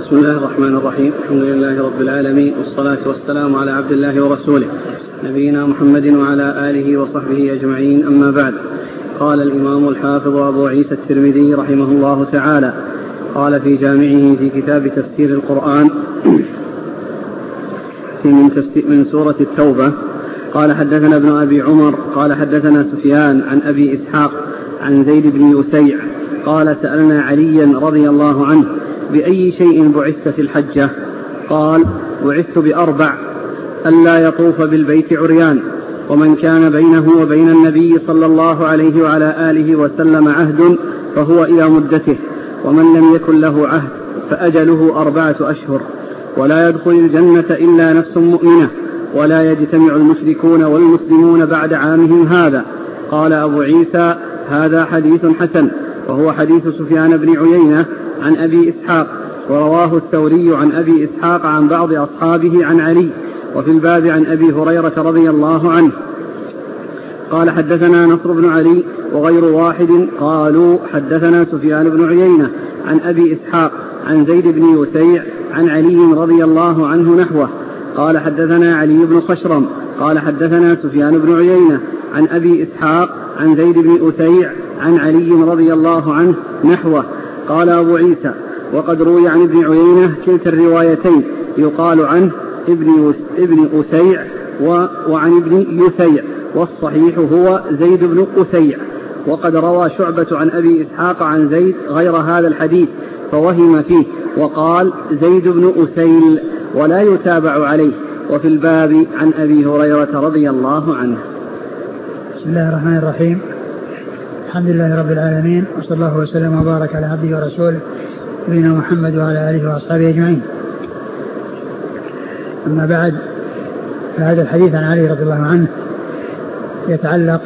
بسم الله الرحمن الرحيم. الحمد لله رب العالمين، والصلاة والسلام على عبد الله ورسوله نبينا محمد وعلى آله وصحبه أجمعين، أما بعد. قال الإمام الحافظ أبو عيسى الترمذي رحمه الله تعالى قال في جامعه في كتاب تفسير القرآن من سورة التوبة قال حدثنا ابن أبي عمر قال حدثنا سفيان عن أبي إسحاق عن زيد بن يسيع قال سألنا عليا رضي الله عنه بأي شيء بعثت في الحجة؟ قال بعثت ب4: ألا يطوف بالبيت عريان، ومن كان بينه وبين النبي صلى الله عليه وعلى آله وسلم عهد فهو إلى مدته، ومن لم يكن له عهد فأجله 4 أشهر، ولا يدخل الجنة إلا نفس مؤمنة، ولا يجتمع المشركون والمسلمون بعد عامهم هذا. قال أبو عيسى: هذا حديث حسن، وهو حديث سفيان بن عيينة عن أبي إسحاق، ورواه الثوري عن أبي إسحاق عن بعض أصحابه عن علي، وفي الباب عن أبي هريرة رضي الله عنه. قال حدثنا نصر بن علي وغير واحد قالوا حدثنا سفيان بن عيينة عن أبي إسحاق عن زيد بن يسيع عن علي رضي الله عنه نحوه. قال حدثنا علي بن خشرم قال حدثنا سفيان بن عيينة عن أبي إسحاق عن زيد بن يسيع عن علي رضي الله عنه نحوه. قال أبو عيسى: وقد روي عن ابن عيينة كلتا الروايتين، يقال عنه ابن أسيع وعن ابن يسيع، والصحيح هو زيد بن أسيع. وقد روى شعبة عن أبي إسحاق عن زيد غير هذا الحديث فوهم فيه وقال زيد بن أسيل، ولا يتابع عليه. وفي الباب عن أبي هريرة رضي الله عنه. بسم الله الرحمن الرحيم. الحمد لله رب العالمين، وصلى الله وسلم وبارك على عبده ورسوله نبينا محمد وعلى آله وأصحابه أجمعين. أما بعد، فهذا الحديث عن علي رضي الله عنه يتعلق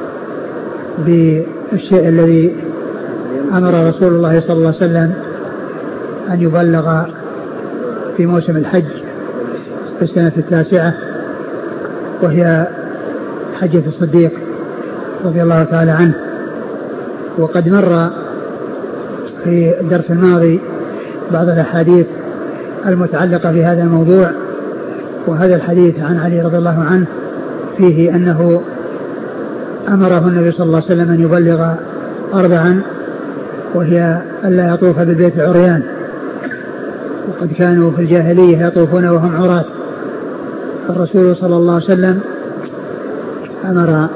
بالشيء الذي أمر رسول الله صلى الله عليه وسلم أن يبلغ في موسم الحج في السنة 9، وهي حجة الصديق رضي الله تعالى عنه. وقد مر في الدرس الماضي بعض الأحاديث المتعلقة بهذا الموضوع، وهذا الحديث عن علي رضي الله عنه فيه أنه أمره النبي صلى الله عليه وسلم أن يبلغ 4، وهي ألا يطوف بالبيت عريان، وقد كانوا في الجاهلية يطوفون وهم عراة، فالرسول صلى الله عليه وسلم أمر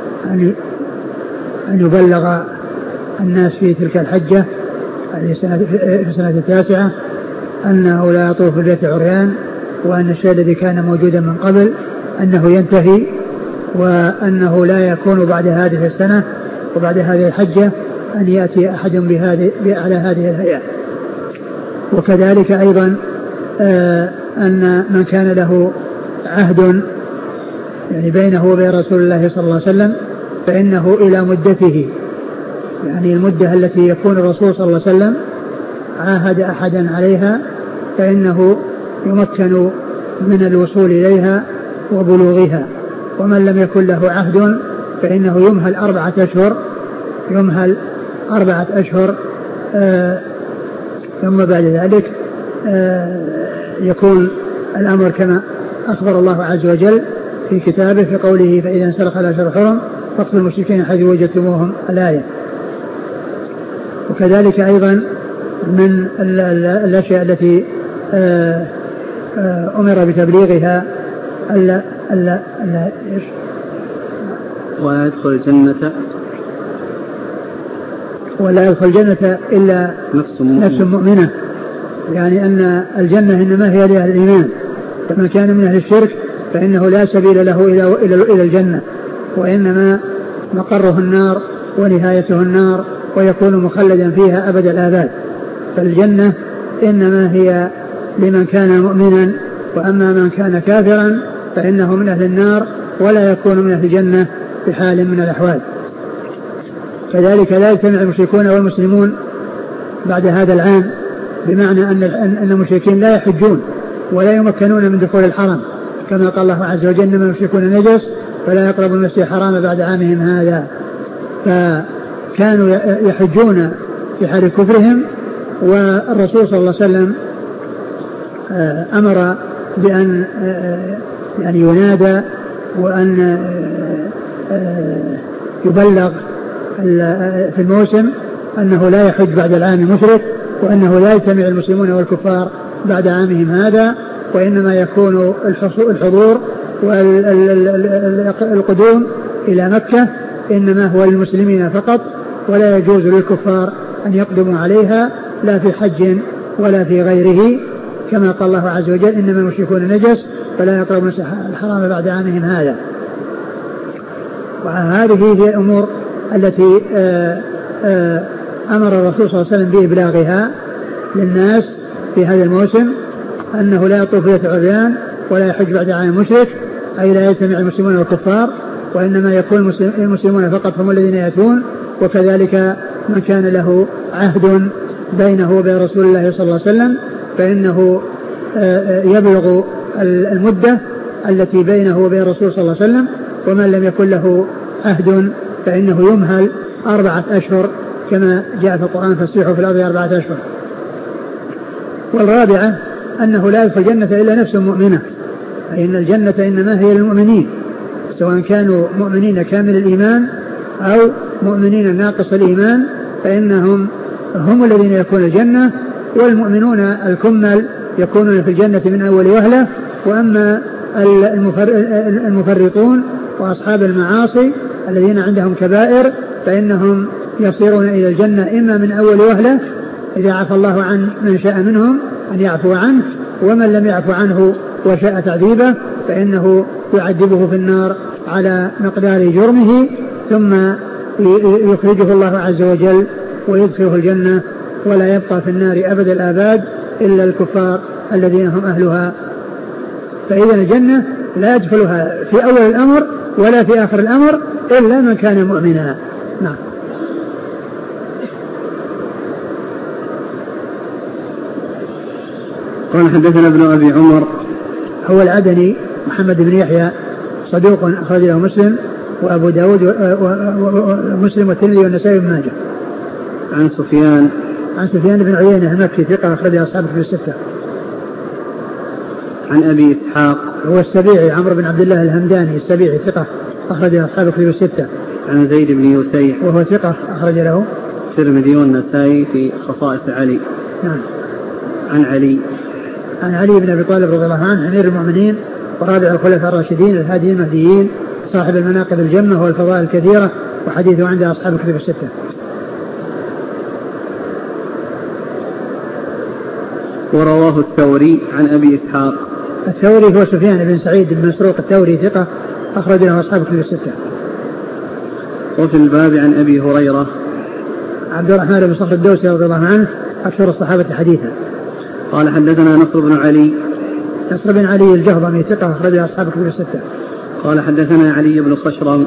أن يبلغ الناس في تلك الحجة في سنة 9 أنه لا يطوف بالبيت عريان، وأن الشيء الذي كان موجودا من قبل أنه ينتهي، وأنه لا يكون بعد هذه السنة وبعد هذه الحجة أن يأتي أحد على هذه الهيئة. وكذلك أيضا أن من كان له عهد يعني بينه وبين رسول الله صلى الله عليه وسلم فإنه إلى مدته، يعني المدة التي يكون الرسول صلى الله عليه وسلم عاهد أحدا عليها فإنه يمكن من الوصول إليها وبلوغها. ومن لم يكن له عهد فإنه يمهل 4 أشهر، ثم بعد ذلك يكون الأمر كما أخبر الله عز وجل في كتابه في قوله: فإذا انسلخ الأشهر الحرم فاقتلوا المشركين حيث وجدتموهم، الآية. وكذلك أيضا من الأشياء التي أمر بتبليغها ألا ولا يدخل الجنة إلا نفس مؤمنة، يعني أن الجنة إنما هي لأهل الإيمان، فمن كان من أهل الشرك فإنه لا سبيل له إلى الجنة، وإنما مقره النار ونهايته النار، ويكون مخلدا فيها أبد الآباد. فالجنة إنما هي لمن كان مؤمنا، وأما من كان كافرا فإنه من أهل النار ولا يكون من أهل الجنة بحال من الأحوال. كذلك لا يجتمع المشركون والمسلمون بعد هذا العام، بمعنى أن المشركين لا يحجون ولا يمكنون من دخول الحرم، كما قال الله عز وجل: إنما المشركون نجس فلا يقربوا المسجد الحرام بعد عامهم هذا. فكانوا يحجون في حال كفرهم، والرسول صلى الله عليه وسلم أمر بأن يعني ينادى وأن يبلغ في الموسم أنه لا يحج بعد العام مشرك، وأنه لا يجتمع المسلمون والكفار بعد عامهم هذا، وإنما يكون الحضور والقدوم إلى مكة إنما هو للمسلمين فقط، ولا يجوز للكفار أن يقدموا عليها لا في حج ولا في غيره، كما قال الله عز وجل إنما المشركون نجس فلا يقربون الحرام بعد عامهم هذا. وهذه هي الأمور التي أمر الرسول صلى الله عليه وسلم بإبلاغها للناس في هذا الموسم، أنه لا يطوف ليلة عريان ولا يحج بعد عام مشرك، أي لا يجتمع المسلمون والكفار، وإنما يكون المسلمون فقط هم الذين يأتون، وكذلك من كان له عهد بينه وبين رسول الله صلى الله عليه وسلم فإنه يبلغ المدة التي بينه وبين الرسول صلى الله عليه وسلم، ومن لم يكن له عهد فإنه يمهل 4 أشهر كما جاء في القرآن فسيحوا في الأرض 4 أشهر. والرابعة أنه لا يدخل الجنة إلا نفس مؤمنة، أي أن الجنة إنما هي للمؤمنين، سواء كانوا مؤمنين كامل الإيمان أو مؤمنين ناقص الإيمان، فإنهم هم الذين يكون الجنة، والمؤمنون الكمل يكونون في الجنة من أول وهلة. وأما المفرطون وأصحاب المعاصي الذين عندهم كبائر فإنهم يصيرون إلى الجنة إما من أول وهلة إذا عفى الله عن من شاء منهم أن يعفو عنه، ومن لم يعفو عنه وشاء تعذيبه فإنه يعذبه في النار على مقدار جرمه، ثم يخرجه الله عز وجل ويدخله الجنة، ولا يبقى في النار أبد الآباد إلا الكفار الذين هم أهلها. فإذا الجنة لا يدخلها في أول الأمر ولا في آخر الأمر إلا من كان مؤمنا. نعم. قال حدثنا ابن أبي عمر هو العدني محمد بن يحيى صدوق أخرج له مسلم وأبو داود ومسلم والترمذي والنسائي بن ماجه. عن سفيان بن عيينة المكي ثقة أخرج أصحاب الكتب الستة. عن أبي إسحاق هو السبيعي عمرو بن عبد الله الهمداني السبيعي ثقة أخرج أصحاب الكتب الستة. عن زيد بن يسيع وهو ثقة أخرج له الترمذي والنسائي في خصائص علي. نعم. عن علي بن أبي طالب رضي الله عنه أمير المؤمنين ورابع الخلفاء الراشدين الهاديين المهديين صاحب المناقب الجمة والفضائل الكثيرة، وحديثه عند أصحاب الكتب الستة. ورواه الثوري عن أبي إسحاق. الثوري هو سفيان بن سعيد بن مسروق الثوري ثقة أخرج له أصحاب الكتب الستة. وفي الباب عن أبي هريرة عبد الرحمن بن صخر الدوسي رضي الله عنه أكثر الصحابة حديثا. قال حدثنا نصر بن علي الجهضمي ثقة أخرج له أصحاب الكتب الستة. قال حدثنا علي بن خشرم.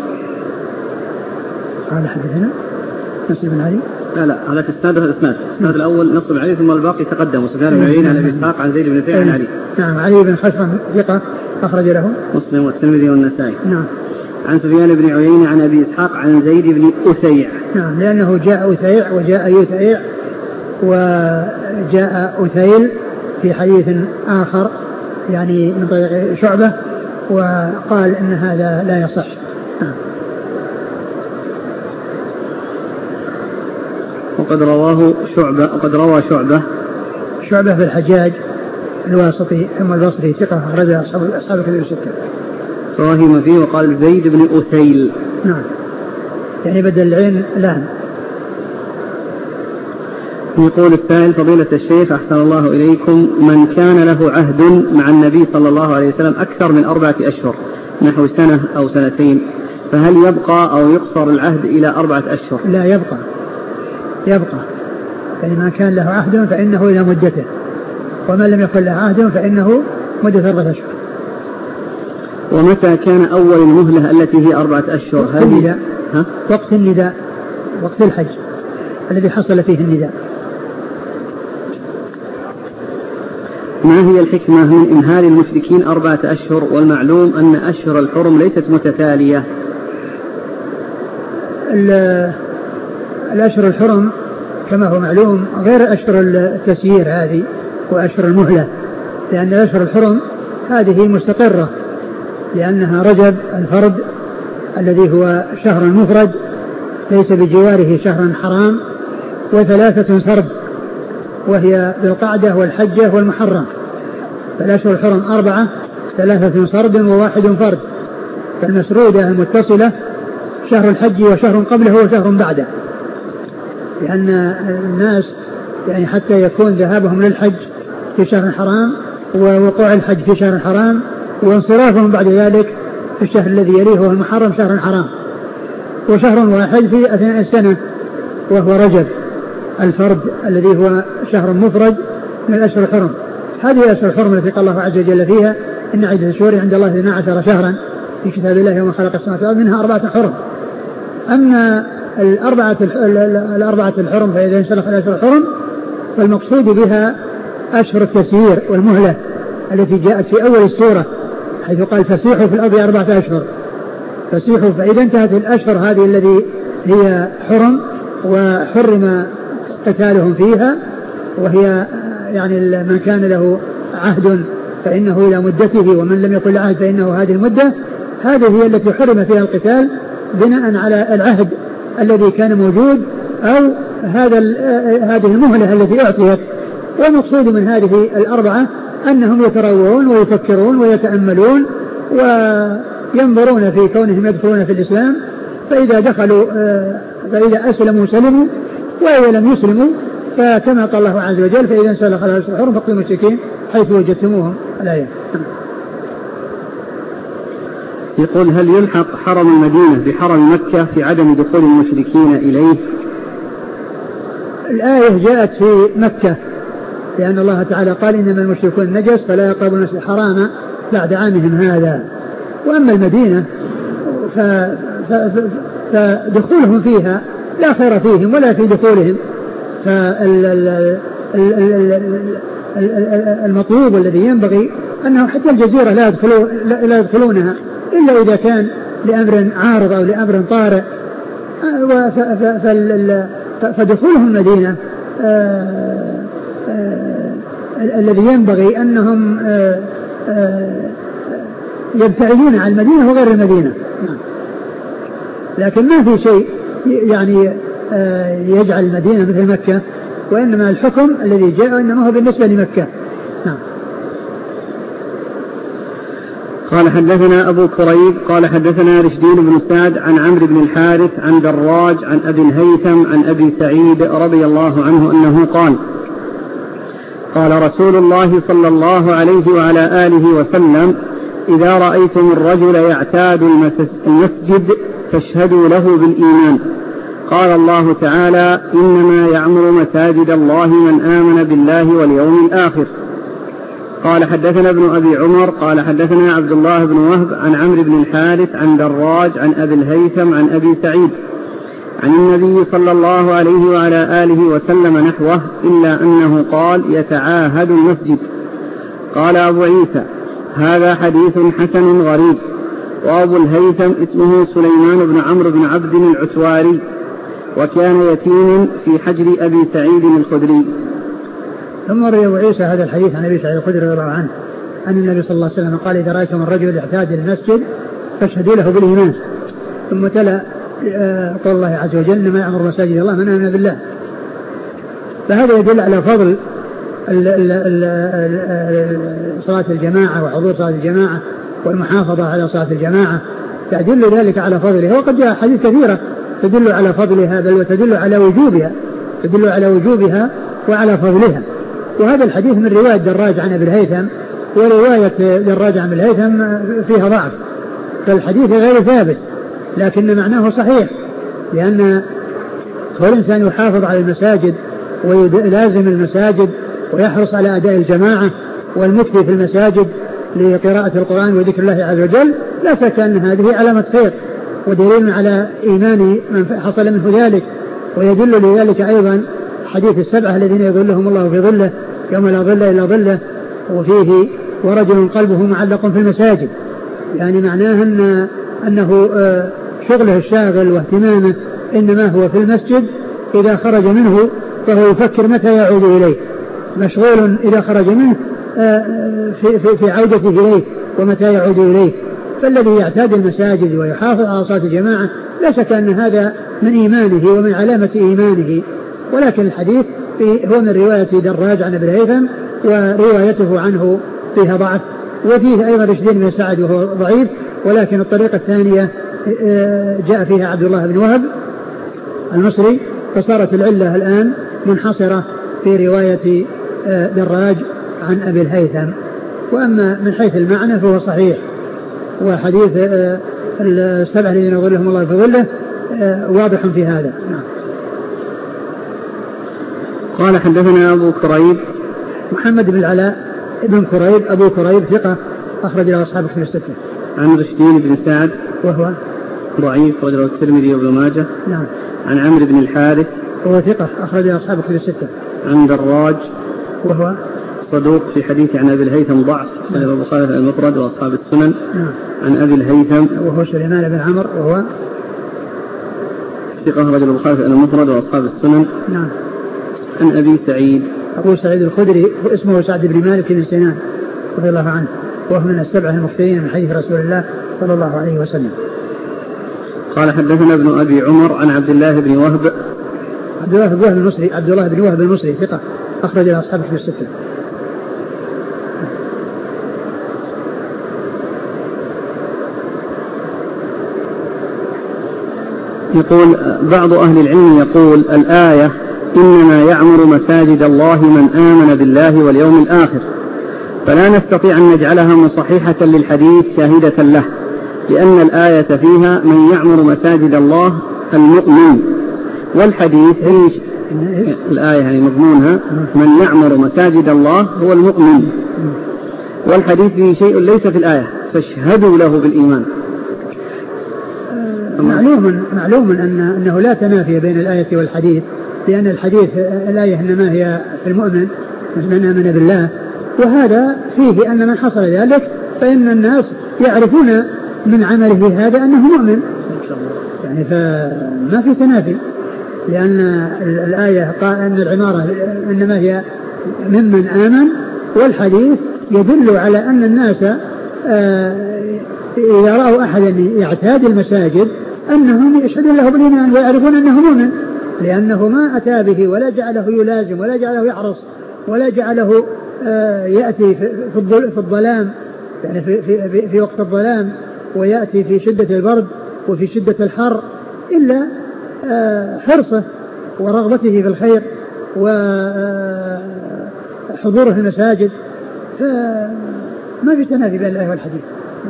قال حدثنا نصر بن علي. لا هذا الإسناد الأول نصر بن علي ثم الباقي تقدم وسفيان بن عيينة عن أبي إسحاق عن زيد بن سعيد عن علي. نعم. علي بن خشرم ثقة أخرج له مسلم والترمذي والنسائي. نعم. عن سفيان بن عيينة عن أبي إسحاق عن زيد بن أثيع. نعم، لأنه جاء أثيع وجاء يثيع وجاء أثيل في حديث آخر يعني من طريق شعبة، وقال إن هذا لا يصح. وقد روى شعبة في الحجاج الواسطي ثم البصري ثقة أخرج أصحاب الكتب الستة. فوهم فيه وقال زيد بن أثيل. نعم، يعني بدل العين لام. يقول السائل فضيلة الشيخ أحسن الله إليكم، من كان له عهد مع النبي صلى الله عليه وسلم أكثر من 4 أشهر نحو سنة أو سنتين، فهل يبقى أو يقصر العهد إلى 4 أشهر؟ لا، يبقى يعني من كان له عهد فإنه إلى مدته، ومن لم يكن له عهد فإنه مدة 4 أشهر. ومتى كان أول المهلة التي هي 4 أشهر؟ وقت النداء، وقت الحج الذي حصل فيه النداء. ما هي الحكمة من إمهال المشركين 4 أشهر والمعلوم أن أشهر الحرم ليست متتالية؟ الأشهر الحرم كما هو معلوم غير أشهر التسيير هذه وأشهر المهلة، لأن الأشهر الحرم هذه مستقرة، لأنها رجب الفرد الذي هو شهر مفرد ليس بجواره شهر حرام، وثلاثة سرد وهي بالقعدة والحجة والمحرم. فالأشهر الحرم 4، 3 سرد و1 فرد. فالمسرودة المتصلة شهر الحج وشهر قبله وشهر بعده، لأن الناس يعني حتى يكون ذهابهم للحج في شهر حرام ووقوع الحج في شهر حرام وانصرافهم بعد ذلك في الشهر الذي يليه هو المحرم شهر حرام، وشهر واحد في أثناء السنة وهو رجب الفرد الذي هو شهر مفرد من الأشهر الحرم. هذه الأشهر الحرم التي قال الله عز وجل فيها إن عدة الشهور عند الله 12 شهرا في كتاب الله يوم خلق السماوات والأرض منها 4 حرم. أما الأربعة الحرم فإذا انسلخ الأشهر الحرم فالمقصود بها أشهر التسيير والمهلة التي جاءت في أول السورة، حيث قال فسيحوا في الأرض 4 أشهر. فسيحوا، فإذا انتهت الأشهر هذه الذي هي حرم وحرم قتالهم فيها، وهي يعني من كان له عهد فإنه إلى مدته، ومن لم يكن له عهد فإنه هذه المدة، هذه هي التي حرم فيها القتال بناء على العهد الذي كان موجود أو هذه المهلة التي أعطيت. والمقصود من هذه الأربعة أنهم يتروون ويفكرون ويتأملون وينظرون في كونهم يدخلون في الإسلام، فإذا أسلموا سلموا، وإذا لم يسلموا فكما قال الله عز وجل فإذا انسلخ الأشهر الحرم فاقتلوا المشركين حيث وجدتموهم الآية. يقول هل يلحق حرم المدينة بحرم مكة في عدم دخول المشركين إليه؟ الآية جاءت في مكة لأن الله تعالى قال إنما المشركون نجس فلا يقربوا المسجد الحرام بعد عامهم هذا. وأما المدينة فدخولهم فيها لا خير فيهم ولا في دخولهم، فالمطلوب الذي ينبغي أنه حتى الجزيرة لا يدخلونها إلا إذا كان لأمر عارض أو لأمر طارئ. فدخولهم المدينة الذي ينبغي أنهم يبتعدون عن المدينة وغير المدينة، لكن ما في شيء يعني يجعل المدينة مثل مكة، وإنما الحكم الذي جاء إنما هو بالنسبة لمكة. قال حدثنا أبو كريب قال حدثنا رشدين بن سعد عن عمرو بن الحارث عن دراج عن أبي الهيثم عن أبي سعيد رضي الله عنه أنه قال رسول الله صلى الله عليه وعلى آله وسلم إذا رأيتم الرجل يعتاد المسجد فاشهدوا له بالإيمان. قال الله تعالى إنما يعمر مساجد الله من آمن بالله واليوم الآخر. قال حدثنا ابن أبي عمر قال حدثنا عبد الله بن وهب عن عمرو بن الحارث عن دراج عن أبي الهيثم عن أبي سعيد عن النبي صلى الله عليه وعلى آله وسلم نحوه إلا أنه قال يتعاهد المسجد. قال أبو عيسى هذا حديث حسن غريب. وأبو الهيثم اسمه سليمان بن عمرو بن عبد العتواري وكان يتيم في حجر أبي سعيد الخدري. ثم روى أبو عيسى هذا الحديث عن أبي سعيد الخدري رضي الله عنه أن النبي صلى الله عليه وسلم قال إذا رأيتم الرجل يعتاد المسجد فاشهدوا له بالإيمان. ثم تلا قول الله عز وجل إنما يعمر مساجد الله من آمن بالله. فهذا يدل على فضل صلاة الجماعة وحضور صلاة الجماعة والمحافظة على صلاة الجماعة، تدل ذلك على فضلها. وقد جاء حديث كثيرة تدل على فضلها بل وتدل على وجوبها وعلى فضلها. وهذا الحديث من رواية دراج عن أبي الهيثم، ورواية دراج عن أبي الهيثم فيها ضعف، فالحديث غير ثابت لكن معناه صحيح، لأن كل إنسان يحافظ على المساجد ويلازم المساجد ويحرص على أداء الجماعة والمكث في المساجد لقراءة القرآن وذكر الله عز وجل، لا شك أن هذه علامة خير ودليل على إيمان من حصل منه ذلك. ويدل لذلك أيضا حديث 7 الذين يظلهم الله في ظله يوم لا ظل إلا ظله، وفيه ورجل قلبه معلق في المساجد، يعني معناه أنه شغله الشاغل واهتمامه إنما هو في المسجد، إذا خرج منه فهو يفكر متى يعود إليه، مشغول إذا خرج منه في عودته إليه ومتى يعود إليه. فالذي يعتاد المساجد ويحافظ على صلاة الجماعة لا شك أن هذا من إيمانه ومن علامة إيمانه. ولكن الحديث هو من رواية دراج عن ابن الهيثم وروايته عنه فيها ضعف، وفيه أيضا رشدين بن سعد وهو ضعيف، ولكن الطريقة الثانية جاء فيها عبد الله بن وهب المصري، فصارت العلة الآن منحصرة في رواية دراج عن أبي الهيثم. وأما من حيث المعنى فهو صحيح، وحديث السبعة الذين يظلهم الله في ظله واضح في هذا. قال حدثنا أبو كريب محمد بن العلاء بن كريب أبو كريب ثقة أخرج له أصحاب الكتب الستة. عن رشدين بن سعد وهو ضعيف أخرج له الترمذي وابن ماجه. نعم. عن عمرو بن الحارث وهو ثقة أخرج له أصحاب الكتب الستة. عن دراج وهو صدوق في حديث عن أبي الهيثم ضعف أخرج له البخاري في المفرد وأصحاب السنن. نعم. عن أبي الهيثم وهو سليمان بن عمرو وهو ثقة أخرج له البخاري في المفرد وأصحاب السنن. نعم. عن أبي سعيد أبو سعيد الخدري اسمه سعد بن مالك بن سنان رضي الله عنه، وهو من السبعة المكثرين من حديث رسول الله صلى الله عليه وسلم. قال حدثنا ابن أبي عمر عن عبد الله بن وهب عبد الله بن وهب المصري ثقة أخرج له أصحاب الكتب الستة. يقول بعض أهل العلم يقول الآية إنما يعمر مساجد الله من آمن بالله واليوم الآخر، فلا نستطيع أن نجعلها مصححة للحديث شاهدة له، لأن الآية فيها من يعمر مساجد الله المؤمن، والحديث الآية يعني مضمونها من يعمر مساجد الله هو المؤمن، والحديث فيه شيء ليس في الآية فاشهدوا له بالإيمان. معلوم أنه لا تنافي بين الآية والحديث، لأن الحديث الآية إنما هي في المؤمن من آمن بالله، وهذا فيه أن من حصل ذلك فإن الناس يعرفون من عمله هذا أنه مؤمن، يعني فما في تنافي، لأن الآية قال أن العمارة إنما هي ممن آمن، والحديث يدل على أن الناس إذا رأوا أحدا يعتاد المساجد أنهم يشهدون له بالإيمان ويعرفون أنه مؤمن، لأنه ما أتى به ولا جعله يلازم ولا جعله يحرص ولا جعله يأتي في الظلام، يعني في وقت الظلام، ويأتي في شدة البرد وفي شدة الحر، إلا حرصه ورغبته في الخير وحضوره في المساجد، فما في تنافي بين الآية والحديث.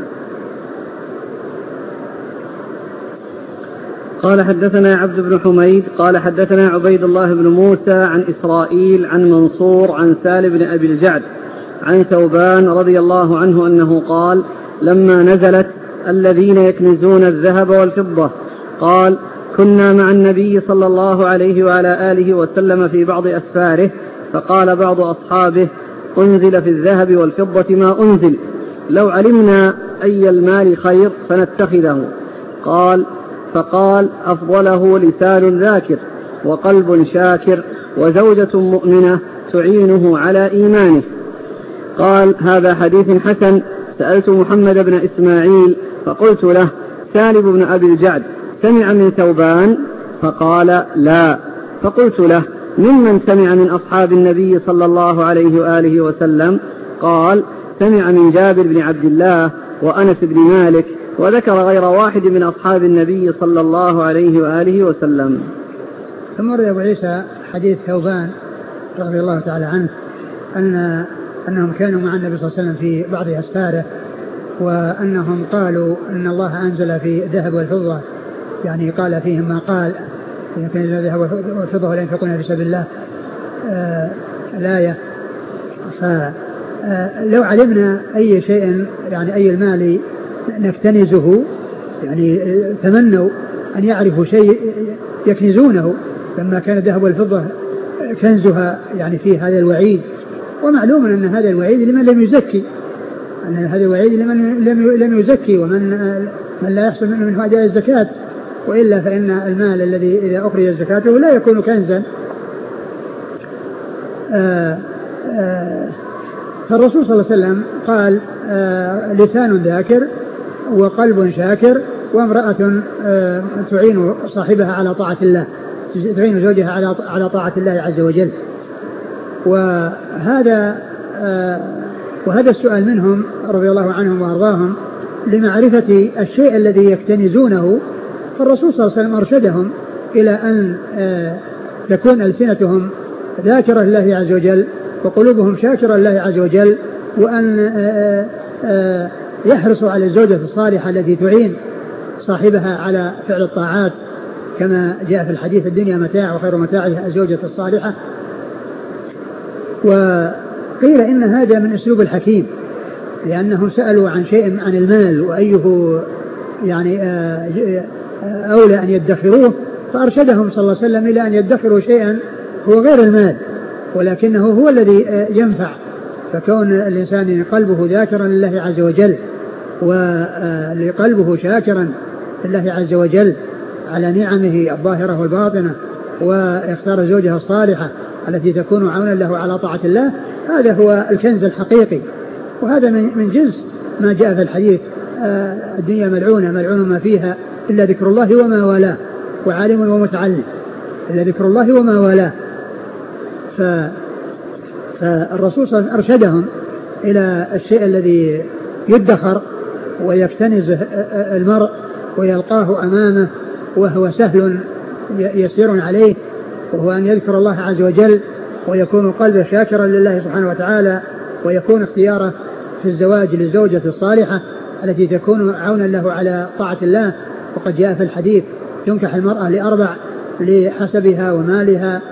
قال حدثنا عبد بن حميد قال حدثنا عبيد الله بن موسى عن إسرائيل عن منصور عن سالم بن أبي الجعد عن ثوبان رضي الله عنه أنه قال لما نزلت الذين يكنزون الذهب والفضة قال كنا مع النبي صلى الله عليه وعلى آله وسلم في بعض أسفاره، فقال بعض أصحابه أنزل في الذهب والفضة ما أنزل، لو علمنا أي المال خير فنتخذه. فقال أفضله لسان ذاكر وقلب شاكر وزوجة مؤمنة تعينه على إيمانه. قال هذا حديث حسن. سألت محمد بن إسماعيل فقلت له سالم بن أبي الجعد سمع من ثوبان؟ فقال لا. فقلت له ممن سمع من أصحاب النبي صلى الله عليه وآله وسلم؟ قال سمع من جابر بن عبد الله وأنس بن مالك، وذكر غير واحد من أصحاب النبي صلى الله عليه وآله وسلم. ثم روى أبو عيسى حديث ثوبان رضي الله تعالى عنه أنهم كانوا مع النبي صلى الله عليه وسلم في بعض أسفاره، وأنهم قالوا أن الله أنزل في الذهب والفضة، يعني قال فيهم ما قال إن كان الذهب والفضة ولا ينفقون في سبيل الله الآية. فلو علمنا أي شيء يعني أي المال نكتنزه، يعني تمنوا أن يعرفوا شيء يكنزونه، لما كان الذهب والفضة كنزها يعني في هذا الوعيد، ومعلوم أن هذا الوعيد لمن لم يزكي، أن هذا الوعيد لمن لم يزكي ومن لا يحصل منه أداء الزكاة، وإلا فإن المال الذي إذا أخرج زكاته لا يكون كنزا. فالرسول صلى الله عليه وسلم قال لسان ذاكر وقلب شاكر وامرأة تعين صاحبها على طاعة الله، تعين زوجها على طاعة الله عز وجل. وهذا السؤال منهم رضي الله عنهم وأرضاهم لمعرفة الشيء الذي يكتنزونه. فالرسول صلى الله عليه وسلم أرشدهم إلى أن تكون ألسنتهم ذاكرة لله عز وجل وقلوبهم شاكرة لله عز وجل، وأن يحرصوا على الزوجة الصالحة التي تعين صاحبها على فعل الطاعات، كما جاء في الحديث: الدنيا متاع وخير متاعها الزوجة الصالحة. وقيل إن هذا من أسلوب الحكيم، لأنهم سألوا عن شيء عن المال وأيه يعني أولى أن يدخروه، فأرشدهم صلى الله عليه وسلم إلى أن يدخروا شيئا هو غير المال ولكنه هو الذي ينفع. فكون الإنسان قلبه ذاكرا لله عز وجل ولقلبه شاكرا لله عز وجل على نعمه الظاهرة والباطنة، ويختار زوجها الصالحة التي تكون عونا له على طاعة الله، هذا هو الكنز الحقيقي. وهذا من جنس ما جاء في الحديث: الدنيا ملعونة ملعون ما فيها إلا ذكر الله وما والاه، وعالم ومتعلم، إلا ذكر الله وما والاه. فالرسول صلى الله عليه وسلم أرشدهم إلى الشيء الذي يدخر ويكتنز المرء ويلقاه أمامه وهو سهل يسير عليه، وهو أن يذكر الله عز وجل ويكون قلبه شاكرا لله سبحانه وتعالى، ويكون اختياره في الزواج للزوجة الصالحة التي تكون عونا له على طاعة الله. وقد جاء في الحديث: تنكح المرأة لأربع: لحسبها ومالها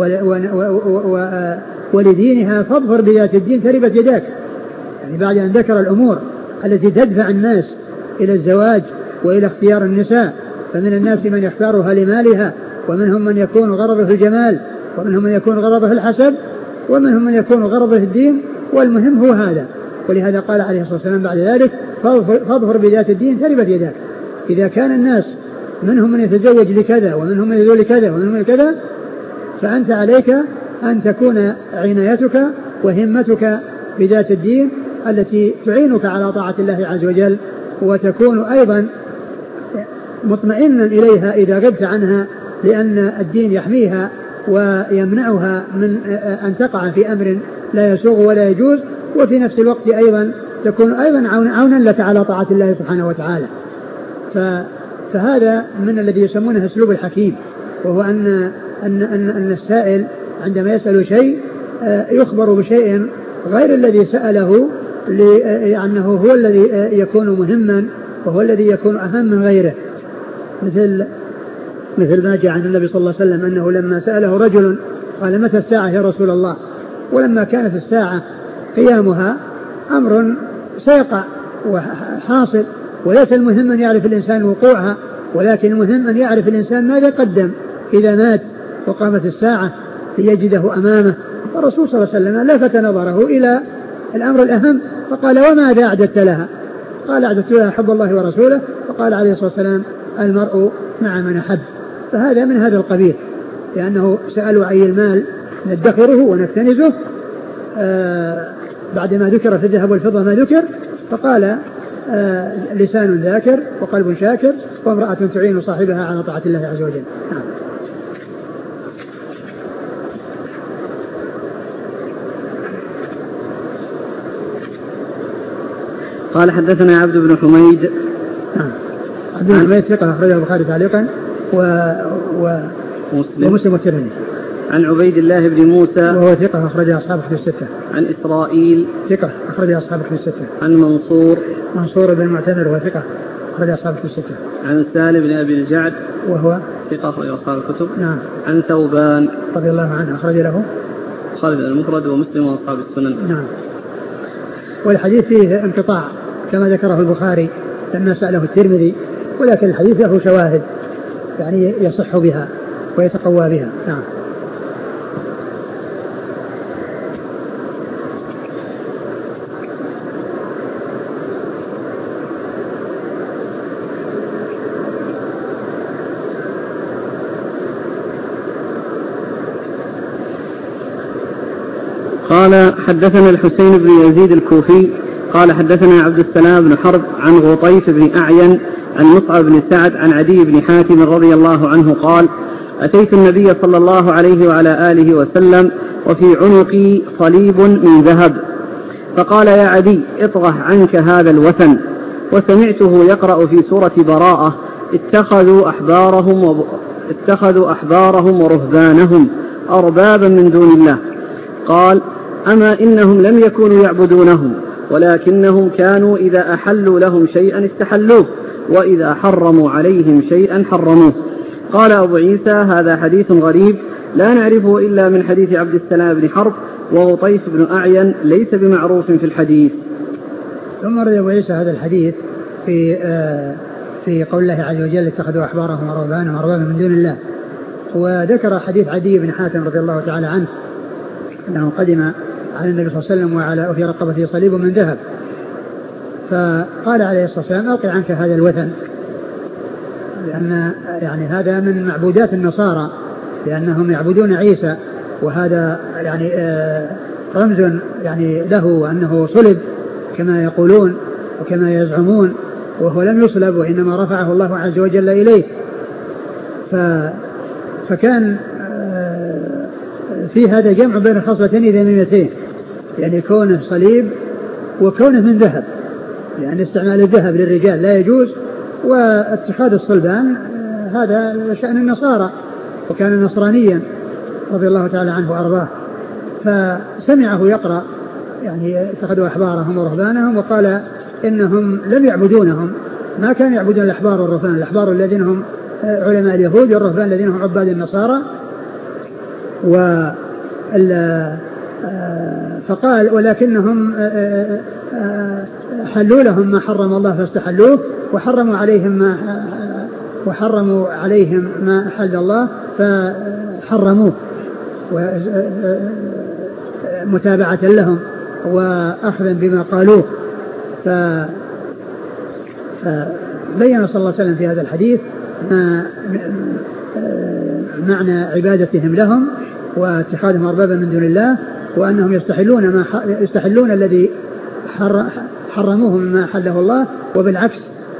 ولدينها فاظفر بذات الدين تربت يداك. يعني بعد أن ذكر الأمور التي تدفع الناس إلى الزواج وإلى اختيار النساء، فمن الناس من يختارها لمالها، ومنهم من يكون غرضه الجمال، ومنهم من يكون غرضه الحسب، ومنهم من يكون غرضه الدين، والمهم هو هذا. ولهذا قال عليه الصلاة والسلام بعد ذلك: فاظفر بذات الدين تربت يداك. إذا كان الناس منهم من يتزوج لكذا ومنهم من يتزوج لكذا ومنهم من كذا، فأنت عليك أن تكون عنايتك وهمتك بذات الدين التي تعينك على طاعة الله عز وجل، وتكون أيضا مطمئنا إليها إذا غبت عنها، لأن الدين يحميها ويمنعها من أن تقع في أمر لا يسوغ ولا يجوز، وفي نفس الوقت أيضا تكون أيضا عونا لك على طاعة الله سبحانه وتعالى. فهذا من الذي يسمونه أسلوب الحكيم، وهو أن السائل عندما يسأل شيء يخبر بشيء غير الذي سأله، لأنه هو الذي يكون مهما وهو الذي يكون أهم من غيره. مثل ما جاء عن النبي صلى الله عليه وسلم أنه لما سأله رجل قال: متى الساعة يا رسول الله؟ ولما كانت الساعة قيامها أمر سيقع وحاصل، وليس المهم أن يعرف الإنسان وقوعها، ولكن المهم أن يعرف الإنسان ماذا قدم إذا مات وقامت الساعة ليجده أمامه. والرسول صلى الله عليه وسلم لفت نظره إلى الأمر الأهم فقال: وماذا أعددت لها؟ قال: أعددت لها حب الله ورسوله. فقال عليه الصلاة والسلام: المرء مع من أحب. فهذا من هذا القبيل، لأنه سألوا عن المال ندخره ونكتنزه بعدما ذكر في الذهب والفضة ما ذكر، فقال: لسان ذاكر وقلب شاكر وامرأة تعين صاحبها على طاعة الله عز وجل. قال: حدثنا عبد بن حميد. عبد بن حميد ثقة أخرجه البخاري تعليقا ومسلم والترمذي. عن عبيد الله بن موسى وهو ثقة أخرجه أصحاب كتب الستة. عن إسرائيل ثقة أخرجه أصحاب كتب الستة. عن منصور بن المعتمر وهو ثقة أخرجه أصحاب كتب الستة. عن سالم بن أبي الجعد وهو ثقة أخرجه أصحاب الكتب. نعم. عن ثوبان رضي الله عنه أخرج له خالد المفرد ومسلم وأصحاب السنن. نعم. والحديث فيه انقطاع كما ذكره البخاري لما سأله الترمذي، ولكن الحديث له شواهد يعني يصح بها ويتقوى بها. نعم. قال: حدثنا الحسين بن يزيد الكوفي قال حدثنا عبد السلام بن حرب عن غطيف بن أعين عن مصعب بن سعد عن عدي بن حاتم رضي الله عنه قال أتيت النبي صلى الله عليه وعلى آله وسلم وفي عنقي صليب من ذهب، فقال يا عدي اطرح عنك هذا الوثن، وسمعته يقرأ في سورة براءة اتخذوا أحبارهم ورهبانهم أربابا من دون الله. قال أما إنهم لم يكونوا يعبدونهم، ولكنهم كانوا إذا أحلوا لهم شيئا استحلوه، وإذا حرموا عليهم شيئا حرموه. قال أبو عيسى هذا حديث غريب لا نعرفه إلا من حديث عبد السلام بن حرب، وغطيف بن أعين ليس بمعروف في الحديث. ثم رد أبو عيسى هذا الحديث في قول الله عز وجل اتخذوا أحبارهم ورهبانهم أربابا من دون الله، وذكر حديث عدي بن حاتم رضي الله تعالى عنه أنه قدم على النبي صلى الله عليه وسلم وفي رقبته صليب من ذهب، فقال عليه الصلاة والسلام ألق عنك هذا الوثن، لأن يعني هذا من معبودات النصارى، لأنهم يعبدون عيسى، وهذا يعني رمز يعني له أنه صلب كما يقولون وكما يزعمون، وهو لم يصلب وإنما رفعه الله عز وجل إليه. فكان في هذا جمع بين خصلتين ذميمتين، يعني كونه صليب وكونه من ذهب، يعني استعمال الذهب للرجال لا يجوز، واتخاذ الصلبان هذا شأن النصارى، وكان نصرانيا رضي الله تعالى عنه وأرضاه. فسمعه يقرأ يعني اتخذوا أحبارهم ورهبانهم، وقال إنهم لم يعبدونهم، ما كانوا يعبدون الأحبار والرهبان، الأحبار الذين هم علماء اليهود والرهبان الذين هم عباد النصارى. فقال ولكنهم حلوا لهم ما حرم الله فاستحلوه، وحرموا عليهم ما أحل الله فحرموه، متابعة لهم وأخذا بما قالوه. فبين صلى الله عليه وسلم في هذا الحديث معنى عبادتهم لهم واتخاذهم أربابا من دون الله، وأنهم يستحلون الذي حرموه مما حله الله، وبالعكس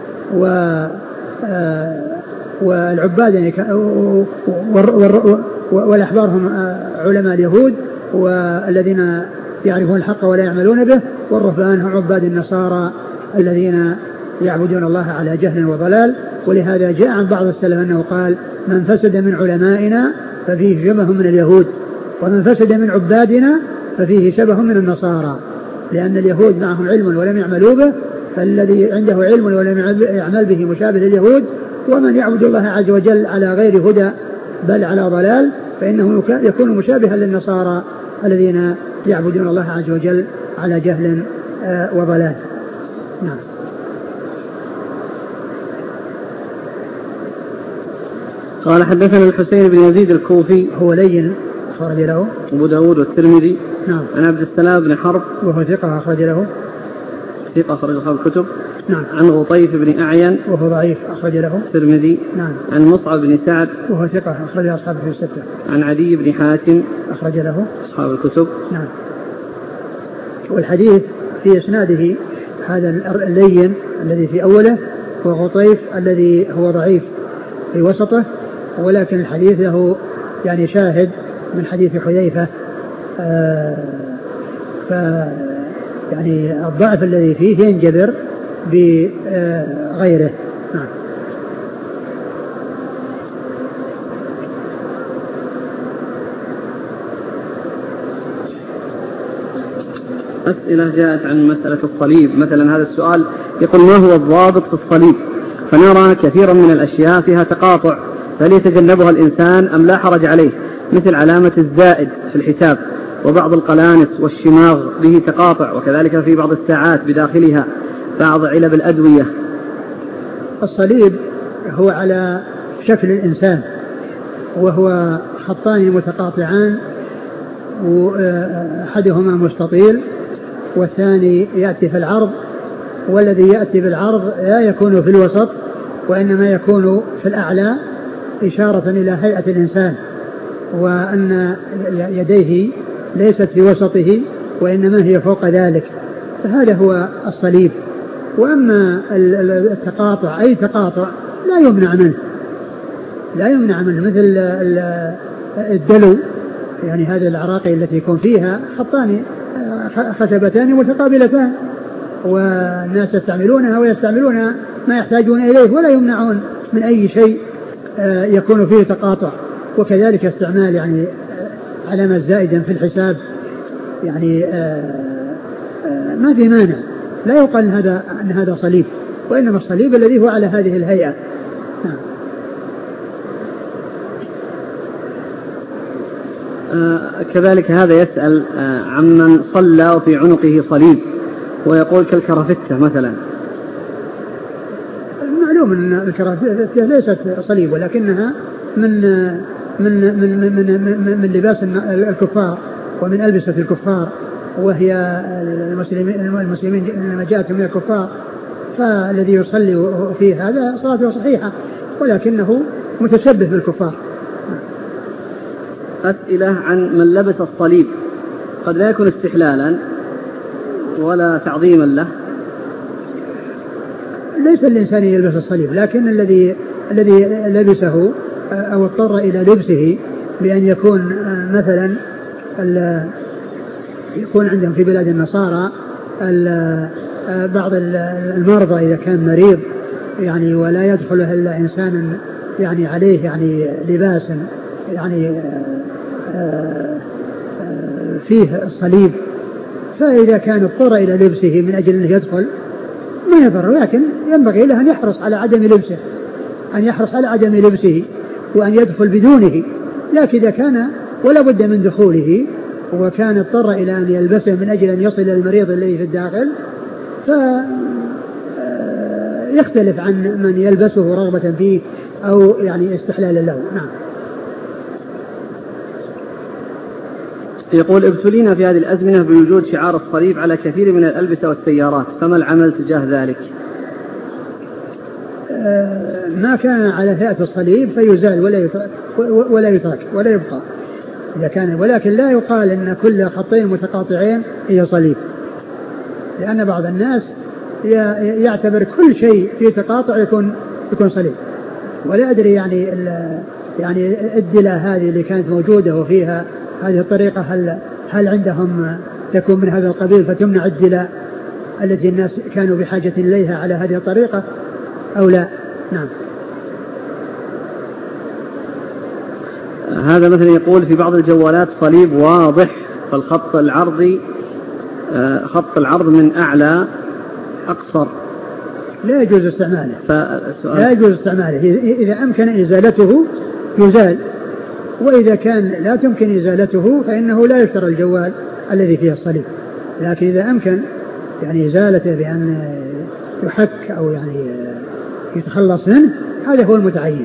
والعباد يعني والأحبار هم علماء اليهود والذين يعرفون الحق ولا يعملون به، والرهبان هم عباد النصارى الذين يعبدون الله على جهل وضلال. ولهذا جاء عن بعض السلف أنه قال من فسد من علمائنا ففيه شبه من اليهود، ومن فسد من عبادنا ففيه شبه من النصارى، لأن اليهود معهم علم ولم يعملوا به، فالذي عنده علم ولم يعمل به مشابه لليهود، ومن يعبد الله عز وجل على غير هدى بل على ضلال فإنه يكون مشابها للنصارى الذين يعبدون الله عز وجل على جهل وضلال. نعم. قال حدثنا الحسين بن يزيد الكوفي هو لين أخرج له أبو داود والترمذي. نعم. عن عبد السلام بن حرب وهو ثقة أخرج له أصحاب الكتب. نعم. عن غطيف بن أعين وهو ضعيف أخرج له الترمذي. نعم. عن مصعب بن سعد وهو ثقة أخرج أصحابه في الستة. عن عدي بن حاتم أخرج له أصحاب الكتب. نعم. والحديث في إسناده هذا اللين الذي في أوله، وغطيف الذي هو ضعيف في وسطه، ولكن الحديث له يعني شاهد من حديث حذيفة، يعني الضعف الذي فيه ينجبر بغيره. نعم. أسئلة جاءت عن مسألة الصليب، مثلا هذا السؤال يقول ما هو الضابط في الصليب؟ فنرى كثيرا من الأشياء فيها تقاطع، فهل يتجنبها الإنسان أم لا حرج عليه؟ مثل علامة الزائد في الحساب، وبعض القلانس والشماغ به تقاطع، وكذلك في بعض الساعات بداخلها بعض علب الأدوية. الصليب هو على شكل الإنسان، وهو خطان متقاطعان، وأحدهما مستطيل والثاني يأتي في العرض، والذي يأتي بالعرض لا يكون في الوسط وإنما يكون في الأعلى، إشارة إلى هيئة الإنسان، وأن يديه ليست في وسطه وإنما هي فوق ذلك، فهذا هو الصليب. وأما التقاطع أي تقاطع لا يمنع منه مثل الدلو، يعني هذه العراقي التي يكون فيها خطان خشبتان متقابلتان، والناس يستعملونها ويستعملون ما يحتاجون إليه ولا يمنعون من أي شيء يكون فيه تقاطع. وكذلك استعمال يعني علامة زائدة في الحساب، يعني ما في مانع، لا يقال أن هذا صليب، وإنما الصليب الذي هو على هذه الهيئة. كذلك هذا يسأل عمن صلى وفي عنقه صليب ويقول كالكرافتة مثلا. معلوم أن الكرافتة ليست صليب، ولكنها من لباس الكفار ومن ألبسة الكفار، وهي المسلمين لما جاءت من الكفار، فالذي يصلي في هذا صلاته صحيحة، ولكنه متشبه بالكفار. أسئلة عن من لبس الصليب، قد لا يكون استحلالا ولا تعظيما له. ليس الإنسان يلبس الصليب، لكن الذي لبسه أو اضطر إلى لبسه بأن يكون مثلا يكون عندهم في بلاد النصارى بعض المرضى إذا كان مريض يعني ولا يدخله إلا إنسان يعني عليه يعني لباس يعني فيه الصليب، فإذا كان اضطر إلى لبسه من أجل أن يدخل ما يضر، لكن ينبغي له أن يحرص على عدم لبسه وأن يدخل بدونه. لكن إذا كان ولا بد من دخوله وكان اضطر إلى أن يلبسه من أجل أن يصل المريض الذي في الداخل، فيختلف عن من يلبسه رغبة فيه أو يعني استحلالا له. نعم. يقول ابتلينا في هذه الأزمنة بوجود شعار الصليب على كثير من الألبسة والسيارات، فما العمل تجاه ذلك؟ ما كان على هيئة الصليب فيزال ولا يترك ولا يبقى إذا كان، ولكن لا يقال أن كل خطين متقاطعين هي صليب، لأن بعض الناس يعتبر كل شيء في تقاطع يكون صليب. ولا أدري يعني الدلة هذه اللي كانت موجودة وفيها هذه الطريقة هل عندهم تكون من هذا القبيل فتمنع الدلة التي الناس كانوا بحاجة إليها على هذه الطريقة أو لا؟ نعم. هذا مثلا يقول في بعض الجوالات صليب واضح، فالخط العرضي خط العرض من أعلى أقصر، لا يجوز استعماله. إذا أمكن إزالته يزال، وإذا كان لا تمكن إزالته فإنه لا يشترى الجوال الذي فيه الصليب. لكن إذا أمكن يعني إزالته بأن يحك أو يعني يتخلص منه، هذا هو المتعين.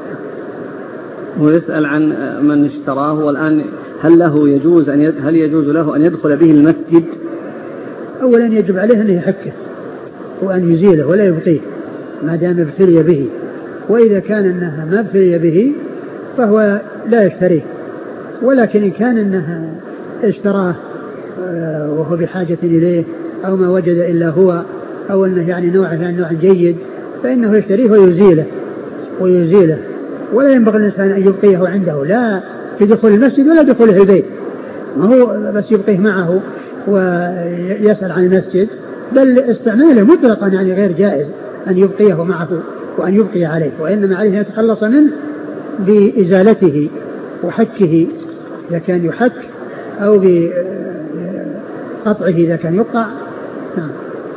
ويسأل عن من اشتراه والآن هل يجوز له أن يدخل به المسجد؟ أولا يجب عليه أن يحكه وأن يزيله ولا يبقيه ما دام ابتلي به، وإذا كان أنها ما ابتلي به فهو لا يشتريه. ولكن إن كان أنها اشتراه وهو بحاجة إليه أو ما وجد إلا هو أو أنه يعني نوع جيد فإنه يشتريه ويزيله ولا ينبغي الإنسان أن يبقيه عنده، لا في دخول المسجد ولا دخوله البيت، ما هو بس يبقيه معه ويسأل عن المسجد، بل استعماله مطلقا يعني غير جائز أن يبقيه معه وأن يبقي عليه، وإنما عليه أن يتخلص منه بإزالته وحكه إذا كان يحك أو بقطعه إذا كان يقطع. نعم.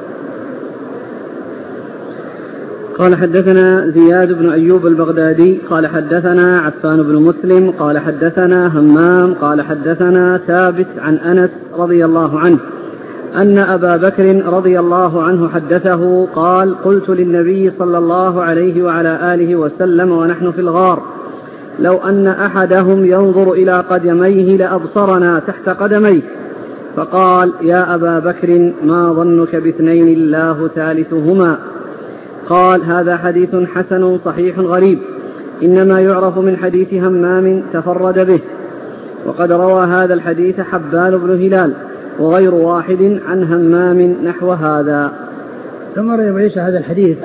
قال حدثنا زياد بن أيوب البغدادي قال حدثنا عفان بن مسلم قال حدثنا همام قال حدثنا ثابت عن أنس رضي الله عنه أن أبا بكر رضي الله عنه حدثه قال قلت للنبي صلى الله عليه وعلى آله وسلم ونحن في الغار لو أن أحدهم ينظر إلى قدميه لأبصرنا تحت قدميه، فقال يا أبا بكر ما ظنك باثنين الله ثالثهما؟ قال هذا حديث حسن صحيح غريب، إنما يعرف من حديث همام تفرد به، وقد روى هذا الحديث حبان بن هلال وغير واحد عن همام نحو هذا. ثم روى عيسى هذا الحديث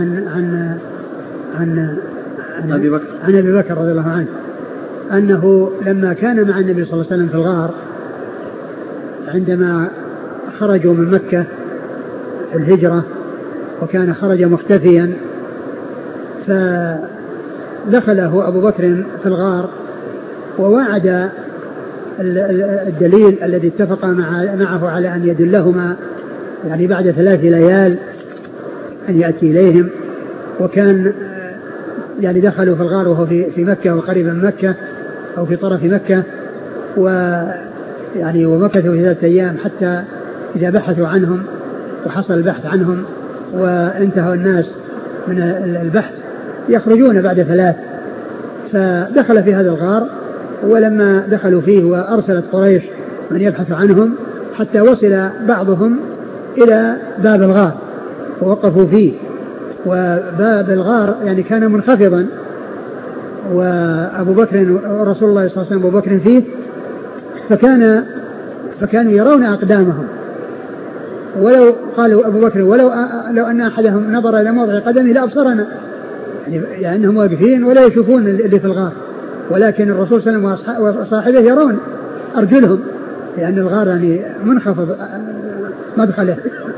عن أبي بكر رضي الله عنه أنه لما كان مع النبي صلى الله عليه وسلم في الغار عندما خرجوا من مكة في الهجرة، وكان خرج مختفيا، فدخله أبو بكر في الغار ووعد الدليل الذي اتفق معه على أن يدلهما يعني بعد 3 ليال أن يأتي إليهم. وكان يعني دخلوا في الغار وهو في مكة وقريبا من مكة أو في طرف مكة، ويعني ومكثوا في 3 أيام حتى إذا بحثوا عنهم وحصل البحث عنهم وانتهى الناس من البحث يخرجون بعد 3. فدخل في هذا الغار، ولما دخلوا فيه وأرسلت قريش من يبحث عنهم حتى وصل بعضهم إلى باب الغار ووقفوا فيه، وباب الغار يعني كان منخفضا، وأبو بكر رسول الله صلى الله عليه وسلم أبو بكر فيه، فكانوا يرون أقدامهم، ولو قالوا أبو بكر لو أن أحدهم نظر إلى موضع قدمه لأبصرنا، يعني أنهم واقفين ولا يشوفون اللي في الغار، ولكن الرسول صلى الله عليه وسلم وصاحبه يرون أرجلهم، لأن الغار يعني منخفض مدخله.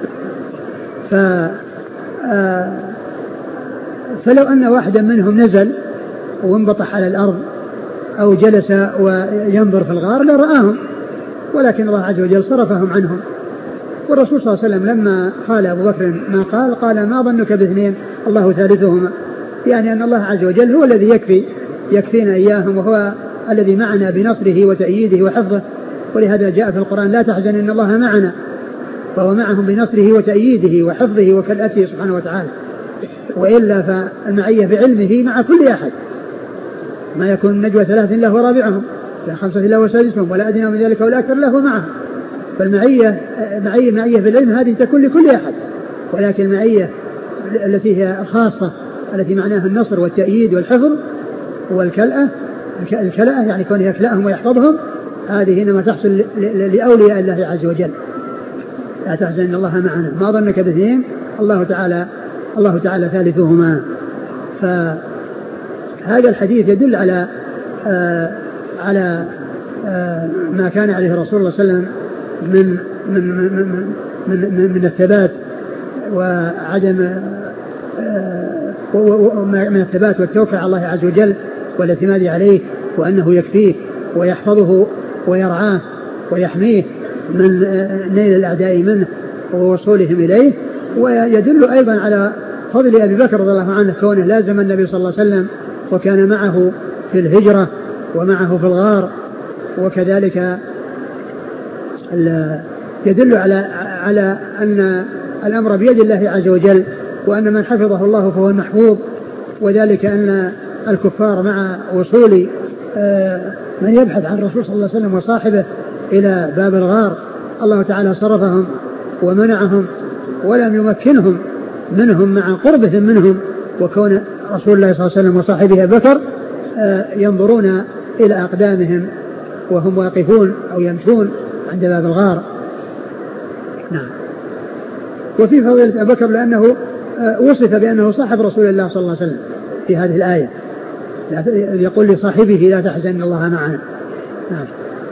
فلو أن واحدا منهم نزل وانبطح على الأرض أو جلس وينظر في الغار لرآهم، ولكن الله عز وجل صرفهم عنهم. والرسول صلى الله عليه وسلم لما قال أبو بكر ما قال ما ظنك باثنين الله ثالثهما، يعني أن الله عز وجل هو الذي يكفينا إياهم، وهو الذي معنا بنصره وتأييده وحفظه. ولهذا جاء في القرآن لا تحزن إن الله معنا، فهو معهم بنصره وتأييده وحفظه وكلأته سبحانه وتعالى. وإلا فالمعية بعلمه مع كل أحد، ما يكون نجوى 3 إلا هو رابعهم، لا 5 إلا هو سادسهم، ولا أدنى من ذلك ولا أكثر إلا هو معهم. فالمعية معية بالعلم هذه تكون لكل أحد، ولكن المعية التي هي خاصة التي معناها النصر والتأييد والحفظ والكلأة يعني كونه يكلأهم ويحفظهم، هذه إنما تحصل لأولياء الله عز وجل. لا تحزن إن الله معنا ما ظنك باثنين الله تعالى ثالثهما. فهذا الحديث يدل على ما كان عليه الرسول صلى الله عليه وسلم من الثبات وعدم من الثبات والتوكل على الله عز وجل والاعتماد عليه، وأنه يكفيه ويحفظه ويرعاه ويحميه من نيل الأعداء منه ووصولهم إليه. ويدل أيضا على فضل أبي بكر رضي الله عنه كونه لازم النبي صلى الله عليه وسلم وكان معه في الهجرة ومعه في الغار. وكذلك يدل على أن الأمر بيد الله عز وجل، وأن من حفظه الله فهو المحفوظ. وذلك أن الكفار مع وصول من يبحث عن الرسول صلى الله عليه وسلم وصاحبه إلى باب الغار الله تعالى صرفهم ومنعهم ولم يمكنهم منهم مع قربهم منهم، وكون رسول الله صلى الله عليه وسلم وصاحبه بكر ينظرون إلى أقدامهم وهم واقفون أو يمشون عند باب الغار. نعم. وفي فضيلة أبي بكر لأنه وصف بأنه صاحب رسول الله صلى الله عليه وسلم في هذه الآية، يقول لصاحبه لا تحزن إن الله معنا. نعم.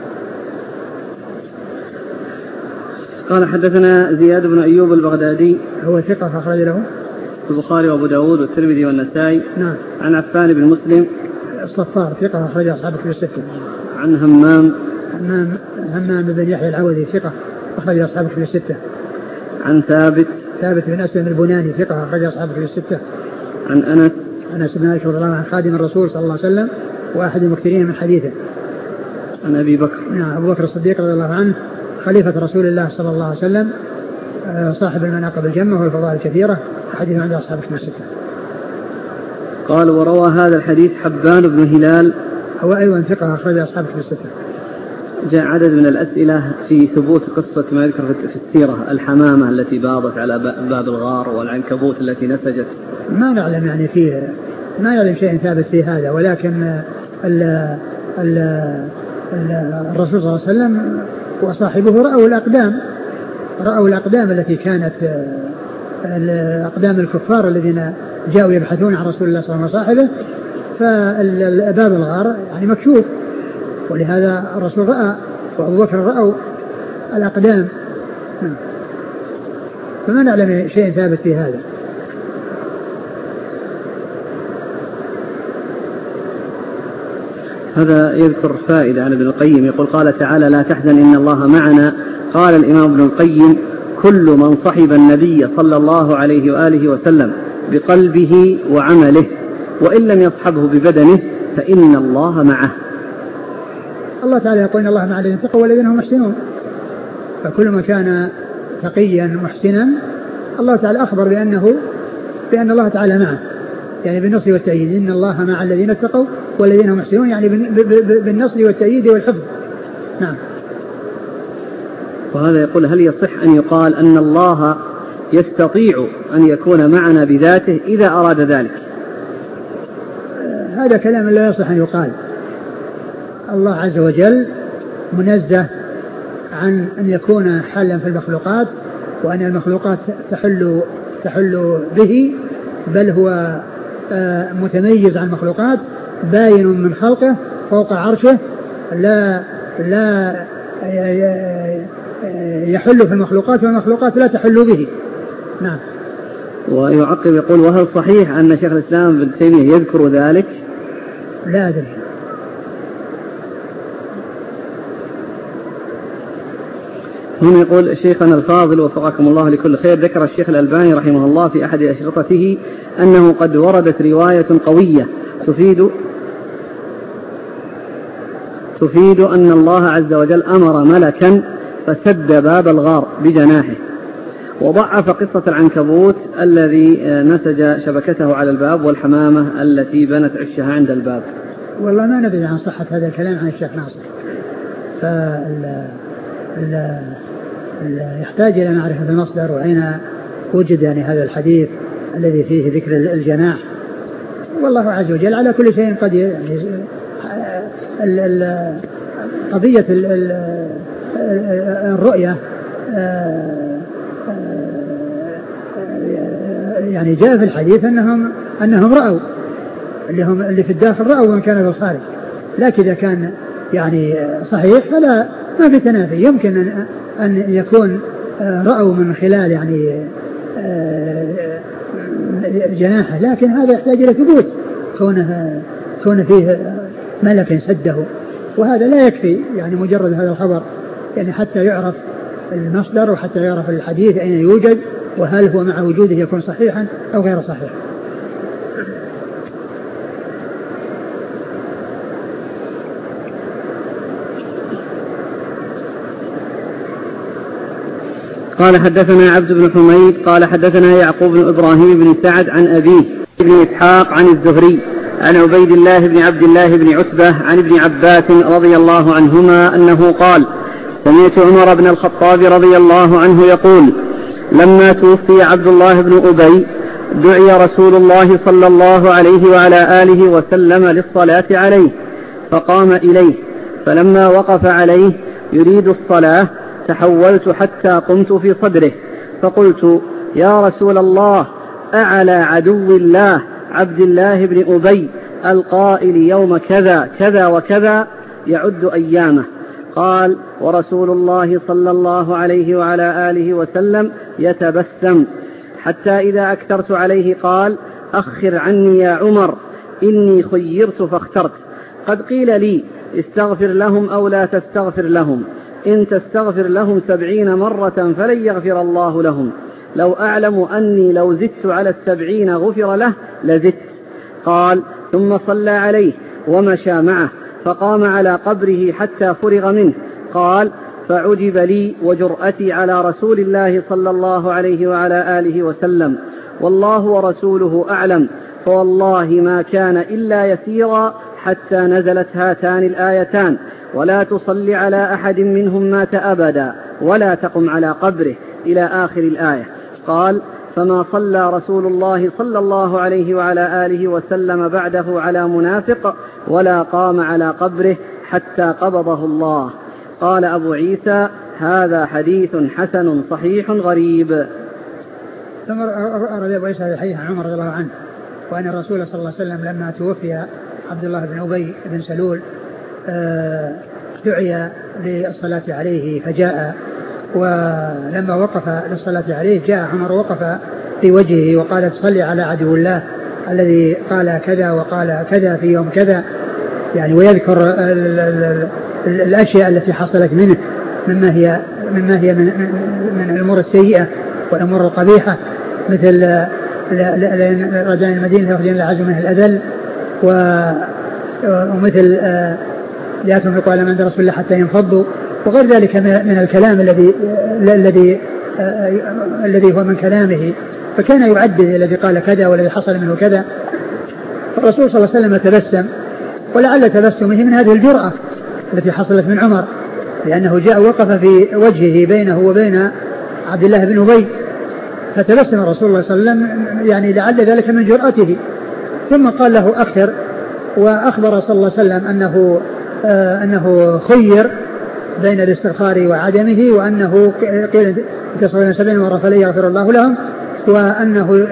قال حدثنا زياد بن أيوب البغدادي هو ثقة أخرج له البخاري وأبو داود والترمذي والنسائي. نعم. عن عفان بن مسلم الصفار ثقة أخرج أصحاب الكتب الستة. عن همام بن يحيى العوذي ثقة أخرج أصحاب الكتب الستة. عن ثابت بن أسلم البناني ثقة أخرج أصحاب الكتب الستة. عن أنس بن مالك رضي الله عنه خادم الرسول صلى الله عليه وسلم وأحد المكثرين من حديثه. عن أبي بكر نعم أبو بكر الصديق رضي الله عنه خليفة رسول الله صلى الله عليه وسلم صاحب المناقب الجمة والفضائل الكثيرة، حديث عند أصحاب الكتب الستة. قال وروى هذا الحديث حبان بن هلال هو أيضا ثقة أخرج أصحاب الكتب الستة. جاء عدد من الأسئلة في ثبوت قصة ما يذكر في السيرة، الحمامة التي باضت على باب الغار والعنكبوت التي نسجت. ما نعلم يعني فيه، ما نعلم شيء ثابت في هذا، ولكن الرسول صلى الله عليه وسلم وصاحبه رأوا الأقدام التي كانت أقدام الكفار الذين جاءوا يبحثون عن رسول الله صلى الله عليه وسلم وصاحبه، فباب الغار يعني مكشوف، ولهذا الرسول رأى وأبو بكر رأوا الأقدام، فما نعلم شيء ثابت في هذا. هذا يذكر فائدة عن ابن القيم، يقول قال تعالى لا تحزن إن الله معنا. قال الإمام ابن القيم كل من صحب النبي صلى الله عليه وآله وسلم بقلبه وعمله وإن لم يصحبه ببدنه فإن الله معه. الله تعالى يقول إن الله مع الذين اتقوا والذين هم محسنون، فكل من كان تقيا محسنا الله تعالى أخبر بأن الله تعالى معه، يعني بالنصر والتأييد، إن الله مع الذين اتقوا والذين هم محسنون، يعني بالنصر والتأييد والحفظ. نعم. وهذا يقول هل يصح أن يقال أن الله يستطيع أن يكون معنا بذاته إذا أراد ذلك؟ هذا كلام لا يصح أن يقال. الله عز وجل منزه عن أن يكون حلا في المخلوقات وأن المخلوقات تحل به، بل هو متميز عن المخلوقات، باين من خلقه فوق عرشه، لا يحل في المخلوقات والمخلوقات لا تحل به. نعم. ويعقب يقول وهل صحيح أن شيخ الإسلام ابن تيمية يذكر ذلك؟ لا أدري. هنا يقول شيخنا الفاضل وفقكم الله لكل خير، ذكر الشيخ الألباني رحمه الله في أحد أشرطته أنه قد وردت رواية قوية تفيد أن الله عز وجل أمر ملكا فسد باب الغار بجناحه، وضعف قصة العنكبوت الذي نسج شبكته على الباب والحمامة التي بنت عشها عند الباب. والله ما ندري عن صحة هذا الكلام عن الشيخ ناصر، يحتاج إلى معرفة المصدر وأين وجد يعني هذا الحديث الذي فيه ذكر الجناح. والله عز وجل على كل شيء قدير. يعني قضية الرؤية يعني جاء في الحديث أنهم رأوا اللي في الداخل رأوا من كان في الخارج، لكن إذا كان يعني صحيح فلا ما في تنافي، يمكن أن يكون رأوا من خلال يعني جناحه، لكن هذا يحتاج إلى ثبوت كون فيه ملك سده، وهذا لا يكفي يعني مجرد هذا الخبر، يعني حتى يعرف المصدر وحتى يعرف الحديث أين يوجد وهل هو مع وجوده يكون صحيحا أو غير صحيح. قال حدثنا عبد بن حميد قال حدثنا يعقوب بن إبراهيم بن سعد عن أبيه بن إسحاق عن الزهري عن عبيد الله بن عبد الله بن عتبة عن ابن عباس رضي الله عنهما أنه قال سمعت عمر بن الخطاب رضي الله عنه يقول لما توفي عبد الله بن أبي دعي رسول الله صلى الله عليه وعلى آله وسلم للصلاة عليه فقام إليه، فلما وقف عليه يريد الصلاة تحولت حتى قمت في صدره فقلت يا رسول الله أعلى عدو الله عبد الله بن أبي القائل يوم كذا كذا وكذا يعد أيامه. قال ورسول الله صلى الله عليه وعلى آله وسلم يتبسم حتى إذا أكثرت عليه قال أخر عني يا عمر إني خيرت فاخترت، قد قيل لي استغفر لهم أو لا تستغفر لهم، إن تستغفر لهم 70 مرة فلن يغفر الله لهم، لو أعلم أني لو زدت على 70 غفر له لزدت. قال ثم صلى عليه ومشى معه فقام على قبره حتى فرغ منه. قال فعجب لي وجرأتي على رسول الله صلى الله عليه وعلى آله وسلم، والله ورسوله أعلم، فوالله ما كان إلا يسيرا حتى نزلت هاتان الآيتان ولا تصل على أحد منهم مات أبدا ولا تقم على قبره إلى آخر الآية. قال فما صلى رسول الله صلى الله عليه وعلى آله وسلم بعده على منافق ولا قام على قبره حتى قبضه الله. قال أبو عيسى هذا حديث حسن صحيح غريب. ثم أرد أبو عيسى الحديث عن عمر رضي الله عنه وأن الرسول صلى الله عليه وسلم لما توفي عبد الله بن أبي بن سلول دعي للصلاة عليه فجاء، ولما وقف للصلاة عليه جاء عمر وقف في وجهه وقال صلي على عدو الله الذي قال كذا وقال كذا في يوم كذا، يعني ويذكر الأشياء التي حصلت منه مما هي من الأمور السيئة والأمور القبيحة، مثل رجال المدينة يخرجون العزم منه الأذل، ومثل لا تنفقوا على من عند رسول الله حتى ينفضوا، وغير ذلك من الكلام الذي هو من كلامه، فكان يعدد الذي قال كذا والذي حصل منه كذا. فالرسول صلى الله عليه وسلم تبسم، ولعل تبسمه من هذه الجرأة التي حصلت من عمر، لأنه جاء وقف في وجهه بينه وبين عبد الله بن أبي، فتبسم الرسول صلى الله عليه وسلم، يعني لعل ذلك من جرأته. ثم قال له أكثر، وأخبر صلى الله عليه وسلم أنه خير بين الاستغفار وعدمه، وأنه قيل تصلون 70 مرة فلن يغفر الله لهم، وأنه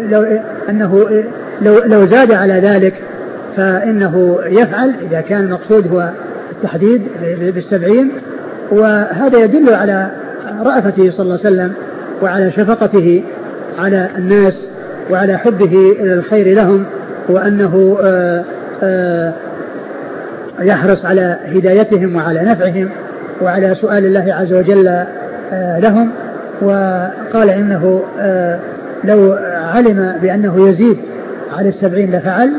لو زاد على ذلك فإنه يفعل إذا كان المقصود هو التحديد ب70. وهذا يدل على رأفته صلى الله عليه وسلم وعلى شفقته على الناس وعلى حبه إلى الخير لهم، وأنه يحرص على هدايتهم وعلى نفعهم وعلى سؤال الله عز وجل لهم. وقال إنه لو علم بأنه يزيد على 70 لفعل.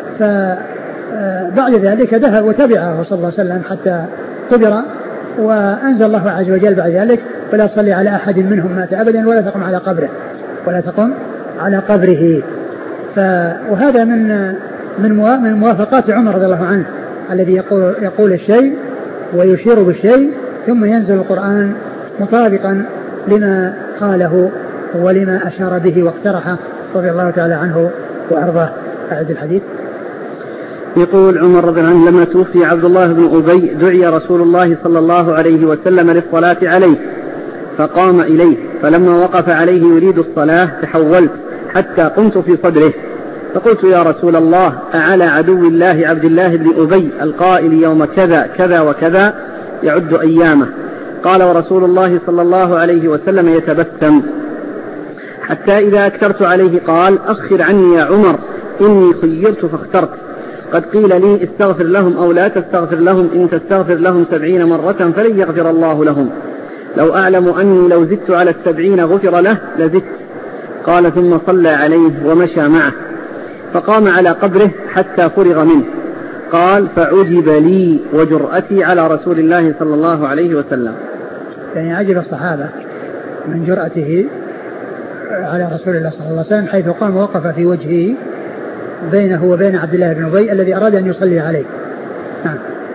فبعد ذلك ذهب وتبعه صلى الله عليه وسلم حتى قبر، وأنزل الله عز وجل بعد ذلك ولا تصلي على أحد منهم مات أبدا ولا تقم على قبره ولا تقم على قبره. وهذا من موافقات عمر رضي الله عنه، الذي يقول الشيء ويشير بالشيء ثم ينزل القرآن مطابقا لما قاله ولما أشار به واقترحه رضي الله تعالى عنه وأرضاه. أعد الحديث. يقول عمر رضي الله عنه لما توفي عبد الله بن أبي دعي رسول الله صلى الله عليه وسلم للصلاة عليه فقام إليه، فلما وقف عليه يريد الصلاة تحولت حتى قمت في صدره فقلت يا رسول الله أعلى عدو الله عبد الله بن أبي القائل يوم كذا كذا وكذا يعد أيامه؟ قال ورسول الله صلى الله عليه وسلم يتبسم، حتى إذا أكثرت عليه قال أخر عني يا عمر إني خيرت فاخترت، قد قيل لي استغفر لهم أو لا تستغفر لهم، إن تستغفر لهم 70 مرة فلن يغفر الله لهم، لو أعلم أني لو زدت على 70 غفر له لزدت. قال ثم صلى عليه ومشى معه فقام على قبره حتى فرغ منه. قال فعجب لي وجرأتي على رسول الله صلى الله عليه وسلم. يعني عجب الصحابة من جرأته على رسول الله صلى الله عليه وسلم، حيث قام وقف في وجهه بينه وبين عبد الله بن أبي الذي أراد أن يصلي عليه. نعم.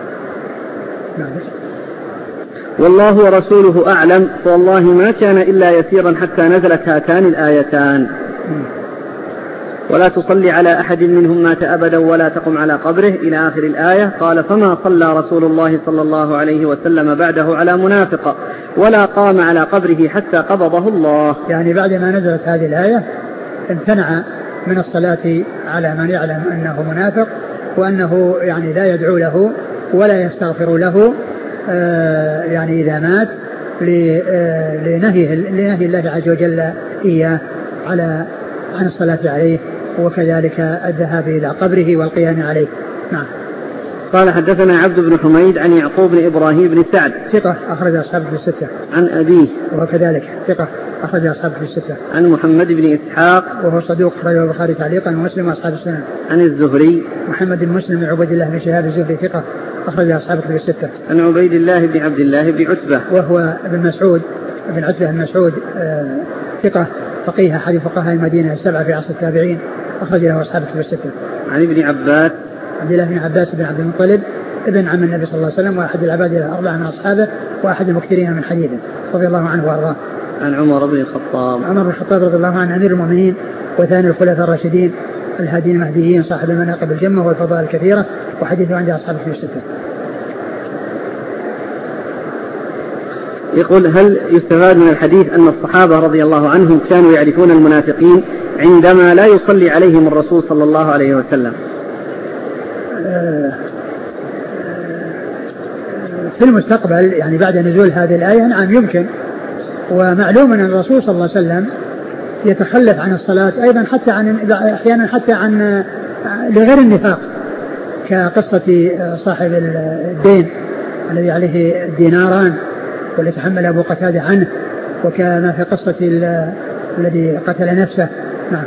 والله ورسوله أعلم، فوالله ما كان إلا يسيرا حتى نزلت هاتان الآيتان ولا تصلي على أحد منهم مات أبدا ولا تقم على قبره إلى آخر الآية. قال فما صلى رسول الله صلى الله عليه وسلم بعده على منافق ولا قام على قبره حتى قبضه الله. يعني بعد ما نزلت هذه الآية امتنع من الصلاة على من يعلم أنه منافق وأنه يعني لا يدعو له ولا يستغفر له يعني إذا مات لنهي الله عز وجل إياه عن الصلاة عليه، وكذلك الذهاب إلى قبره والقيام عليه. نعم. قال حدثنا عبد بن حميد عن يعقوب بن إبراهيم بن سعد ثقة أخرج أصحابه في الستة. عن أبيه وهو كذلك ثقة أخرج أصحابه في الستة. عن محمد بن إسحاق وهو صدوق أخرجه البخاري تعليقا ومسلم وأصحاب السنن. عن الزهري محمد بن مسلم بن عبيد الله بن شهاب الزهري ثقة أخرج أصحابه في الستة. عن عبيد الله بن عبد الله بن عتبة وهو ابن مسعود بن عتبة بن مسعود ثقة فقيه أحد فقهاء المدينة السبعة في عصر التابعين أخرج له أصحابه في الستة. عن ابن عباس عبد الله بن عباس بن عبد المطلب ابن عم النبي صلى الله عليه وسلم وأحد العباد الأربعة من أصحابه وأحد المكثرين من حديثه رضي الله عنه وأرضاه. عن عمر بن الخطاب رضي الله عنه أمير المؤمنين وثاني الخلفاء الراشدين الهادين المهديين صاحب المناقب الجمة والفضائل الكثيرة وحديثه عند أصحابه في الستة. يقول هل يستفاد من الحديث أن الصحابة رضي الله عنهم كانوا يعرفون المنافقين عندما لا يصلي عليهم الرسول صلى الله عليه وسلم؟ في المستقبل يعني بعد نزول هذه الآية نعم يمكن، ومعلوم أن الرسول صلى الله عليه وسلم يتخلف عن الصلاة أيضا حتى أحيانا حتى عن لغير النفاق، كقصة صاحب الدين الذي عليه ديناران والذي تحمل أبو قتادة عنه، وكما في قصة الذي قتل نفسه. نعم.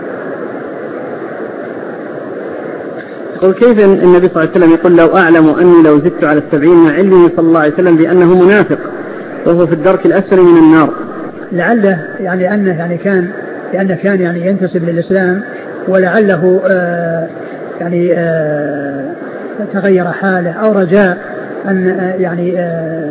يقول كيف النبي صلى الله عليه وسلم يقول لو أعلم أني لو زدت على 70 مع علمه صلى الله عليه وسلم بأنه منافق وهو في الدرك الأسفل من النار؟ لعله يعني أنه يعني كان يعني ينتسب للإسلام، ولعله يعني تغير حاله أو رجاء أن يعني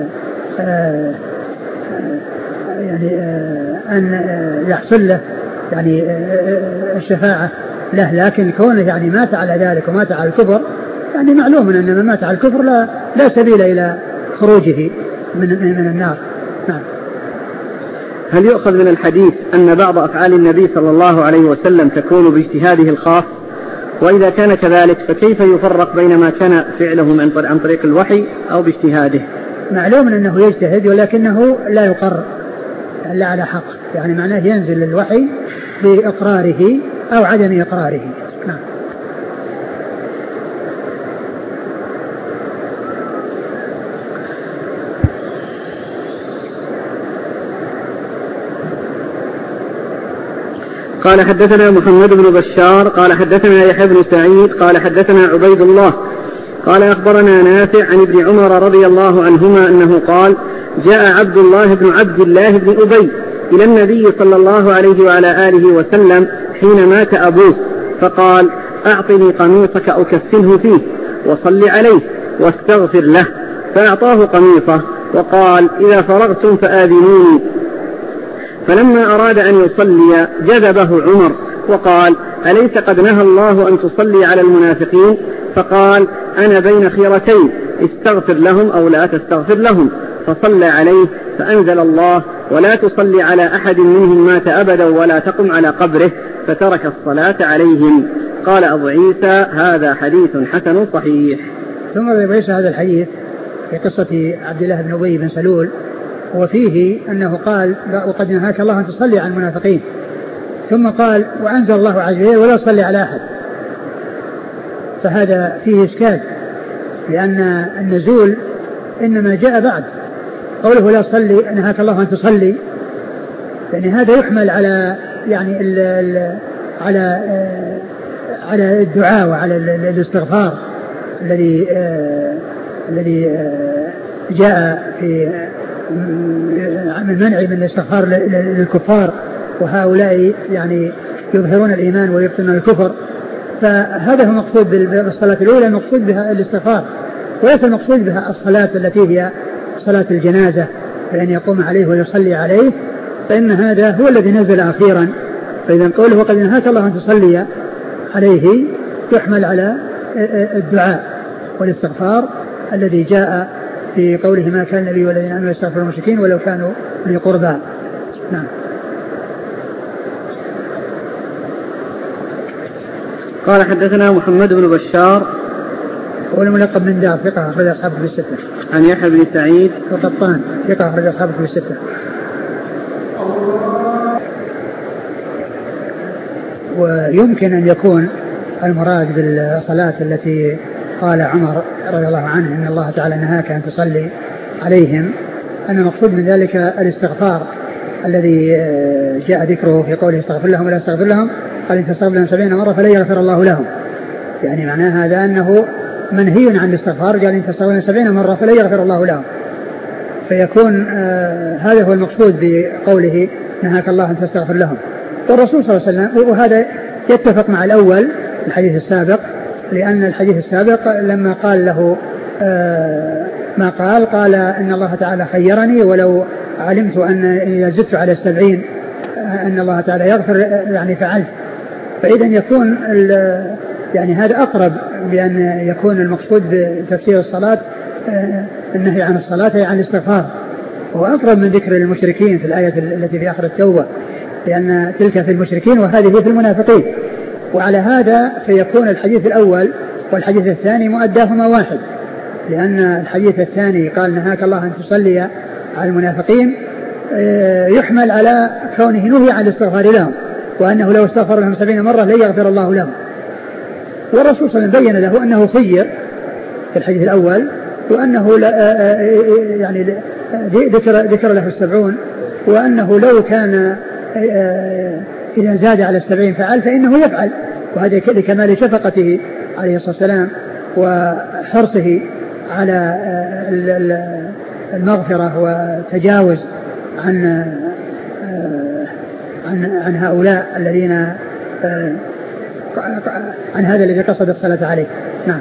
أن يحصل له يعني الشفاعة له، لكن كونه يعني مات على ذلك ومات على الكفر يعني معلوم أن من مات على الكفر لا سبيل إلى خروجه من النار. نعم. هل يؤخذ من الحديث أن بعض أفعال النبي صلى الله عليه وسلم تكون باجتهاده الخاص؟ وإذا كان كذلك فكيف يفرق بين ما كان فعله عن طريق الوحي أو باجتهاده؟ معلوم أنه يجتهد ولكنه لا يقر إلا على حق، يعني معناه ينزل الوحي بإقراره أو عدم إقراره. نعم. قال حدثنا محمد بن بشار قال حدثنا يحيى بن سعيد قال حدثنا عبيد الله قال أخبرنا نافع عن ابن عمر رضي الله عنهما أنه قال جاء عبد الله بن أبي إلى النبي صلى الله عليه وعلى آله وسلم حين مات أبوه فقال أعطني قميصك أكفنه فيه وصل عليه واستغفر له، فأعطاه قميصه وقال إذا فرغتم فآذنوني. فلما أراد أن يصلي جذبه عمر وقال أليس قد نهى الله أن تصلي على المنافقين؟ فقال أنا بين خيرتين استغفر لهم أو لا تستغفر لهم، فصلى عليه فأنزل الله ولا تصلي على أحد منهم مات أبدا ولا تقم على قبره، فترك الصلاة عليهم. قال أبو عيسى هذا حديث حسن صحيح. ثم أبو عيسى هذا الحديث في قصة عبد الله بن أبي بن سلول، وفيه أنه قال وقد نهاك الله أن تصلي على المنافقين، ثم قال وأنزل الله عز وجل ولا تصلي على أحد، فهذا فيه إشكال، لأن النزول إنما جاء بعد قوله لا تصلي نهاك الله أن تصلي، يعني هذا يحمل على يعني على الدعاء وعلى الاستغفار الذي جاء في المنع من الاستغفار للكفار، وهؤلاء يعني يظهرون الإيمان ويبطنون الكفر، فهذا هو المقصود بالصلاة الأولى، المقصود بها الاستغفار، وليس المقصود بها الصلاة التي هي صلاة الجنازة بأن يقوم عليه ويصلي عليه، فإن هذا هو الذي نزل أخيرا. فإذا قوله وقد نهاك الله أن تصلي عليه يحمل على الدعاء والاستغفار الذي جاء في قوله ما كان النبي والذين آمنوا يستغفرون المشركين ولو كانوا من قربى. نعم. قال حدثنا محمد بن بشار والملقب من دار ثقة أخرج أصحابه في الستة. عن يحيى بن سعيد وقطان ثقة أخرج أصحابه في الستة. ويمكن أن يكون المراد بالصلاة التي قال عمر رضي الله عنه إن الله تعالى نهاك أن تصلي عليهم، أن المقصود من ذلك الاستغفار الذي جاء ذكره في قوله استغفر لهم ولا استغفر لهم، قال إن تستغفر لهم 70 مرة فلن يغفر الله لهم، يعني معناه هذا أنه منهي عن الاستغفار، قال إن تستغفر لهم 70 مرة فلن يغفر الله لهم، فيكون هذا هو المقصود بقوله نهاك الله أن تستغفر لهم. والرسول صلى الله عليه وسلم، وهذا يتفق مع الأول الحديث السابق، لأن الحديث السابق لما قال له ما قال إن الله تعالى خيرني ولو علمت أن إذا زدت على 70 أن الله تعالى يغفر يعني فعلت، فإذا يكون يعني هذا أقرب بأن يكون المقصود بتفسير الصلاة النهي عن الصلاة عن الاستغفار، هو أقرب من ذكر المشركين في الآية التي في آخر التوبة، لأن تلك في المشركين وهذه في المنافقين. وعلى هذا فيكون الحديث الأول والحديث الثاني مؤداهما واحد، لأن الحديث الثاني قال نهاك الله أن تصلي على المنافقين يحمل على كونه نهي عن الاستغفار لهم، وأنه لو استغفر لهم 70 مرة لن يغفر الله لهم. والرسول صلى الله عليه وسلم بين له أنه خير في الحديث الأول، وأنه يعني ذكر له 70، وأنه لو كان إذا زاد على 70 فعل فإنه يفعل، وهذا لكمال شفقته عليه الصلاة والسلام وحرصه على المغفرة وتجاوز عن هؤلاء الذين عن هذا الذي قصد الصلاة عليه. نعم.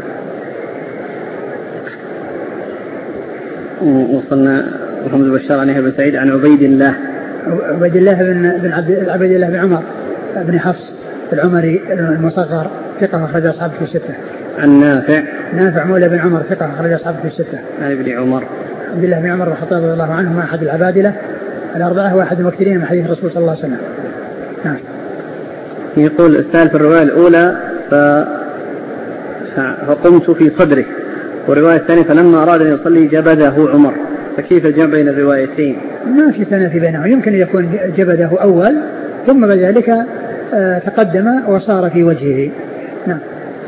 وصلنا محمد بن بشار عن ابن سعيد عن عبيد الله بن عمر بن حفص العمري المصغر ثقة أخرج أصحابه في الستة. عن نافع مولى بن عمر ثقة أخرج أصحابه في الستة. عن ابن عمر عبد الله بن عمر بن الخطاب رضي الله عنهما أحد العبادلة الأربعة وأحد المكثرين من حديث الرسول صلى الله عليه وسلم. نعم. يقول السائل في الرواية الأولى فقمت في صدره، والرواية الثانية فلما أراد أن يصلي جبده عمر، فكيف الجمع بين الروايتين؟ ما في تنافي بينهم، يمكن أن يكون جبده أول ثم بعد ذلك تقدم وصار في وجهه. نعم.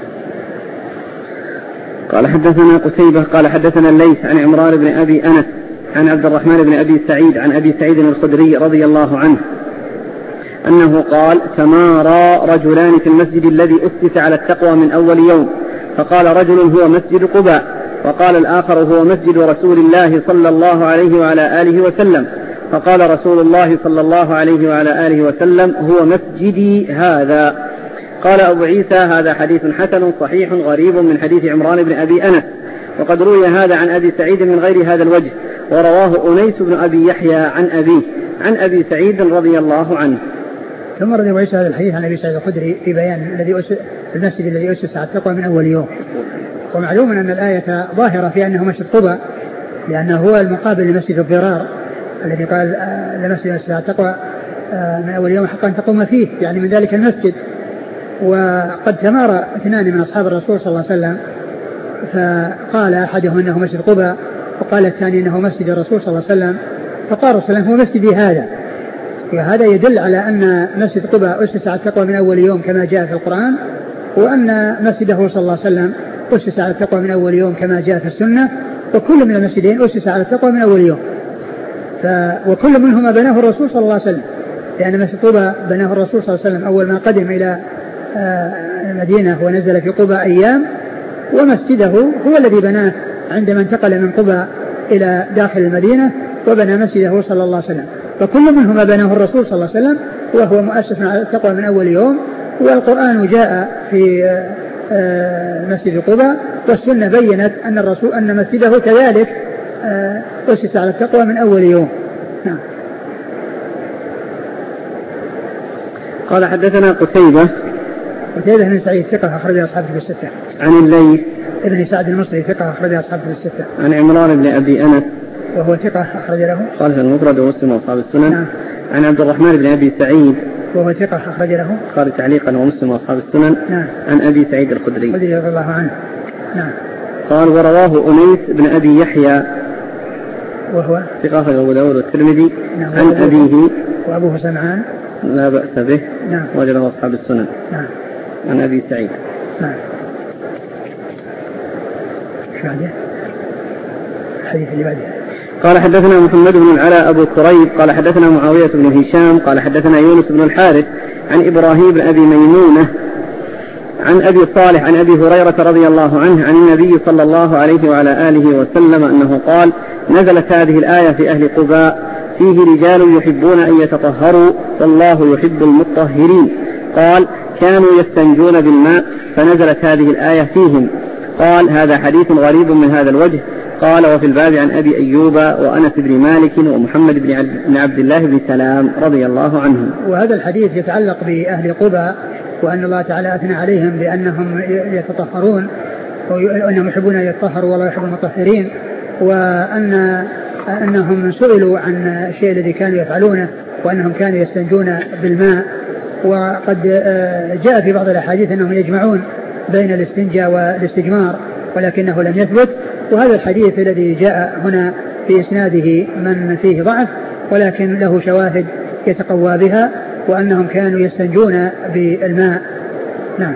قال حدثنا قتيبة قال حدثنا الليث عن عمران بن أبي أنس عن عبد الرحمن بن أبي سعيد عن أبي سعيد الخدري رضي الله عنه أنه قال تمارى رجلان في المسجد الذي أسس على التقوى من أول يوم، فقال رجل هو مسجد قباء، وقال الآخر هو مسجد رسول الله صلى الله عليه وعلى آله وسلم، فقال رسول الله صلى الله عليه وعلى آله وسلم هو مسجدي هذا. قال أبو عيسى هذا حديث حسن صحيح غريب من حديث عمران بن أبي أنس، وقد روي هذا عن أبي سعيد من غير هذا الوجه، ورواه أنيس بن أبي يحيى عن أبيه عن أبي سعيد رضي الله عنه. ثم رضي أبو عيسى هذا الحديث عن أبي سعيد الخدري في بيان المسجد الذي أسس على التقوى من أول يوم. ومعلوم أن الآية ظاهرة في أنه مسجد قباء، لأنه هو المقابل لمسجد الضرار الذي قال لمسجد أسس على التقوى من أول يوم حقا تقوم فيه، يعني من ذلك المسجد. وقد تمارى اثنان من أصحاب الرسول صلى الله عليه وسلم، فقال أحدهم أنه مسجد قباء، وقال الثاني أنه مسجد الرسول صلى الله عليه وسلم، فقال الرسول هو مسجدي هذا. وهذا يدل على أن مسجد قباء أسس على التقوى من أول يوم كما جاء في القرآن، وأن مسجده صلى الله عليه وسلم أسس على التقوى من أول يوم كما جاء في السنة، وكل من المسجدين أسس على التقوى من أول يوم، وكل منهما بناه الرسول صلى الله عليه وسلم، لأن مسجد قباء بناه الرسول صلى الله عليه وسلم أول ما قدم إلى المدينة ونزل في قباء أيام، ومسجده هو الذي بناه عندما انتقل من قباء إلى داخل المدينة وبنى مسجده صلى الله عليه وسلم، فكل منهما بناه الرسول صلى الله عليه وسلم، وهو مؤسس على التقوى من أول يوم. والقرآن جاء في مسجد قباء، والسنة بينت أن مسجده كذلك أسس على التقوى من أول يوم. نعم. قال حدثنا قتيبة بن سعيد ثقة أخرج أصحابه في الستة. عن الليث ابن سعد المصري ثقة أخرج أصحابه في الستة. عن عمران بن أبي أنس وهو ثقة أخرج له قال في المفرد ومسلم وأصحاب السنن. نعم. عن عبد الرحمن بن أبي سعيد وهو ثقة أخرج له قال تعليقا ومسلم وأصحاب السنن. نعم. عن أبي سعيد الخدري رضي الله عنه. نعم. قال ورواه أنيس بن أبي يحيى وهو ثقة أخرج أبو داود والترمذي. نعم. عن أبيه وأبوه سمعان لا بأس به. نعم. وجده أصحاب السنن. نعم. عن أبي سعيد. نعم. شاهده الحديث اللي بعده. قال حدثنا محمد بن العلاء أبو كريب قال حدثنا معاوية بن هشام قال حدثنا يونس بن الحارث عن إبراهيم بن أبي ميمونة عن أبي صالح عن أبي هريرة رضي الله عنه عن النبي صلى الله عليه وعلى آله وسلم أنه قال نزلت هذه الآية في أهل قباء فيه رجال يحبون أن يتطهروا والله يحب المطهرين. قال كانوا يستنجون بالماء فنزلت هذه الآية فيهم. قال هذا حديث غريب من هذا الوجه. قال وفي الباب عن أبي أيوب وأنس بن مالك ومحمد بن عبد الله بن سلام رضي الله عنهم. وهذا الحديث يتعلق بأهل قباء، وأن الله تعالى أثنى عليهم بأنهم يتطهرون وأنهم يحبون أن يتطهروا والله يحب المطهرين، وأن أنهم سئلوا عن الشيء الذي كانوا يفعلونه وأنهم كانوا يستنجون بالماء، وقد جاء في بعض الأحاديث أنهم يجمعون بين الاستنجاء والاستجمار ولكنه لم يثبت. وهذا الحديث الذي جاء هنا في إسناده من فيه ضعف ولكن له شواهد يتقوى بها، وأنهم كانوا يستنجون بالماء. نعم.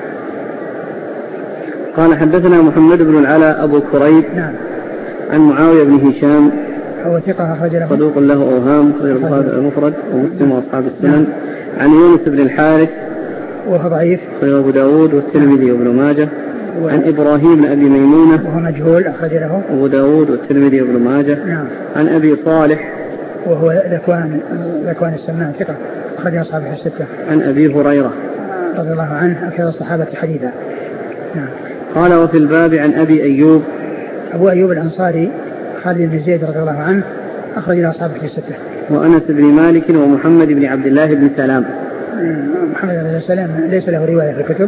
قال حدثنا محمد بن العلاء أبو كريب. نعم. عن معاوية بن هشام هو ثقة أخرج له صدوق له أوهام غير المفرد ومسلم وأصحاب السنن. نعم. عن يونس بن الحارث وهو ضعيف غير أبو داود والترمذي وابن ماجه. عن إبراهيم بن أبي ميمونة وهو مجهول أخرج له أبو داود والترمذي وابن ماجه. نعم. عن أبي صالح وهو ذكوان السمان ثقة أخرج أصحابه الستة. عن أبي هريرة رضي الله عنه أكثر الصحابة حديثا. نعم. قال وفي الباب عن أبي أيوب أبو أيوب الأنصاري خالد بن زيد رضي الله عنه أخرج له أصحابه الستة. وأنس بن مالك ومحمد بن عبد الله بن سلام. محمد بن سلام ليس له رواية في الكتب.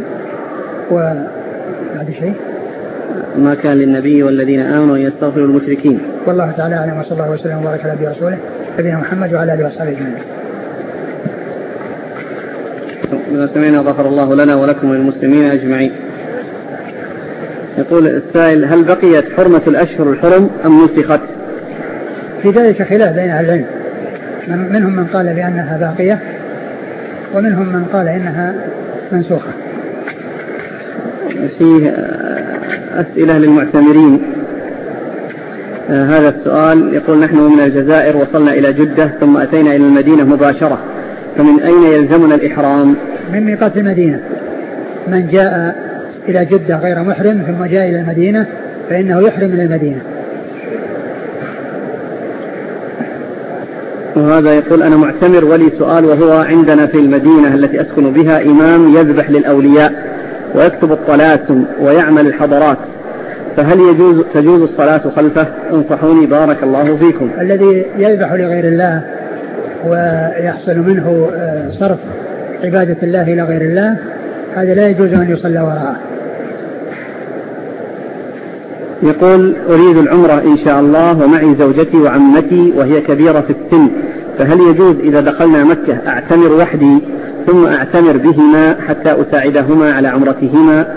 وهذا شيء ما كان للنبي والذين آمنوا يستغفروا المشركين. والله تعالى أعلم وصلى الله وسلم وبارك على نبينا ورسوله نبينا محمد وعلى آله وصحبه أجمعين. بما سمعنا غفر الله لنا ولكم وللمسلمين أجمعين. يقول السائل هل بقيت حرمة الأشهر الحرم أم نسخت؟ في ذلك خلاف بين أهل العلم، منهم من قال بأنها باقية ومنهم من قال إنها منسوخة. فيه أسئلة للمعتمرين. هذا السؤال يقول نحن من الجزائر وصلنا إلى جدة ثم أتينا إلى المدينة مباشرة، فمن أين يلزمنا الإحرام؟ من ميقات المدينة. من جاء إلى جدة غير محرم ثم جاء إلى المدينة فإنه يحرم من المدينة. وهذا يقول أنا معتمر ولي سؤال، وهو عندنا في المدينة التي أسكن بها إمام يذبح للأولياء ويكتب الطلاسم ويعمل الحضرات، فهل تجوز الصلاة خلفه؟ انصحوني بارك الله فيكم. الذي يذبح لغير الله ويحصل منه صرف عبادة الله إلى غير الله هذا لا يجوز أن يصلى وراءه. يقول أريد العمرة إن شاء الله ومعي زوجتي وعمتي وهي كبيرة في السن، فهل يجوز إذا دخلنا مكة أعتمر وحدي ثم أعتمر بهما حتى أساعدهما على عمرتهما؟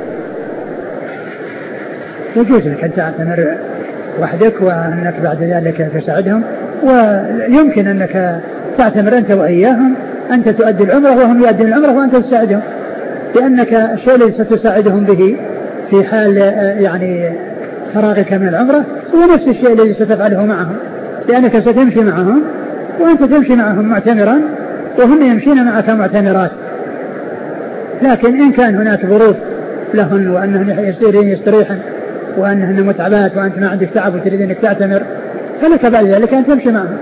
يجوز لك أن تعتمر وحدك وأنك بعد ذلك تساعدهم، ويمكن أنك تعتمر أنت وإياهم، أنت تؤدي العمرة وهم يؤدون العمرة وأنت تساعدهم، لأنك الشيء الذي ستساعدهم به في حال يعني فراغك من العمرة هو نفس الشيء الذي ستفعله معهم، لأنك ستمشي معهم وأنت تمشي معهم معتمرا وهم يمشين معك معتمرات. لكن إن كان هناك ظروف لهن وأنهن يستريحن وأنهن متعبات وأنت ما عندك تعب وتريد أنك تعتمر فلك بعد ذلك أن تمشي معهم.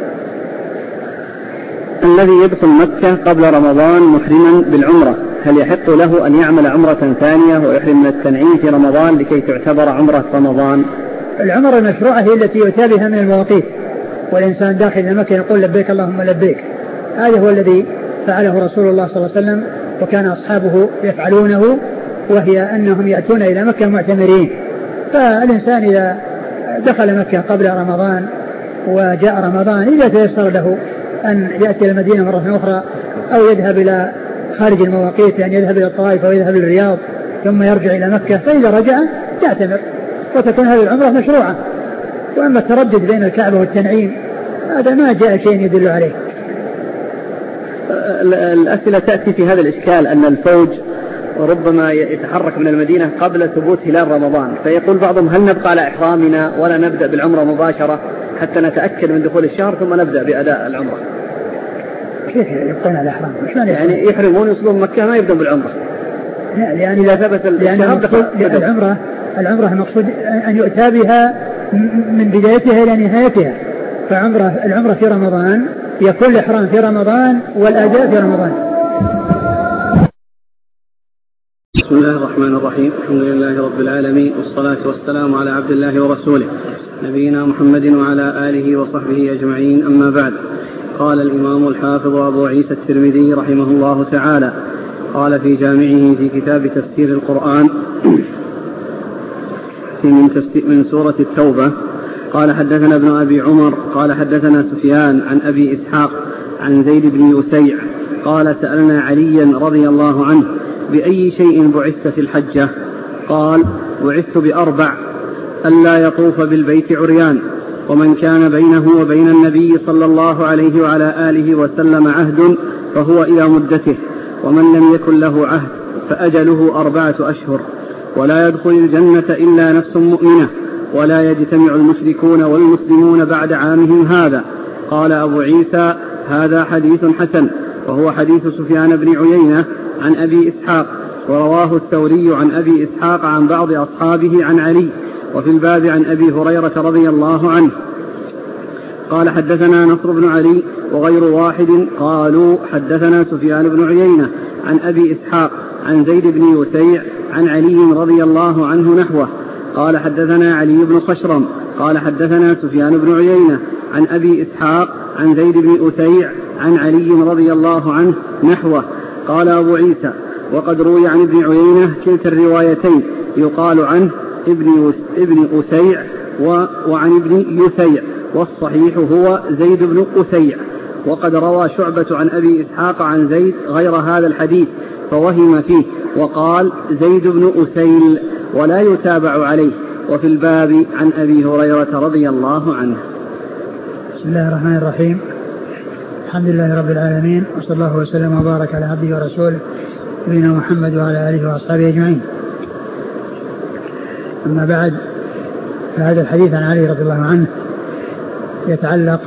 الذي يدخل مكة قبل رمضان محرما بالعمرة هل يحق له أن يعمل عمرة ثانية ويحرم من التنعيم في رمضان لكي تعتبر عمرة رمضان؟ العمرة المشروعة هي التي يؤتى بها من المواقيت، والإنسان داخل مكة يقول لبيك اللهم لبيك. هذا هو الذي فعله رسول الله صلى الله عليه وسلم وكان أصحابه يفعلونه، وهي أنهم يأتون إلى مكة معتمرين. فالإنسان إذا دخل مكة قبل رمضان وجاء رمضان إذا تيسر له أن يأتي إلى المدينة مرة أخرى أو يذهب إلى خارج المواقيت، يعني يذهب إلى الطائف أو يذهب إلى الرياض ثم يرجع إلى مكة، فإذا رجع يعتمر وتكون هذه العمرة مشروعة. وأما التردد بين الكعبة والتنعيم هذا ما جاء شيء يدل عليه. الأسئلة تأتي في هذا الإشكال أن الفوج ربما يتحرك من المدينة قبل ثبوت هلال رمضان، فيقول بعضهم هل نبقى على إحرامنا ولا نبدأ بالعمرة مباشرة حتى نتأكد من دخول الشهر ثم نبدأ بأداء العمرة؟ كيف يبقون على الإحرام؟ يعني يحرمون يوصلون مكة ما يبدأ بالعمرة؟ لا، لأن إذا ثبت العمرة المقصود أن يؤتى بها من بدايتها إلى نهايتها، فالعمرة في رمضان يكون الإحرام في رمضان والأداء في رمضان. بسم الله الرحمن الرحيم، الحمد لله رب العالمين والصلاة والسلام على عبد الله ورسوله نبينا محمد وعلى آله وصحبه أجمعين، أما بعد. قال الإمام الحافظ أبو عيسى الترمذي رحمه الله تعالى قال في جامعه في كتاب تفسير القرآن من سورة التوبة قال حدثنا ابن أبي عمر قال حدثنا سفيان عن أبي إسحاق عن زيد بن يسيع قال سألنا عليا رضي الله عنه بأي شيء بعثت في الحجة؟ قال بعثت ب4: ألا يطوف بالبيت عريان، ومن كان بينه وبين النبي صلى الله عليه وعلى آله وسلم عهد فهو إلى مدته، ومن لم يكن له عهد فأجله 4 أشهر، ولا يدخل الجنة إلا نفس مؤمنة، ولا يجتمع المشركون والمسلمون بعد عامهم هذا. قال أبو عيسى: هذا حديث حسن، وهو حديث سفيان بن عيينة عن أبي إسحاق، ورواه الثوري عن أبي إسحاق عن بعض أصحابه عن علي، وفي الباب عن أبي هريرة رضي الله عنه. قال حدثنا نصر بن علي وغير واحد قالوا حدثنا سفيان بن عيينة عن أبي إسحاق عن زيد بن يسيع عن علي رضي الله عنه نحوه. قال حدثنا علي بن خشرم قال حدثنا سفيان بن عيينة عن أبي إسحاق عن زيد بن يسيع عن علي رضي الله عنه نحوه. قال أبو عيسى: وقد روي عن ابن عيينة كلتا الروايتين، يقال عنه ابن أسيع وعن ابن يسيع، والصحيح هو زيد بن أسيع. وقد روى شعبة عن أبي إسحاق عن زيد غير هذا الحديث فوهم فيه وقال زيد بن أسيل، ولا يتابع عليه. وفي الباب عن أبي هريرة رضي الله عنه. بسم الله الرحمن الرحيم. الحمد لله رب العالمين، وصلى الله وسلم وبارك على عبده ورسوله نبينا محمد وعلى آله وأصحابه أجمعين. أما بعد، فهذا الحديث عن علي رضي الله عنه يتعلق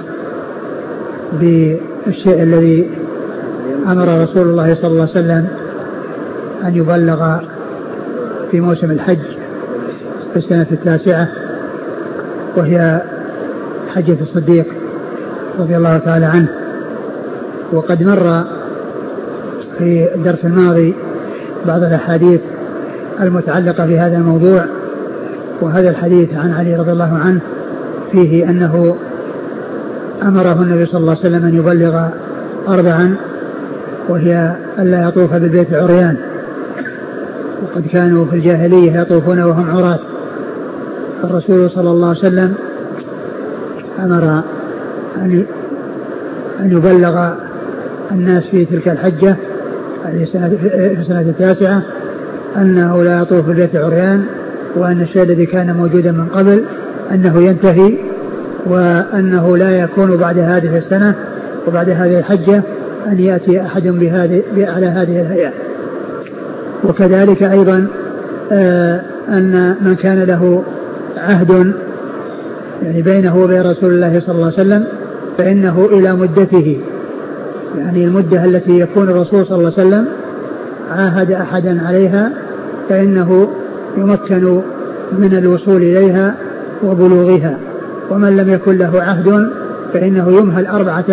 بالشيء الذي أمر رسول الله صلى الله عليه وسلم أن يبلغ في موسم الحج في السنة 9، وهي حجة الصديق رضي الله تعالى عنه. وقد مر في الدرس الماضي بعض الأحاديث المتعلقة بهذا الموضوع، وهذا الحديث عن علي رضي الله عنه فيه أنه أمره النبي صلى الله عليه وسلم أن يبلغ 4، وهي ألا يطوف بالبيت عريان، وقد كانوا في الجاهلية يطوفون وهم عراة، فالرسول صلى الله عليه وسلم أمر أن يبلغ الناس في تلك الحجة في سنة 9 أنه لا يطوف بالبيت عريان، وأن الشيء الذي كان موجودا من قبل أنه ينتهي، وأنه لا يكون بعد هذه السنة وبعد هذه الحجة أن يأتي أحد على هذه الهيئة. وكذلك أيضا أن من كان له عهد يعني بينه وبين رسول الله صلى الله عليه وسلم فإنه إلى مدته، يعني المدة التي يكون الرسول صلى الله عليه وسلم عاهد أحدا عليها فإنه يمكن من الوصول إليها وبلوغها. ومن لم يكن له عهد فإنه يمهل 4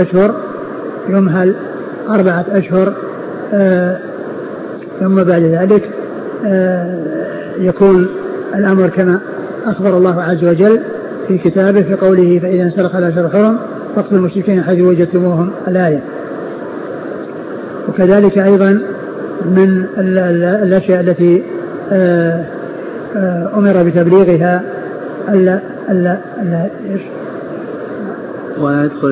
أشهر، ثم بعد ذلك يكون الأمر كما أخبر الله عز وجل في كتابه في قوله: فإذا انسلخ الأشهر الحرم فاقتلوا المشركين حيث وجدتموهم، الآية. وكذلك أيضا من الأشياء التي أمر بتبليغها ألا ولا يدخل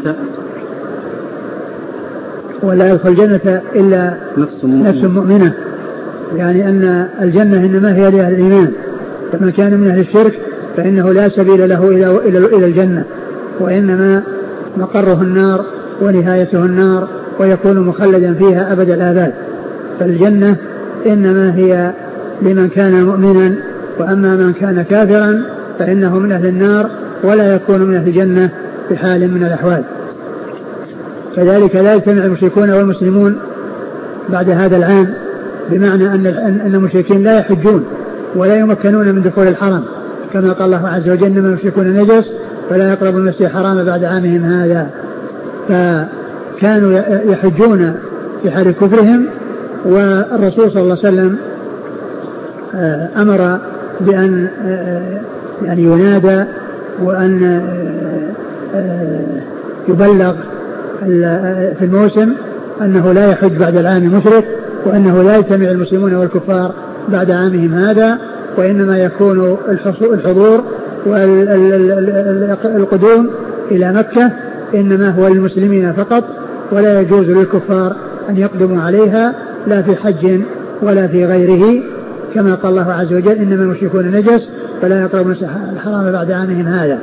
الجنة إلا نفس مؤمنة، يعني أن الجنة إنما هي لأهل الإيمان، فمن كان من أهل الشرك فإنه لا سبيل له إلى الجنة، وإنما مقره النار ونهايته النار، ويكون مخلدا فيها أبد الآباد. فالجنة إنما هي لمن كان مؤمنا، وأما من كان كافرا فإنه من أهل النار ولا يكون من أهل الجنة بحال من الأحوال. كذلك لا يجتمع المشركون والمسلمون بعد هذا العام، بمعنى أن المشركين لا يحجون ولا يمكنون من دخول الحرم، كما قال الله عز وجل: إنما المشركون نجس فلا يقربوا المسجد الحرام بعد عامهم هذا. فكانوا يحجون في حال كفرهم، والرسول صلى الله عليه وسلم أمر بأن يعني ينادى وأن يبلغ في الموسم أنه لا يحج بعد العام مشرك، وأنه لا يجتمع المسلمون والكفار بعد عامهم هذا، وإنما يكون الحضور والقدوم إلى مكة إنما هو للمسلمين فقط، ولا يجوز للكفار أن يقدموا عليها لا في حج ولا في غيره، كما قال الله عز وجل إنما المشركون نجس فلا يقربون الحرام بعد عامهم هذا.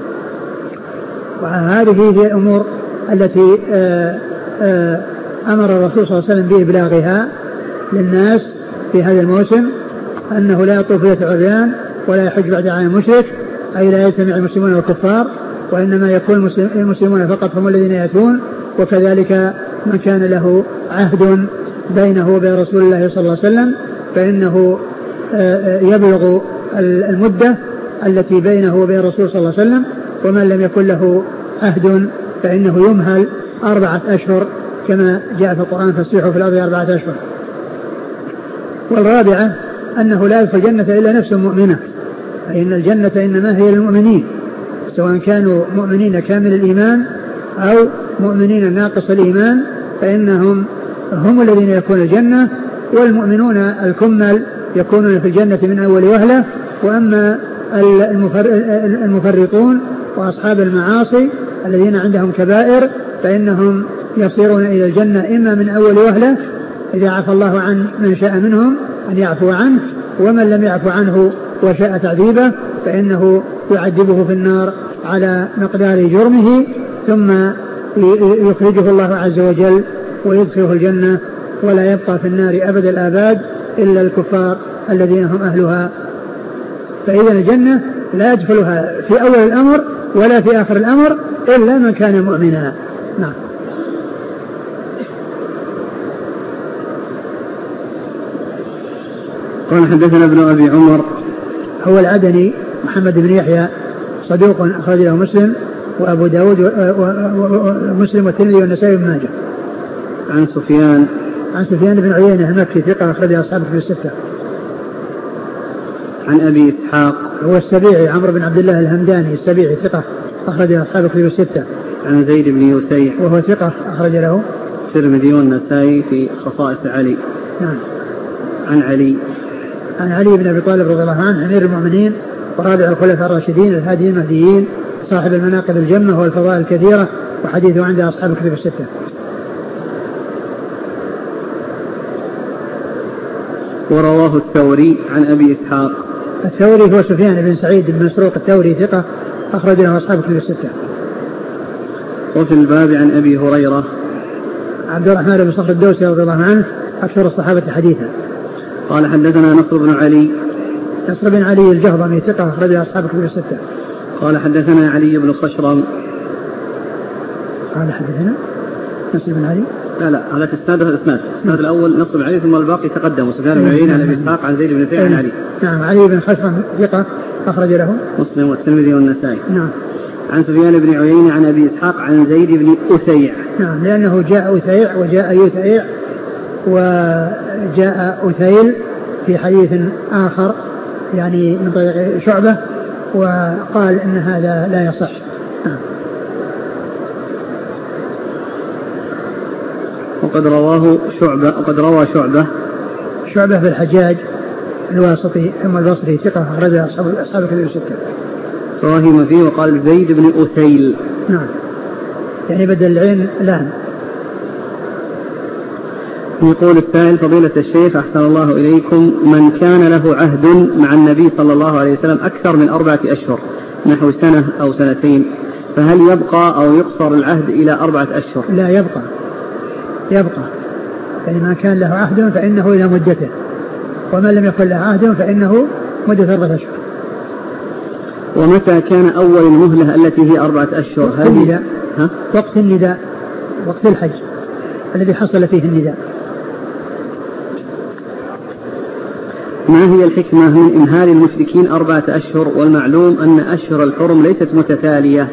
وهذه هي الأمور التي أمر الرسول صلى الله عليه وسلم بإبلاغها للناس في هذا الموسم، أنه لا يطوف بيت عريان ولا يحج بعد عام مشرك، أي لا يجتمع المسلمون والكفار، وإنما يكون المسلمون فقط هم الذين يأتون، وكذلك من كان له عهد بينه وبين رسول الله صلى الله عليه وسلم فإنه يبلغ المدة التي بينه وبين الرسول صلى الله عليه وسلم، ومن لم يكن له عهد فإنه يمهل 4 أشهر كما جاء في القرآن فاسيحوا في الأرض 4 أشهر. والرابعة أنه لا يدخل الجنة إلا نفس مؤمنة، فإن الجنة إنما هي للمؤمنين سواء كانوا مؤمنين كامل الإيمان أو مؤمنين ناقص الإيمان، فإنهم هم الذين يكون الجنة، والمؤمنون الكمل يكونون في الجنة من أول وهلة. وأما المفرطون وأصحاب المعاصي الذين عندهم كبائر فإنهم يصيرون إلى الجنة إما من أول وهلة إذا عفى الله عن من شاء منهم أن يعفو عنه، ومن لم يعفو عنه وشاء تعذيبه فإنه يعذبه في النار على مقدار جرمه، ثم يخرجه الله عز وجل ويدخله الجنة، ولا يبقى في النار أبد الآباد إلا الكفار الذين هم أهلها. فإذا الجنة لا يدخلها في أول الأمر ولا في آخر الأمر إلا من كان مؤمنا. نعم. قال حدثنا ابن أبي عمر هو العدني محمد بن يحيى صدوق أخرج له مسلم وأبو داود ومسلم والترمذي والنسائي بن ماجه. عن سفيان بن عيينة المكي ثقة أخرج أصحاب الكتب الستة. عن أبي إسحاق هو السبيعي عمرو بن عبد الله الهمداني السبيعي ثقة أخرج أصحاب الكتب الستة. عن زيد بن يسيع وهو ثقة أخرج له الترمذي والنسائي في خصائص علي. نعم. عن علي بن أبي طالب رضي الله عنه أمير المؤمنين ورابع الخلفاء الراشدين الهاديين المهديين صاحب المناقب الجمة والفضائل الكثيرة، وحديثه عند أصحاب الكتب الستة. ورواه الثوري عن أبي إسحاق. الثوري هو سفيان بن سعيد بن مسروق الثوري ثقة أخرج له أصحاب الكتب الستة. وفي الباب عن أبي هريرة عبد الرحمن بن صخر الدوسي رضي الله عنه أكثر الصحابة حديثا. قال حدثنا نصر بن علي الجهضمي ثقة أخرج له أصحاب الكتب الستة. قال حدثنا علي بن خشرم. قال حدثنا نصر بن علي. لا هذا في الإسناد الأول نصر بن علي ثم الباقي تقدم وسفيان بن عيينة عن أبي إسحاق عن زيد بن سعيد عن علي. نعم. علي بن خشرم ثقة أخرج له مسلم والترمذي والنسائي. نعم. عن سفيان بن عيينة عن أبي إسحاق عن زيد بن أسيع. نعم، لأنه جاء أسيع وجاء يتيع وجاء أثيل في حديث آخر يعني من طريق شعبة، وقال إن هذا لا يصح. وقد روى شعبة في الحجاج الواسطي ثم البصري ثقة أخرج أصحاب الكتب الستة. فوهم فيه وقال زيد بن أثيل. نعم، يعني بدل العين لام. يقول السائل فضيلة الشيخ أحسن الله إليكم، من كان له عهد مع النبي صلى الله عليه وسلم أكثر من 4 أشهر نحو سنة أو سنتين، فهل يبقى أو يقصر العهد إلى 4 أشهر؟ لا، يبقى يعني ما كان له عهد فإنه إلى مدته، ومن لم يكن له عهد فإنه مدة 4 أشهر. ومتى كان أول المهلة التي هي 4 أشهر؟ وقت النداء، وقت الحج الذي حصل فيه النداء. ما هي الحكمة من إمهال المشركين 4 أشهر والمعلوم أن أشهر الحرم ليست متتالية؟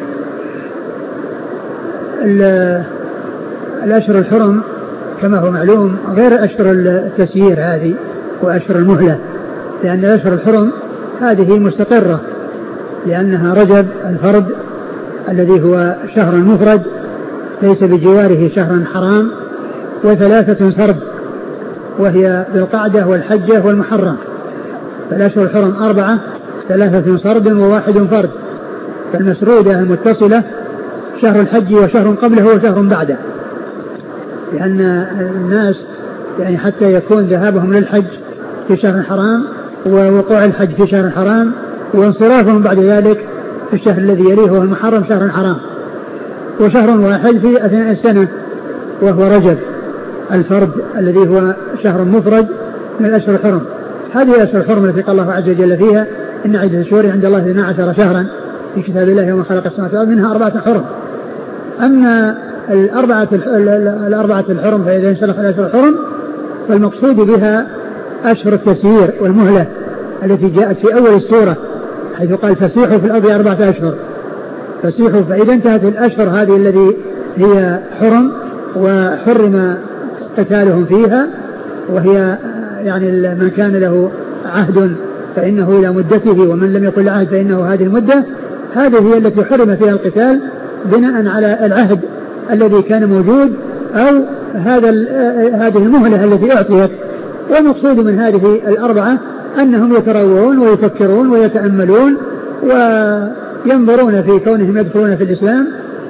الأشهر الحرم كما هو معلوم غير أشهر التسيير هذه وأشهر المهلة، لأن الأشهر الحرم هذه مستقرة، لأنها رجب الفرد الذي هو شهر مفرد ليس بجواره شهر حرام، و3 سرد وهي بالقعدة والحجة والمحرم. فالأشهر الحرم 4 3 سرد و1 فرد، فالمسرودة المتصلة شهر الحج وشهر قبله وشهر بعده، لأن الناس يعني حتى يكون ذهابهم للحج في شهر حرام ووقوع الحج في شهر حرام وانصرافهم بعد ذلك في الشهر الذي يليه هو المحرم شهر حرام، وشهر واحد في أثناء السنة وهو رجب الفرد الذي هو شهر مفرد من الأشهر الحرم. هذه الأشهر الحرم التي قال الله عز وجل فيها إن عدة الشهور عند الله 12 شهرا في كتاب الله يوم خلق السماوات والأرض منها 4 حرم. أما الأربعة الحرم فإذا انسلخ الأشهر الحرم فالمقصود بها أشهر التسيير والمهلة التي جاءت في أول السورة حيث قال فسيحوا في الأرض 4 أشهر، فسيحوا، فإذا انتهت الأشهر هذه الذي هي حرم وحرم قتالهم فيها، وهي يعني من كان له عهد فإنه إلى مدته ومن لم يكن له عهد فإنه هذه المدة، هذه هي التي حرم فيها القتال بناء على العهد الذي كان موجود أو هذه المهلة التي أعطيت. والمقصود من هذه الأربعة أنهم يتروون ويفكرون ويتأملون وينظرون في كونهم يدخلون في الإسلام،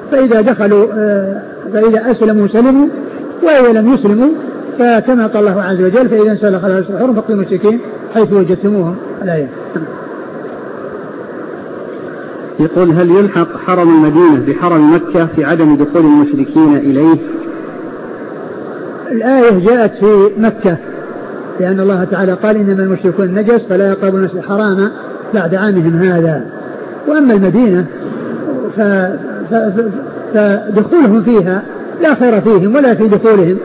فإذا أسلموا سلموا، وإذا لم يسلموا فكما قال الله عز وجل فإذا انسلخ الأشهر الحرم فاقتلوا المشركين حيث وجدتموهم الآية. يقول هل يلحق حرم المدينة بحرم مكة في عدم دخول المشركين إليه؟ الآية جاءت في مكة لأن الله تعالى قال إنما المشركون نجس فلا يقربوا المسجد الحرام بعد عامهم هذا. وأما المدينة فدخولهم فيها لا خير فيهم ولا في دخولهم،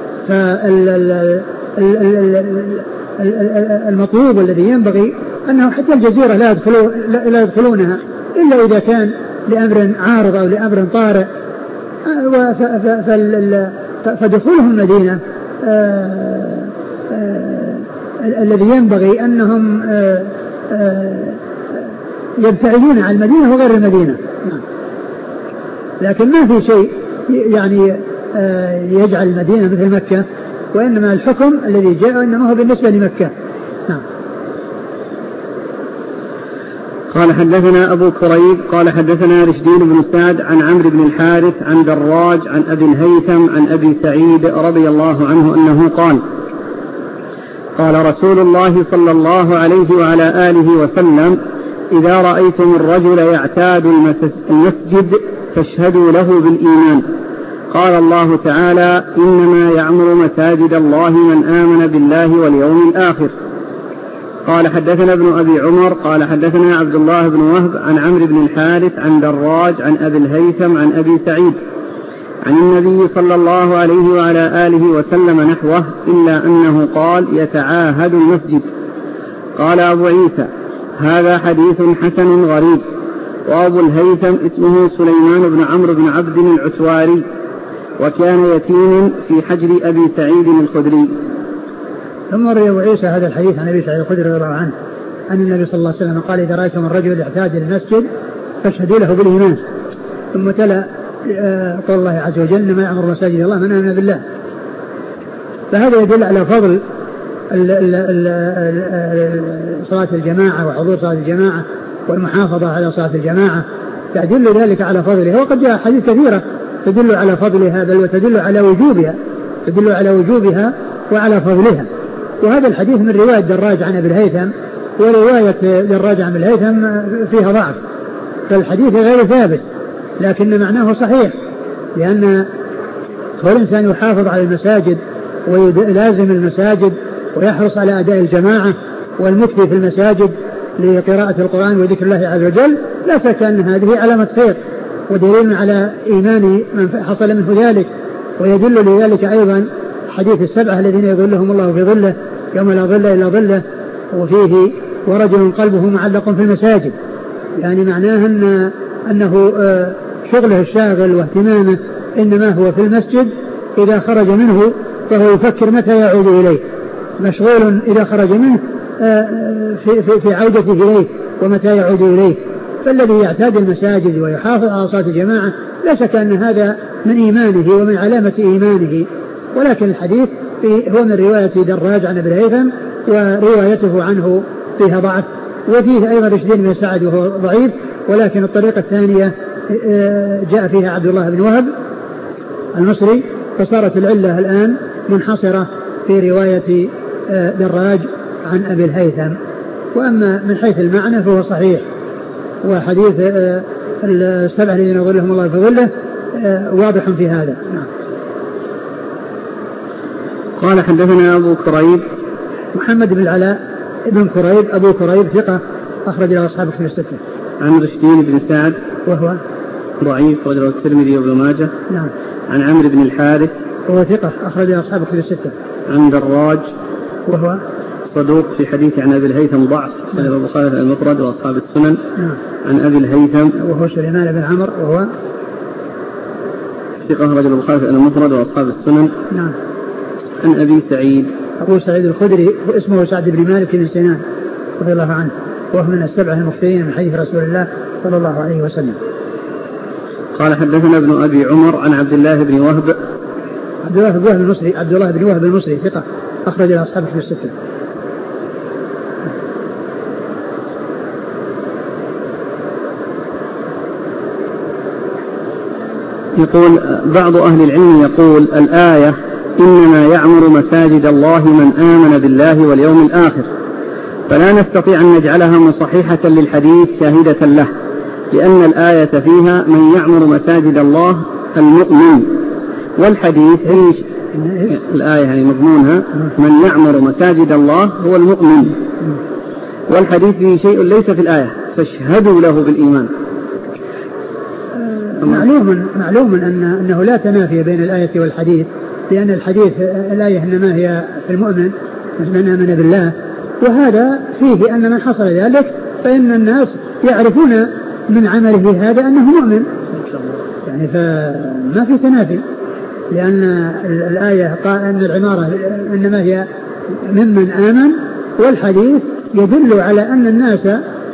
فالمطلوب والذي ينبغي أنه حتى الجزيرة لا يدخلونها إلا إذا كان لأمر عارض أو لأمر طارئ، فدخولهم المدينة الذي ينبغي أنهم يبتعدون عن المدينة وغير المدينة، لكن ما في شيء يعني يجعل المدينة مثل مكة، وإنما الحكم الذي جاء إنما هو بالنسبة لمكة. قال حدثنا أبو كريب قال حدثنا رشدين بن سعد عن عمرو بن الحارث عن دراج عن أبي الهيثم عن أبي سعيد رضي الله عنه أنه قال رسول الله صلى الله عليه وعلى آله وسلم إذا رأيتم الرجل يعتاد المسجد فاشهدوا له بالإيمان. قال الله تعالى إنما يعمر مساجد الله من آمن بالله واليوم الآخر. قال حدثنا ابن أبي عمر قال حدثنا عبد الله بن وهب عن عمرو بن الحارث عن دراج عن أبي الهيثم عن أبي سعيد عن النبي صلى الله عليه وعلى آله وسلم نحوه إلا أنه قال يتعاهد المسجد. قال أبو عيسى هذا حديث حسن غريب. وأبو الهيثم اسمه سليمان بن عمرو بن عبد العتواري وكان يتيم في حجر أبي سعيد الخدري. ثم روى أبو عيسى هذا الحديث عن أبي سعيد الخدري رضي الله عنه أن النبي صلى الله عليه وسلم قال إذا رأيتم الرجل يعتاد المسجد فاشهدوا له بالإيمان. ثم تلا قول الله عز وجل إنما يعمر مساجد الله من آمن بالله. فهذا يدل على فضل صلاة الجماعة وحضور صلاة الجماعة والمحافظة على صلاة الجماعة، تدل ذلك على فضلها. وقد جاء حديث كثيرة تدل على فضلها بل وتدل على وجوبها وعلى فضلها. وهذا الحديث من رواية دراج عن أبي الهيثم، ورواية دراج عن أبي الهيثم فيها ضعف، فالحديث غير ثابت لكن معناه صحيح، لأن كل إنسان يحافظ على المساجد ويلازم المساجد ويحرص على أداء الجماعة والمكث في المساجد لقراءة القرآن وذكر الله عز وجل، لا شك أن هذه علامة خير ودليل على إيمان من حصل منه ذلك. ويدل لذلك أيضا حديث ال7 الذين يظلهم الله في ظله يوم لا ظل إلا ظله، وفيه ورجل قلبه معلق في المساجد، يعني معناه أنه شغله الشاغل واهتمامه إنما هو في المسجد، إذا خرج منه فهو يفكر متى يعود إليه، مشغول إذا خرج منه في عودته إليه ومتى يعود إليه. فالذي يعتاد المساجد ويحافظ على صلاة الجماعة لا شك أن هذا من إيمانه ومن علامة إيمانه. ولكن الحديث هو من رواية دراج عن أبي الهيثم وروايته عنه فيها ضعف، وفيه أيضا رشدين بن سعد وهو ضعيف، ولكن الطريقة الثانية جاء فيها عبد الله بن وهب المصري، فصارت العلة الآن منحصرة في رواية دراج عن أبي الهيثم. وأما من حيث المعنى فهو صحيح، وحديث السبعة الذين يظلهم الله في ظله واضح في هذا. قال حدثنا أبو كريب محمد بن العلاء بن كريب أبو كريب ثقة أخرج له أصحاب الكتب الستة. عن رشدين بن سعد وهو ضعيف أخرج له الترمذي وابن ماجه. نعم. عن عمرو بن الحارث وهو ثقة أخرج له أصحاب الكتب الستة. عن دراج وهو صدوق في حديث عن أبي الهيثم ضعف أخرج له البخاري المفرد وأصحاب السنن. نعم. عن أبي الهيثم وهو سليمان بن عمرو وهو ثقة أخرج له البخاري المفرد وأصحاب السنن. نعم. عن أبي سعيد أبو سعيد الخدري اسمه سعد بن مالك بن سنان رضي الله عنه، وهو من السبعة المكثرين من حديث رسول الله صلى الله عليه وسلم. قال حدثنا ابن أبي عمر عن عبد الله بن وهب عبد الله بن وهب المصري ثقة أخرج له أصحاب الكتب الستة. يقول بعض أهل العلم يقول الآية إنما يعمر مساجد الله من آمن بالله واليوم الآخر، فلا نستطيع أن نجعلها مصحيحة للحديث شاهدة له، لأن الآية فيها من يعمر مساجد الله المؤمن، والحديث الآية يعني مضمونها من يعمر مساجد الله هو المؤمن، والحديث فيه شيء ليس في الآية فاشهدوا له بالإيمان. معلوم أنه لا تنافي بين الآية والحديث، لأن الحديث الآية إنما هي في المؤمن من آمن بالله، وهذا فيه أن من حصل ذلك فإن الناس يعرفون من عمله هذا أنه مؤمن، يعني فما في تنافي، لأن الآية قال أن العمارة إنما هي ممن آمن، والحديث يدل على أن الناس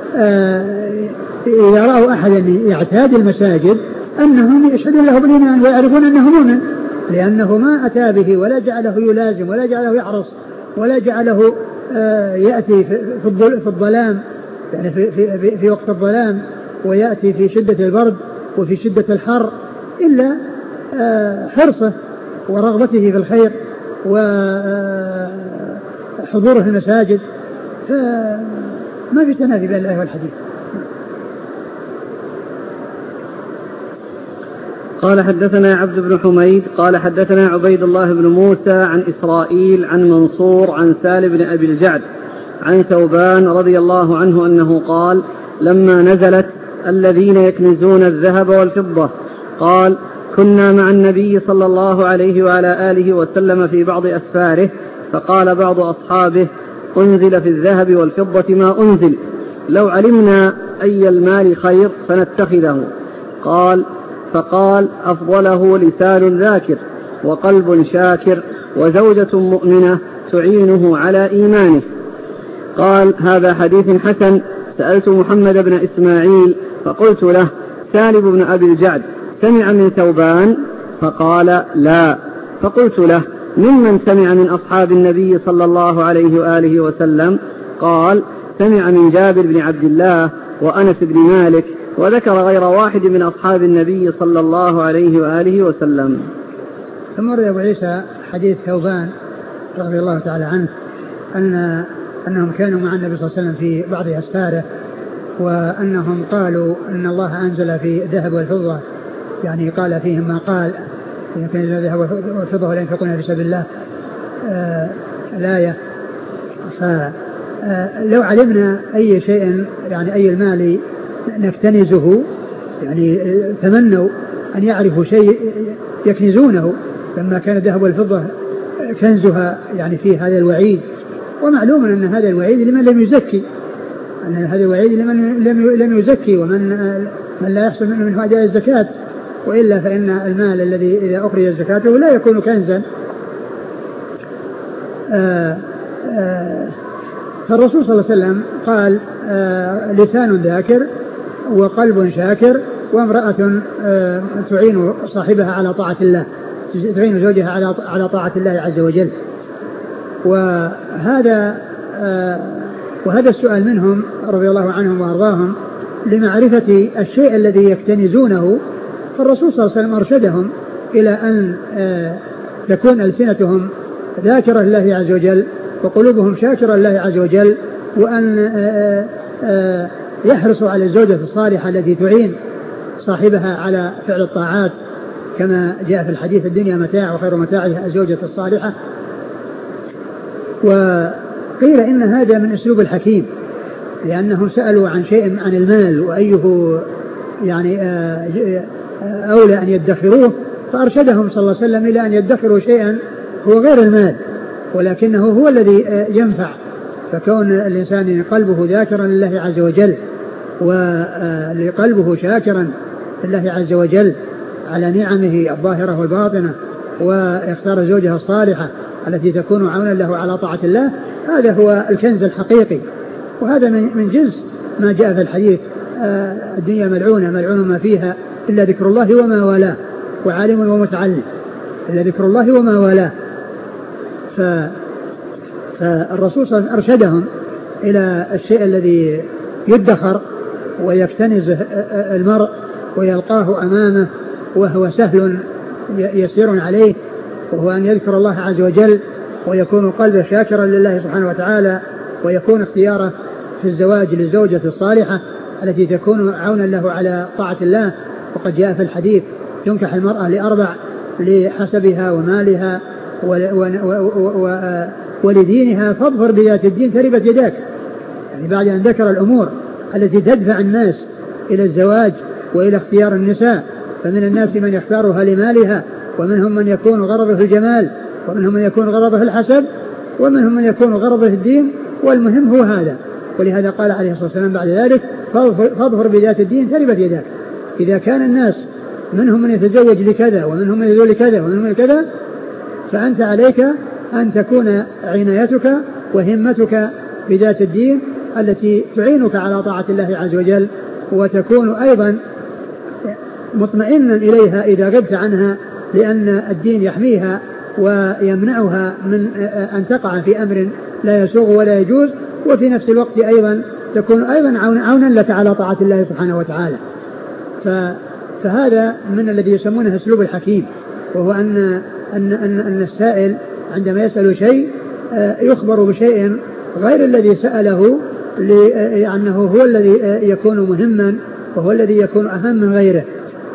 إذا رأوا أحدا يعتاد المساجد أنهم يشهدون له بالإيمان ويعرفون أنه مؤمن، لأنه ما أتى به ولا جعله يلازم ولا جعله يحرص ولا جعله يأتي في الظلام، يعني في وقت الظلام، ويأتي في شدة البرد وفي شدة الحر، إلا حرصه ورغبته في الخير وحضوره في المساجد، فما في تنافي بين الآية والحديث. قال حدثنا عبد بن حميد قال حدثنا عبيد الله بن موسى عن إسرائيل عن منصور عن سالم بن أبي الجعد عن ثوبان رضي الله عنه أنه قال لما نزلت الذين يكنزون الذهب والفضة قال كنا مع النبي صلى الله عليه وعلى آله وسلم في بعض أسفاره، فقال بعض أصحابه أنزل في الذهب والفضة ما أنزل، لو علمنا أي المال خير فنتخذه. فقال أفضله لسان ذاكر وقلب شاكر وزوجة مؤمنة تعينه على إيمانه. قال هذا حديث حسن. سألت محمد بن إسماعيل فقلت له سالم بن أبي الجعد سمع من ثوبان؟ فقال لا. فقلت له ممن سمع من أصحاب النبي صلى الله عليه وآله وسلم؟ قال سمع من جابر بن عبد الله وأنس بن مالك، وذكر غير واحد من أصحاب النبي صلى الله عليه وآله وسلم. ثم روى أبو عيسى حديث ثوبان رضي الله تعالى عنه أنهم كانوا مع النبي صلى الله عليه وسلم في بعض أسفاره، وأنهم قالوا أن الله أنزل في الذهب والفضة، يعني قال فيهم ما قال إن كان الذهب والفضة ولا ينفقون في سبيل الله الآية. فلو علمنا أي شيء يعني أي المال نكتنزه، يعني تمنوا أن يعرفوا شيء يكنزونه، لما كان الذهب والفضة كنزها يعني في هذا الوعيد، ومعلوم أن هذا الوعيد لمن لم يزكي، أن هذا الوعيد لمن لم يزكي ومن لا يحصل منه أداء الزكاة، وإلا فإن المال الذي إذا أخرج زكاته لا يكون كنزا. فالرسول صلى الله عليه وسلم قال لسان ذاكر وقلب شاكر وامرأة تعين صاحبها على طاعة الله، تعين زوجها على طاعة الله عز وجل. وهذا وهذا السؤال منهم رضي الله عنهم وأرضاهم لمعرفة الشيء الذي يكتنزونه، فالرسول صلى الله عليه وسلم أرشدهم إلى أن تكون ألسنتهم ذاكرة لله عز وجل وقلوبهم شاكرة لله عز وجل، وأن يحرصوا على الزوجة الصالحة التي تعين صاحبها على فعل الطاعات، كما جاء في الحديث: الدنيا متاع وخير متاعها الزوجة الصالحة. وقيل إن هذا من أسلوب الحكيم، لأنهم سألوا عن شيء عن المال وأيه يعني أولى أن يدخروه، فأرشدهم صلى الله عليه وسلم إلى أن يدخروا شيئا هو غير المال ولكنه هو الذي ينفع. فكون الإنسان قلبه ذاكرا لله عز وجل وقلبه شاكرا لله عز وجل على نعمه الظاهرة والباطنة، ويختار الزوجة الصالحة التي تكون عونا له على طاعة الله، هذا هو الكنز الحقيقي. وهذا من جنس ما جاء في الحديث: الدنيا ملعونة ملعون ما فيها إلا ذكر الله وما والاه، وعالم ومتعلم، إلا ذكر الله وما والاه. فالرسول صلى الله عليه وسلم أرشدهم إلى الشيء الذي يدخر ويكتنز المرء ويلقاه أمامه وهو سهل يسير عليه، وهو أن يذكر الله عز وجل ويكون قلبه شاكرا لله سبحانه وتعالى، ويكون اختياره في الزواج للزوجة الصالحة التي تكون عونا له على طاعة الله. وقد جاء في الحديث: تنكح المرأة لأربع: لحسبها ومالها ولدينها فاظفر بذات الدين تربت يداك. يعني بعد أن ذكر الأمور التي تدفع الناس إلى الزواج وإلى اختيار النساء، فمن الناس من يختارها لمالها، ومنهم من يكون غرضه الجمال، ومنهم من يكون غرضه الحسب، ومنهم من يكون غرضه الدين، والمهم هو هذا. ولهذا قال عليه الصلاة والسلام بعد ذلك: فاظفر بذات الدين تربت يداك. إذا كان الناس منهم من يتزوج لكذا ومنهم من يزوج لكذا ومنهم من كذا، فأنت عليك أن تكون عنايتك وهمتك بذات الدين التي تعينك على طاعة الله عز وجل، وتكون أيضا مطمئنا إليها إذا غبت عنها، لأن الدين يحميها ويمنعها من أن تقع في أمر لا يسوغ ولا يجوز، وفي نفس الوقت أيضا تكون أيضا عونا لك على طاعة الله سبحانه وتعالى. فهذا من الذي يسمونه أسلوب الحكيم، وهو أن السائل عندما يسأل شيء يخبر بشيء غير الذي سأله، لأنه هو الذي يكون مهما وهو الذي يكون أهم من غيره.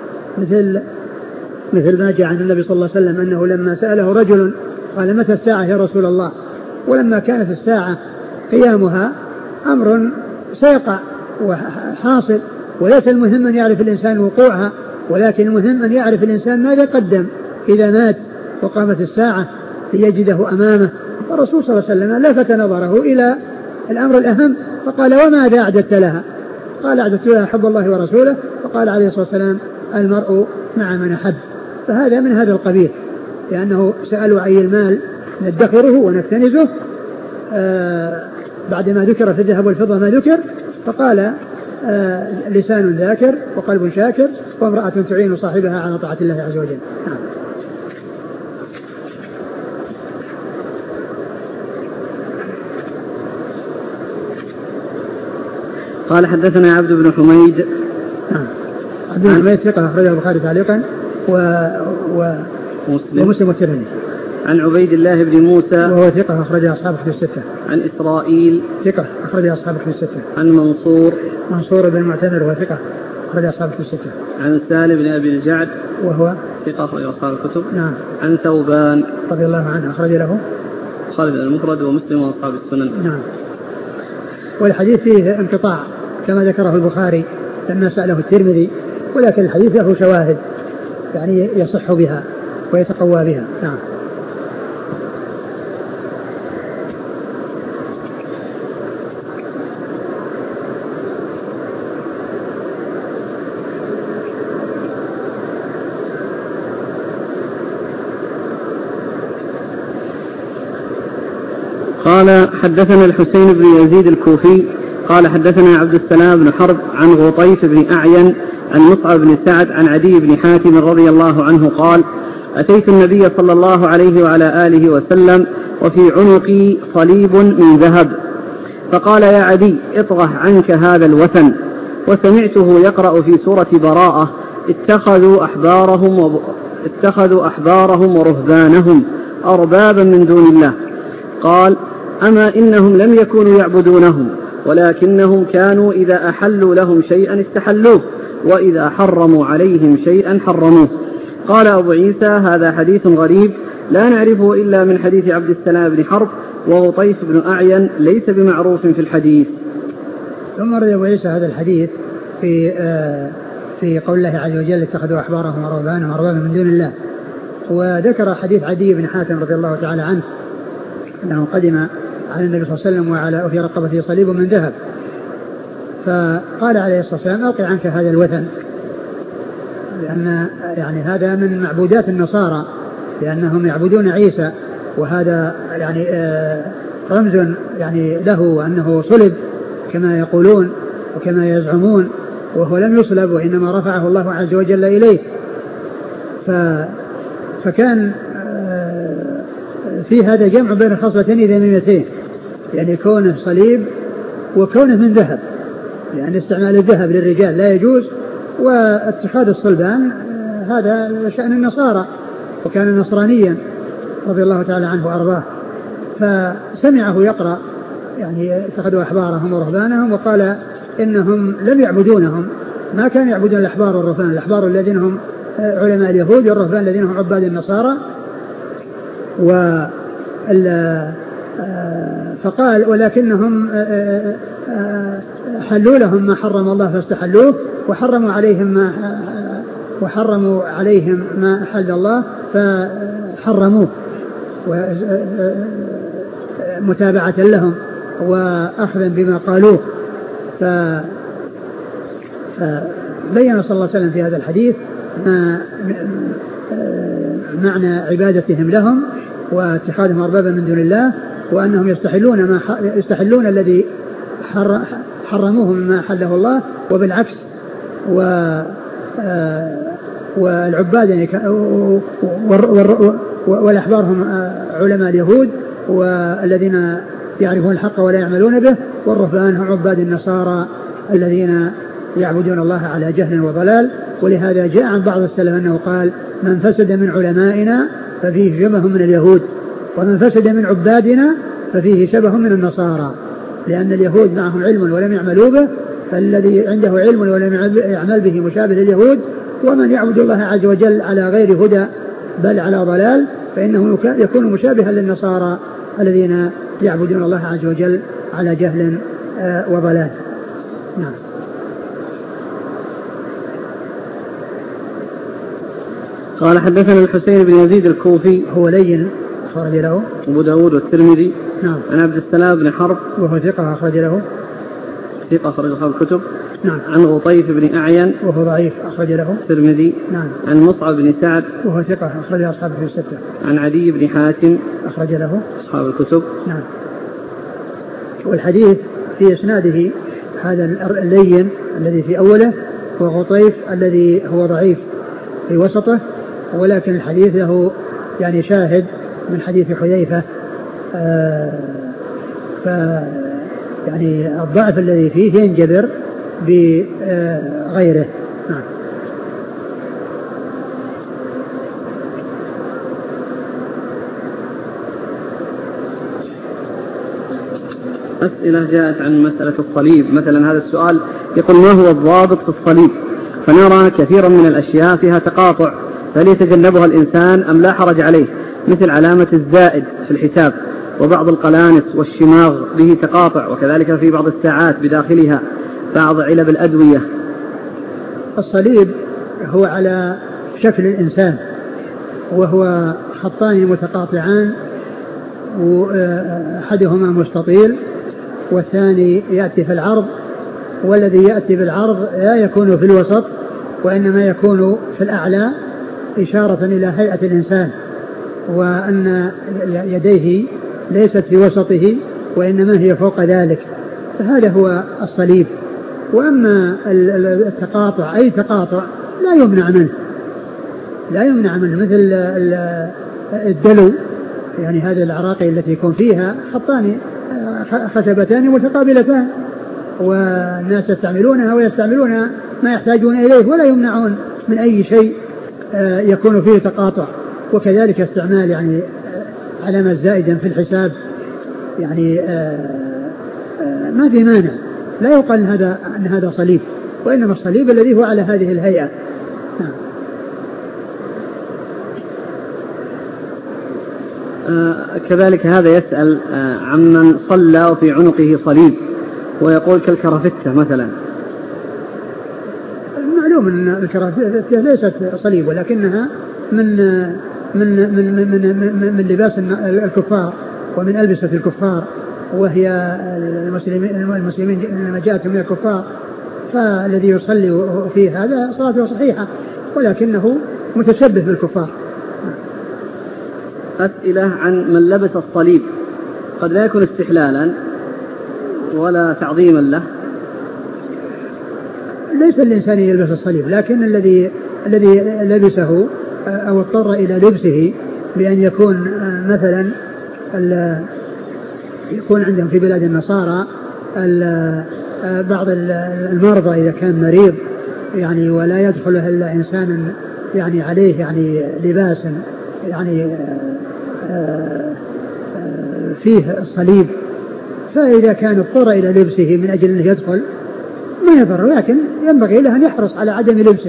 مثل ما جاء عن النبي صلى الله عليه وسلم أنه لما سأله رجل قال: متى الساعة يا رسول الله؟ ولما كانت الساعة قيامها أمر سيقع وحاصل، وليس المهم أن يعرف الإنسان وقوعها، ولكن المهم أن يعرف الإنسان ماذا قدم إذا مات وقامت الساعة ليجده أمامه. والرسول صلى الله عليه وسلم لفت نظره إلى الأمر الأهم فقال: وماذا أعددت لها؟ قال: أعددت لها حب الله ورسوله. فقال عليه الصلاة والسلام: المرء مع من أحب. فهذا من هذا القبيل، لأنه سألوا عن المال ندخره ونكتنزه بعدما ذكر في الذهب والفضة ما ذكر، فقال: لسان ذاكر وقلب شاكر وامرأة تعين صاحبها على طاعة الله عز وجل. قال: حدثنا عبد بن حميد. عبد بن حميد ثقة أخرجه البخاري تعليقا ومسلم والترمذي. عن عبيد الله بن موسى وهو ثقة أخرجه أصحاب الكتب الستة. عن إسرائيل ثقة أخرجه أصحاب الكتب الستة. عن منصور بن معتمر وهو ثقة أخرجه أصحاب الكتب الستة. عن سالم بن أبي الجعد وهو ثقة أخرجه أصحاب الكتب. نعم. عن ثوبان رضي الله عنه أخرج له خالد المفرد ومسلم وأصحاب السنن. نعم. والحديث فيه انقطاع كما ذكره البخاري لما سأله الترمذي، ولكن الحديث له شواهد يعني يصح بها ويتقوى بها. نعم. قال: حدثنا الحسين بن يزيد الكوفي قال: حدثنا عبد السلام بن حرب عن غطيف بن أعين عن مصعب بن سعد عن عدي بن حاتم رضي الله عنه قال: أتيت النبي صلى الله عليه وعلى آله وسلم وفي عنقي صليب من ذهب، فقال يا عدي اطرح عنك هذا الوثن. وسمعته يقرأ في سورة براءة اتخذوا أحبارهم ورهبانهم أربابا من دون الله. قال أما إنهم لم يكونوا يعبدونهم ولكنهم كانوا إذا أحلوا لهم شيئا استحلوه وإذا حرموا عليهم شيئا حرموه. قال أبو عيسى هذا حديث غريب لا نعرفه إلا من حديث عبد السلام بن حرب وغطيف بن أعين ليس بمعروف في الحديث. ثم رد أبو عيسى هذا الحديث في قول الله عز وجل اتخذوا أحبارهم ورهبانهم أربابا من دون الله. وذكر حديث عدي بن حاتم رضي الله تعالى عنه أنه قدم على النبي صلى الله عليه وسلم وفي رقبته صليب من ذهب، فقال عليه الصلاة والسلام ألقي عنك هذا الوثن، لأن يعني هذا من معبودات النصارى لأنهم يعبدون عيسى، وهذا يعني رمز يعني له أنه صلب كما يقولون وكما يزعمون، وهو لم يصلب وإنما رفعه الله عز وجل إليه. فكان في هذا جمع بين خصلتين ذميمتين، يعني كونه صليب وكونه من ذهب، يعني استعمال الذهب للرجال لا يجوز، واتخاذ الصلبان هذا شأن النصارى، وكان نصرانيا رضي الله تعالى عنه وأرضاه. فسمعه يقرأ يعني اتخذوا أحبارهم ورهبانهم، وقال إنهم لم يعبدونهم، ما كانوا يعبدون الأحبار والرهبان، الأحبار الذين هم علماء اليهود والرهبان الذين هم عباد النصارى. فقال ولكنهم حلوا لهم ما حرم الله فاستحلوه وحرموا عليهم ما أحل الله فحرموه، متابعة لهم وأخذا بما قالوه. فبين صلى الله عليه وسلم في هذا الحديث معنى عبادتهم لهم واتخاذهم أربابا من دون الله، وأنهم يستحلون الذي حرموه مما حله الله، وبالعكس والعباد يعني والأحبار هم علماء اليهود والذين يعرفون الحق ولا يعملون به، والرهبان هم عباد النصارى الذين يعبدون الله على جهل وضلال. ولهذا جاء عن بعض السلف أنه قال من فسد من علمائنا ففيه شبه من اليهود، ومن فسد من عبادنا ففيه شبه من النصارى، لأن اليهود معهم علم ولم يعملوا به، فالذي عنده علم ولم يعمل به مشابه لليهود، ومن يعبد الله عز وجل على غير هدى بل على ضلال فإنه يكون مشابها للنصارى الذين يعبدون الله عز وجل على جهل وضلال. نعم. قال حدثنا الحسين بن يزيد الكوفي هو لين أخرج له أبو داود والترمذي. نعم. عن عبد السلام بن حرب وهو ثقة أخرج له أصحاب الكتب. نعم. عن غطيف بن أعين وهو ضعيف أخرج له الترمذي. نعم. عن مصعب بن سعد وهو ثقة أخرج أصحابه في الستة. عن عدي بن حاتم أخرج له أصحاب الكتب. نعم. والحديث في إسناده هذا اللين الذي في أوله، وغطيف الذي هو ضعيف في وسطه، ولكن الحديث له يعني شاهد من حديث حذيفة، يعني الضعف الذي فيه ينجبر بغيره. نعم. أسئلة جاءت عن مسألة الصليب، مثلا هذا السؤال يقول ما هو الضابط في الصليب؟ فنرى كثيرا من الأشياء فيها تقاطع، هل يتجنبها الإنسان أم لا حرج عليه؟ مثل علامة الزائد في الحساب، وبعض القلانس والشماغ به تقاطع، وكذلك في بعض الساعات بداخلها بعض علب الأدوية. الصليب هو على شكل الإنسان، وهو خطان متقاطعان، أحدهما مستطيل والثاني يأتي في العرض، والذي يأتي بالعرض لا يكون في الوسط وإنما يكون في الأعلى، إشارة إلى هيئة الإنسان، وأن يديه ليست في وسطه وإنما هي فوق ذلك، فهذا هو الصليب. وأما التقاطع أي تقاطع لا يمنع منه مثل الدلو، يعني هذه العراقي التي يكون فيها خطان خشبتان متقابلتان، والناس يستعملونها ويستعملون ما يحتاجون إليه ولا يمنعون من أي شيء يكون فيه تقاطع. وكذلك استعمال يعني علامة زائدة في الحساب يعني ما في مانع، لا يقال أن هذا صليب، وإنما الصليب الذي هو على هذه الهيئة. كذلك هذا يسأل عمن صلى وفي عنقه صليب ويقول كالكرافتة مثلا. معلوم أن الكرافتة ليست صليب، ولكنها من لباس الكفار ومن ألبسة الكفار، وهي المسلمين لما جاءت من الكفار، فالذي يصلي في هذا صلاته صحيحة، ولكنه متشبه بالكفار. أسئلة عن من لبس الصليب، قد لا يكون استحلالا ولا تعظيما له. ليس الإنسان يلبس الصليب، لكن الذي لبسه أو اضطر إلى لبسه بأن يكون مثلا يكون عندهم في بلاد النصارى بعض المرضى إذا كان مريض يعني ولا يدخله إلا إنسان يعني عليه يعني لباس يعني فيه الصليب، فإذا كان اضطر إلى لبسه من أجل أن يدخل ما يضر، لكن ينبغي له أن يحرص على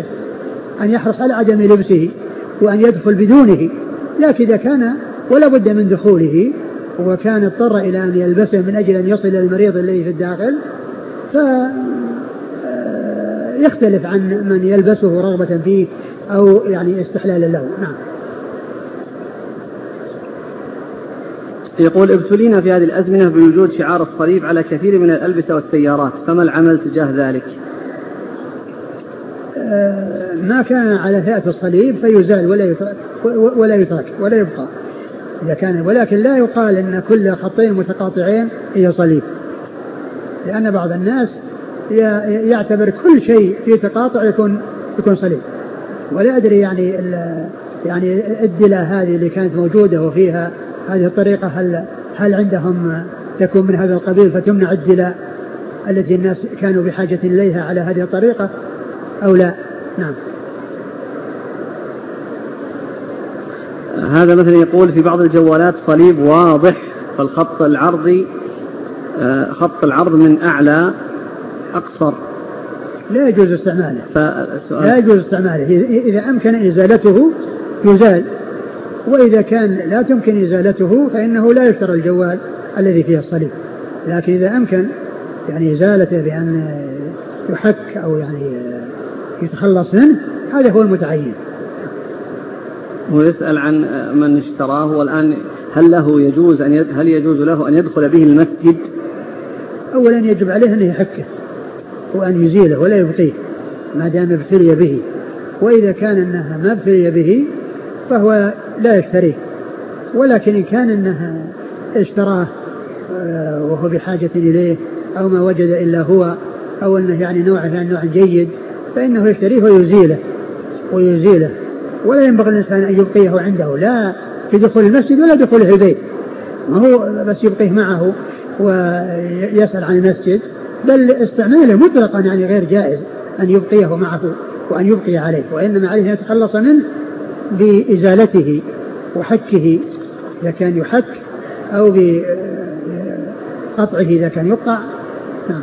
عدم لبسه وأن يدخل بدونه. لكن إذا كان ولا بد من دخوله وكان اضطر إلى أن يلبسه من أجل أن يصل المريض الذي في الداخل فيختلف عن من يلبسه رغبة فيه أو يعني استحلالا له. نعم. يقول ابتلينا في هذه الأزمنة بوجود شعار الصليب على كثير من الألبسة والسيارات، فما العمل تجاه ذلك؟ ما كان على هيئة الصليب فيزال ولا يترك ولا يبقى إذا كان، ولكن لا يقال أن كل خطين متقاطعين هي صليب، لأن بعض الناس يعتبر كل شيء في تقاطع يكون صليب، ولا أدري يعني الدلة هذه اللي كانت موجودة وفيها هذه الطريقة هل عندهم تكون من هذا القبيل فتمنع الدلة التي الناس كانوا بحاجة إليها على هذه الطريقة أو لا؟ نعم. هذا مثلا يقول في بعض الجوالات صليب واضح، فالخط خط العرض من أعلى أقصر، لا يجوز استعماله. إذا أمكن إزالته يزال، وإذا كان لا تمكن إزالته فإنه لا يشترى الجوال الذي فيه الصليب. لكن إذا أمكن يعني إزالته بأن يحك أو يعني يتخلص منه هذا هو المتعين. ويسأل عن من اشتراه والآن هل يجوز له أن يدخل به المسجد؟ أولا يجب عليه أن يحكه وأن يزيله ولا يبقيه ما دام ابتلي به، وإذا كان أنها ما ابتلي به فهو لا يشتريه، ولكن إن كان أنها اشتراه وهو بحاجة إليه أو ما وجد إلا هو أو أنه يعني نوع جيد فإنه يشتريه ويزيله، ولا ينبغي الإنسان أن يبقيه عنده لا في دخول المسجد ولا دخوله البيت، ما هو بس يبقيه معه ويسأل عن المسجد، بل استعماله مطلقا يعني غير جائز أن يبقيه معه وأن يبقي عليه، وإنما عليه أن يتخلص منه بإزالته وحكه إذا كان يحك أو بقطعه إذا كان يقطع. نعم.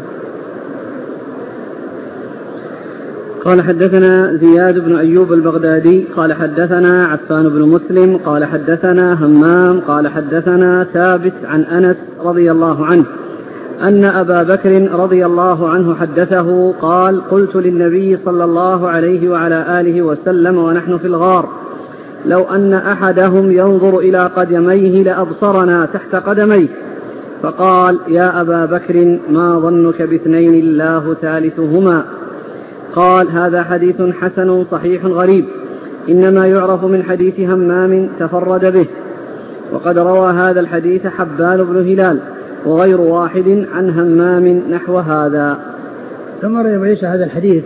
قال حدثنا زياد بن أيوب البغدادي قال حدثنا عفان بن مسلم قال حدثنا همام قال حدثنا ثابت عن أنس رضي الله عنه أن أبا بكر رضي الله عنه حدثه قال قلت للنبي صلى الله عليه وعلى آله وسلم ونحن في الغار لو أن أحدهم ينظر إلى قدميه لأبصرنا تحت قدميه، فقال يا أبا بكر ما ظنك باثنين الله ثالثهما؟ قال هذا حديث حسن صحيح غريب، إنما يعرف من حديث همام تفرد به، وقد روى هذا الحديث حبان بن هلال وغير واحد عن همام نحو هذا. ثم روى هذا الحديث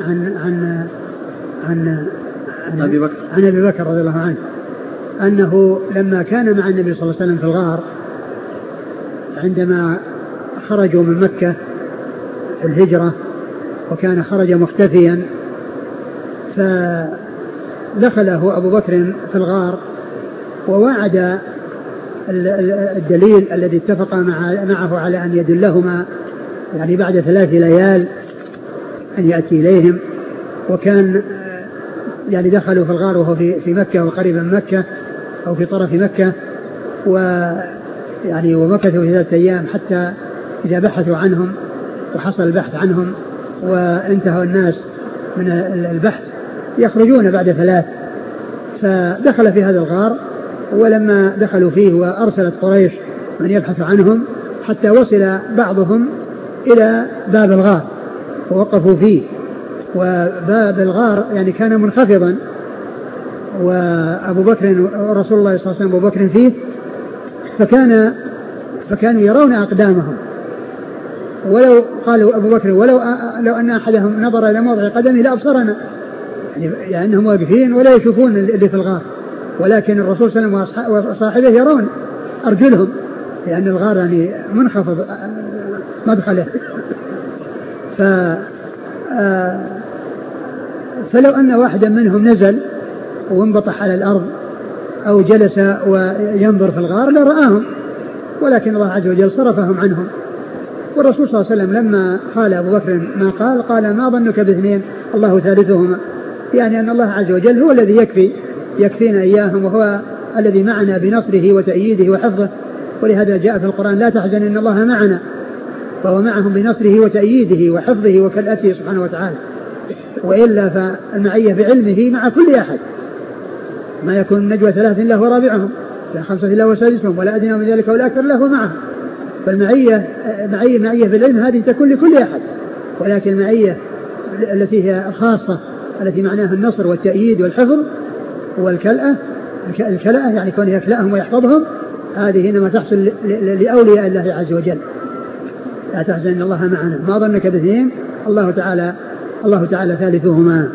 عن أبي بكر رضي الله عنه أنه لما كان مع النبي صلى الله عليه وسلم في الغار عندما خرجوا من مكة في الهجرة وكان خرج مختفيا، فدخله أبو بكر في الغار ووعد الدليل الذي اتفق معه على أن يدلهما يعني بعد 3 ليال أن يأتي إليهم. وكان يعني دخلوا في الغار وهو في مكة وقريبا من مكة أو في طرف مكة، ويعني ومكثوا 3 أيام حتى إذا بحثوا عنهم وحصل البحث عنهم وانتهى الناس من البحث يخرجون بعد 3. فدخل في هذا الغار، ولما دخلوا فيه وأرسلت قريش من يبحث عنهم حتى وصل بعضهم إلى باب الغار ووقفوا فيه، وباب الغار يعني كان منخفضا وأبو بكر ورسول الله صلى الله عليه وسلم أبو بكر فيه، فكانوا يرون أقدامهم، ولو قالوا أبو بكر لو أن أحدهم نظر إلى موضع قدمه لأبصرنا، يعني أنهم واقفين ولا يشوفون اللي في الغار، ولكن الرسول صلى الله عليه وسلم وصاحبه يرون أرجلهم لأن الغار يعني منخفض مدخله. فلو أن واحدا منهم نزل وانبطح على الأرض أو جلس وينظر في الغار لرآهم، ولكن الله عز وجل صرفهم عنهم. والرسول صلى الله عليه وسلم لما قال أبو بكر ما قال ما ظنك باثنين الله ثالثهما، يعني أن الله عز وجل هو الذي يكفينا إياهم، وهو الذي معنا بنصره وتأييده وحفظه. ولهذا جاء في القرآن لا تحزن إن الله معنا، فهو معهم بنصره وتأييده وحفظه وكلأته سبحانه وتعالى. وإلا فالمعية بعلمه مع كل أحد، ما يكون نجوى 3 إلا هو رابعهم، لا 5 إلا هو سادسهم، ولا أدنى من ذلك ولا أكثر إلا هو معهم. فالمعية معية بالعلم هذه تكون لكل أحد، ولكن المعية التي هي الخاصة التي معناها النصر والتأييد والحفظ والكلأة يعني كونه يكلأهم ويحفظهم، هذه إنما تحصل لأولياء الله عز وجل. لا تحزن إن الله معنا ما ظنك باثنين الله تعالى ثالثهما.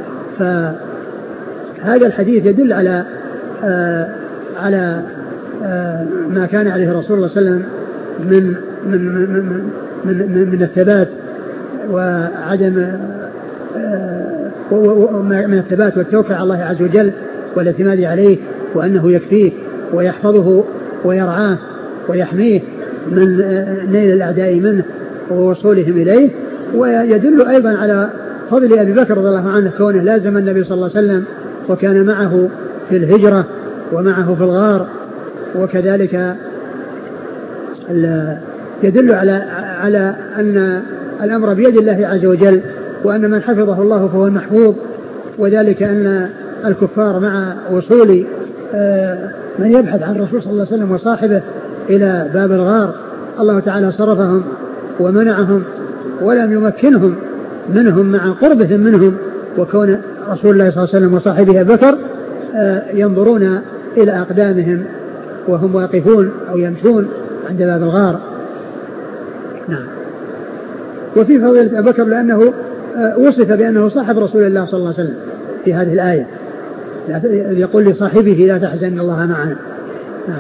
فهذا الحديث يدل على ما كان عليه الرسول صلى الله عليه وسلم من الثبات وعدم من الثبات والتوكل على الله عز وجل والاعتماد عليه، وأنه يكفيه ويحفظه ويرعاه ويحميه من نيل الأعداء منه ووصولهم إليه. ويدل أيضا على فضل أبي بكر رضي الله عنه كونه لازم النبي صلى الله عليه وسلم وكان معه في الهجرة ومعه في الغار. وكذلك يدل على أن الأمر بيد الله عز وجل، وأن من حفظه الله فهو المحفوظ، وذلك أن الكفار مع وصول من يبحث عن الرسول صلى الله عليه وسلم وصاحبه إلى باب الغار الله تعالى صرفهم ومنعهم ولم يمكنهم منهم مع قربهم منهم، وكون رسول الله صلى الله عليه وسلم وصاحبه بكر ينظرون إلى أقدامهم وهم واقفون أو يمشون عند باب الغار. نعم. وفي فضيلة أبي بكر لأنه وصف بأنه صاحب رسول الله صلى الله عليه وسلم في هذه الآية، يقول لصاحبه لا تحزن إن الله معنا. نعم.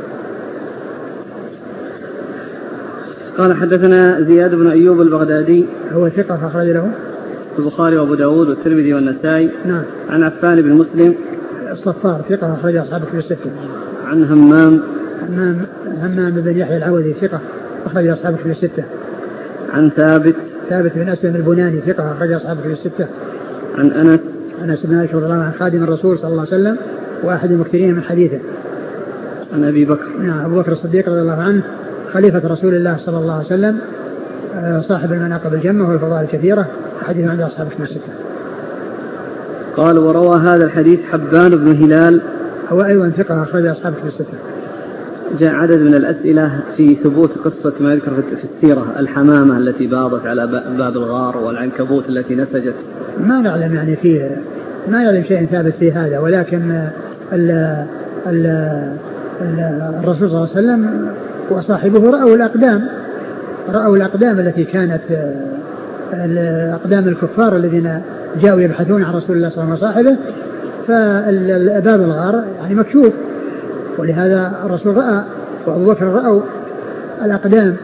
قال حدثنا زياد بن أيوب البغدادي هو ثقة أخرج له البخاري وأبو داود والترمذي والنسائي. نعم. عن عفان بن مسلم الصفار ثقة أخرج أصحاب الكتب الستة. عن همام بن يحيى العوذي ثقة أخرج أصحاب الكتب الستة. عن ثابت بن أسلم البناني ثقة أخرج أصحاب الكتب الستة. عن أنس بن مالك رضي الله عنه خادم الرسول صلى الله عليه وسلم وأحد المكثرين من حديثه. عن أبي بكر نعم أبو بكر الصديق رضي الله عنه خليفة رسول الله صلى الله عليه وسلم صاحب المناقب الجمة والفضائل الكثيرة، حديث عند أصحاب الكتب الستة. قال وروى هذا الحديث حبان بن هلال هو أيضا ثقة أخرج أصحاب الكتب الستة. جاء عدد من الأسئلة في ثبوت قصة ما يذكر في السيرة، الحمامة التي باضت على باب الغار والعنكبوت التي نسجت. ما نعلم يعني فيه، ما يعلم شيء ثابت في هذا، ولكن الرسول صلى الله عليه وسلم وصاحبه رأوا الأقدام التي كانت أقدام الكفار الذين جاءوا يبحثون عن رسول الله صلى الله عليه وسلم وصاحبه، فباب الغار يعني مكشوف، ولهذا الرسول رأى وأبو بكر رأوا الأقدام.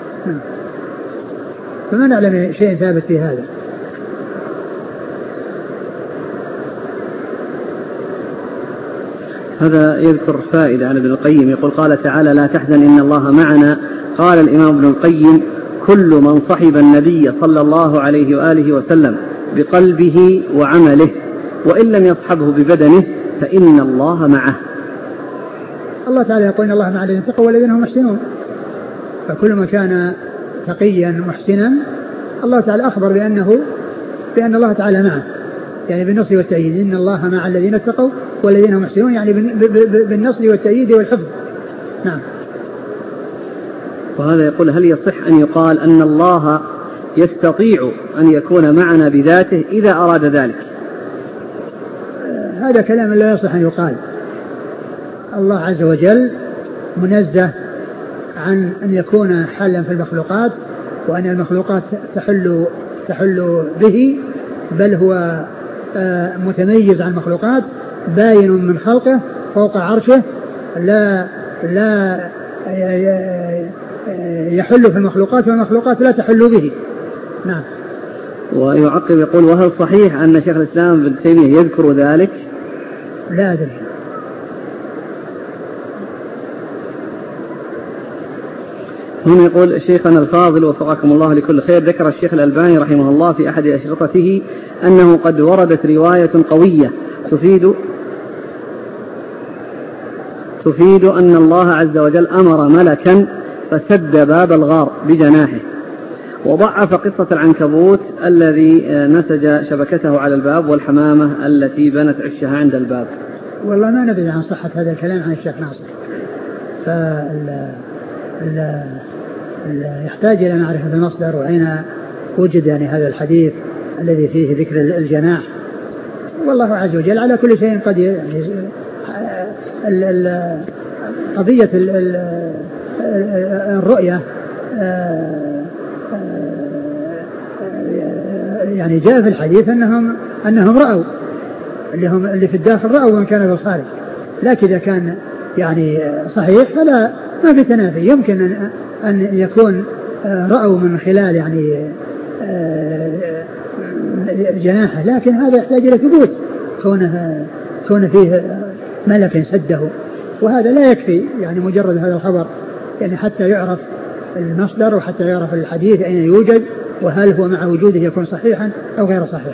فما نعلم شيء ثابت في هذا. هذا يذكر فائدة عن ابن القيم، يقول قال تعالى لا تحزن إن الله معنا. قال الإمام ابن القيم كل من صحب النبي صلى الله عليه وآله وسلم بقلبه وعمله وإن لم يصحبه ببدنه فإن الله معه. الله تعالى يقول إن الله مع الذين اتقوا والذين هم محسنون، فكل من كان تقيا محسنا الله تعالى أخبر بأن الله تعالى معه، يعني بالنصر والتأييد. إن الله مع الذين اتقوا والذين هم محسنون، يعني بالنصر والتأييد والحفظ. نعم. وهذا يقول هل يصح أن يقال أن الله يستطيع أن يكون معنا بذاته إذا أراد ذلك؟ هذا كلام لا يصح أن يقال. الله عز وجل منزه عن أن يكون حلا في المخلوقات وأن المخلوقات تحل به، بل هو متميز عن المخلوقات، باين من خلقه فوق عرشه، لا يحل في المخلوقات والمخلوقات لا تحل به. نعم. ويعقب يقول وهل صحيح أن شيخ الإسلام ابن تيمية يذكر ذلك؟ لا أدري. هنا يقول شيخنا الفاضل وفقكم الله لكل خير، ذكر الشيخ الألباني رحمه الله في أحد أشرطته أنه قد وردت رواية قوية تفيد أن الله عز وجل أمر ملكا فسد باب الغار بجناحه، وضعف قصة العنكبوت الذي نسج شبكته على الباب والحمامة التي بنت عشها عند الباب. والله ما ندري عن صحة هذا الكلام عن الشيخ ناصر، يحتاج إلى معرفة المصدر وأين وجد يعني هذا الحديث الذي فيه ذكر الجناح. والله عز وجل على كل شيء قدير. يعني قضية الرؤية يعني جاء في الحديث أنهم رأوا اللي في الداخل رأوا من كان في الخارج، لكن إذا كان يعني صحيح فلا ما في تنافي. يمكن أن يكون رأوا من خلال يعني جناحه، لكن هذا يحتاج إلى ثبوت كون فيه ملك سده، وهذا لا يكفي يعني مجرد هذا الخبر، يعني حتى يعرف المصدر وحتى يعرف الحديث أين يوجد وهل هو مع وجوده يكون صحيحا أو غير صحيح.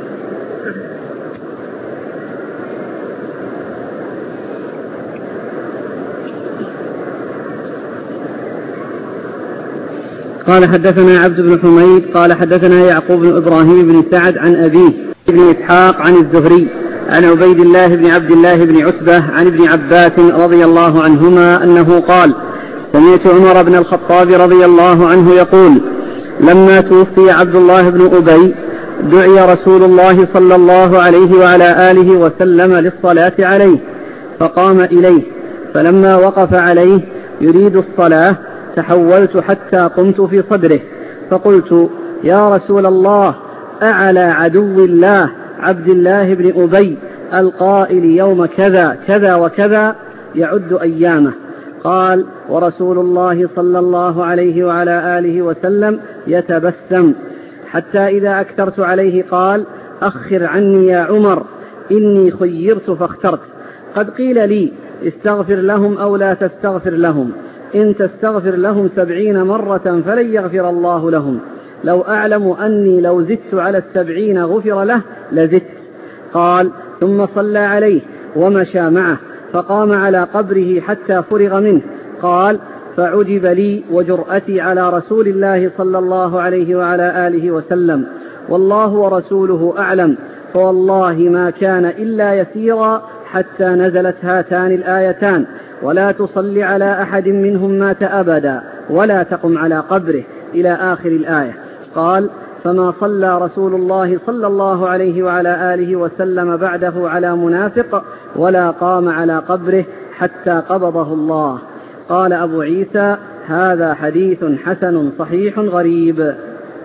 قال حدثنا عبد بن حميد قال حدثنا يعقوب بن إبراهيم بن سعد عن أبيه بن إسحاق عن الزهري عن عبيد الله بن عبد الله بن عتبة عن ابن عباس رضي الله عنهما أنه قال سمعت عمر بن الخطاب رضي الله عنه يقول لما توفي عبد الله بن أبي دعي رسول الله صلى الله عليه وعلى آله وسلم للصلاة عليه فقام إليه، فلما وقف عليه يريد الصلاة تحولت حتى قمت في صدره فقلت يا رسول الله أعلى عدو الله عبد الله بن أبي القائل يوم كذا كذا وكذا يعد أيامه. قال ورسول الله صلى الله عليه وعلى آله وسلم يتبسم، حتى إذا أكثرت عليه قال أخر عني يا عمر إني خيرت فاخترت، قد قيل لي استغفر لهم أو لا تستغفر لهم، إن تستغفر لهم 70 مرة فلن يغفر الله لهم، لو أعلم أني لو زدت على 70 غفر له لزدت. قال ثم صلى عليه ومشى معه فقام على قبره حتى فرغ منه. قال فعجب لي وجرأتي على رسول الله صلى الله عليه وعلى آله وسلم، والله ورسوله أعلم، فوالله ما كان إلا يسيرا حتى نزلت هاتان الآيتان ولا تصلي على أحد منهم مات أبدا ولا تقم على قبره إلى آخر الآية. قال فما صلى رسول الله صلى الله عليه وعلى آله وسلم بعده على منافق ولا قام على قبره حتى قبضه الله. قال أبو عيسى هذا حديث حسن صحيح غريب.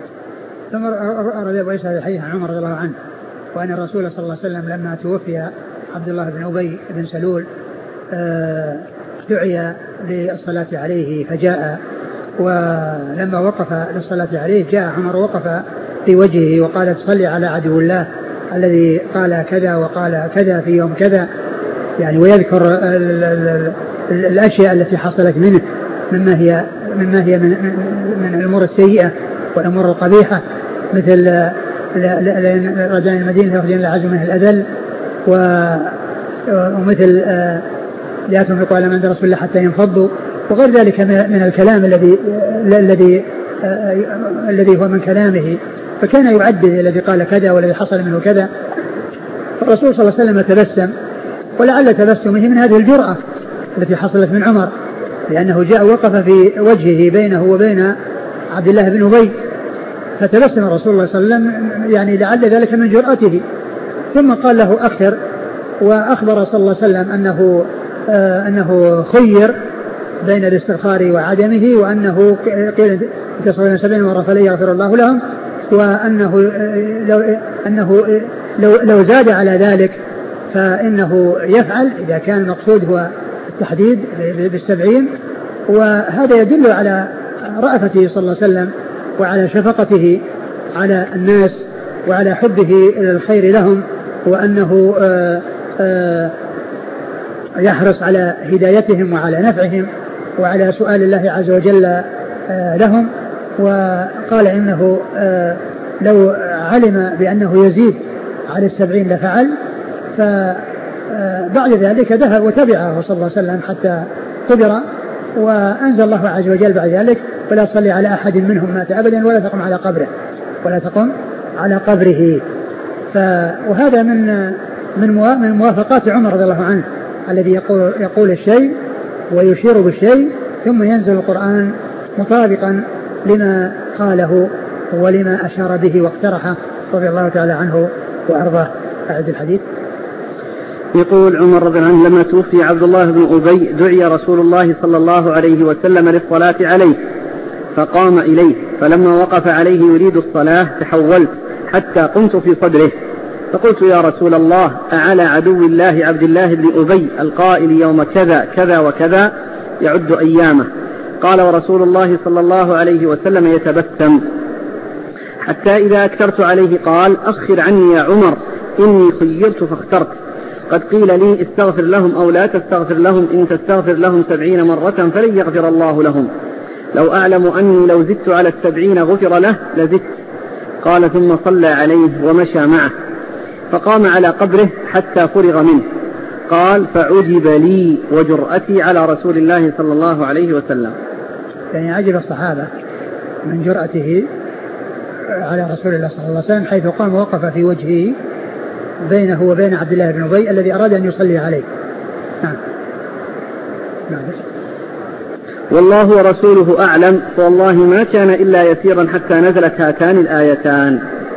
ثم أرى أبو عيسى هذا الحديث عن عمر رضي الله عنه وأن الرسول صلى الله عليه وسلم لما توفي عبد الله بن أبي بن سلول دعي للصلاة عليه فجاء ولما وقف للصلاة عليه جاء عمر وقف في وجهه وقال صلي على عدو الله الذي قال كذا وقال كذا في يوم كذا، يعني ويذكر الأشياء التي حصلت منه مما هي من الأمور السيئة والأمور القبيحة، مثل رجال المدينة يخرجون العز منه الأذل، ومثل لا تنفقوا على من عند رسول الله حتى ينفضوا، وغير ذلك من الكلام الذي هو من كلامه. فكان يعدد الذي قال كذا والذي حصل منه كذا. فالرسول صلى الله عليه وسلم تبسم، ولعل تبسمه من هذه الجرأة التي حصلت من عمر، لأنه جاء وقف في وجهه بينه وبين عبد الله بن أبي، فتبسم الرسول صلى الله عليه وسلم، يعني لعل ذلك من جرأته. ثم قال له أكثر، وأخبر صلى الله عليه وسلم أنه خير بين الاستغفار وعدمه، وأنه قيل تصلون 70 مرة فلن يغفر الله لهم، وأنه لو زاد على ذلك فإنه يفعل إذا كان المقصود هو التحديد ب70. وهذا يدل على رأفته صلى الله عليه وسلم وعلى شفقته على الناس وعلى حبه إلى الخير لهم، وأنه يحرص على هدايتهم وعلى نفعهم وعلى سؤال الله عز وجل لهم. وقال إنه لو علم بأنه يزيد على 70 لفعل. فبعد ذلك ذهب وتبعه صلى الله عليه وسلم حتى قبر، وأنزل الله عز وجل بعد ذلك ولا تصلي على أحد منهم مات أبدا ولا تقم على قبره. وهذا من موافقات عمر رضي الله عنه، الذي يقول الشيء ويشير بالشيء ثم ينزل القرآن مطابقا لما قاله ولما أشار به واقترحه رضي الله تعالى عنه وأرضاه. أعد الحديث. يقول عمر رضي الله عنه: لما توفي عبد الله بن أبي دعي رسول الله صلى الله عليه وسلم للصلاة عليه فقام إليه، فلما وقف عليه يريد الصلاة تحولت حتى قمت في صدره فقلت: يا رسول الله، أعلى عدو الله عبد الله بن أبي القائل يوم كذا كذا وكذا يعد أيامه؟ قال: ورسول الله صلى الله عليه وسلم يتبسم، حتى إذا أكثرت عليه قال: أخر عني يا عمر، إني خيرت فاخترت، قد قيل لي استغفر لهم أو لا تستغفر لهم، إن تستغفر لهم 70 مرة فلن يغفر الله لهم، لو أعلم أني لو زدت على 70 غفر له لزدت. قال: ثم صلى عليه ومشى معه، فقام على قبره حتى فرغ منه. قال: فعجب لي وجرأتي على رسول الله صلى الله عليه وسلم. يعني عجب الصحابة من جرأته على رسول الله صلى الله عليه وسلم، حيث قام وقف في وجهه بينه وبين عبد الله بن أبي الذي أراد أن يصلي عليه. والله ورسوله أعلم، فوالله ما كان إلا يسيرا حتى نزلت هاتان الآيتان: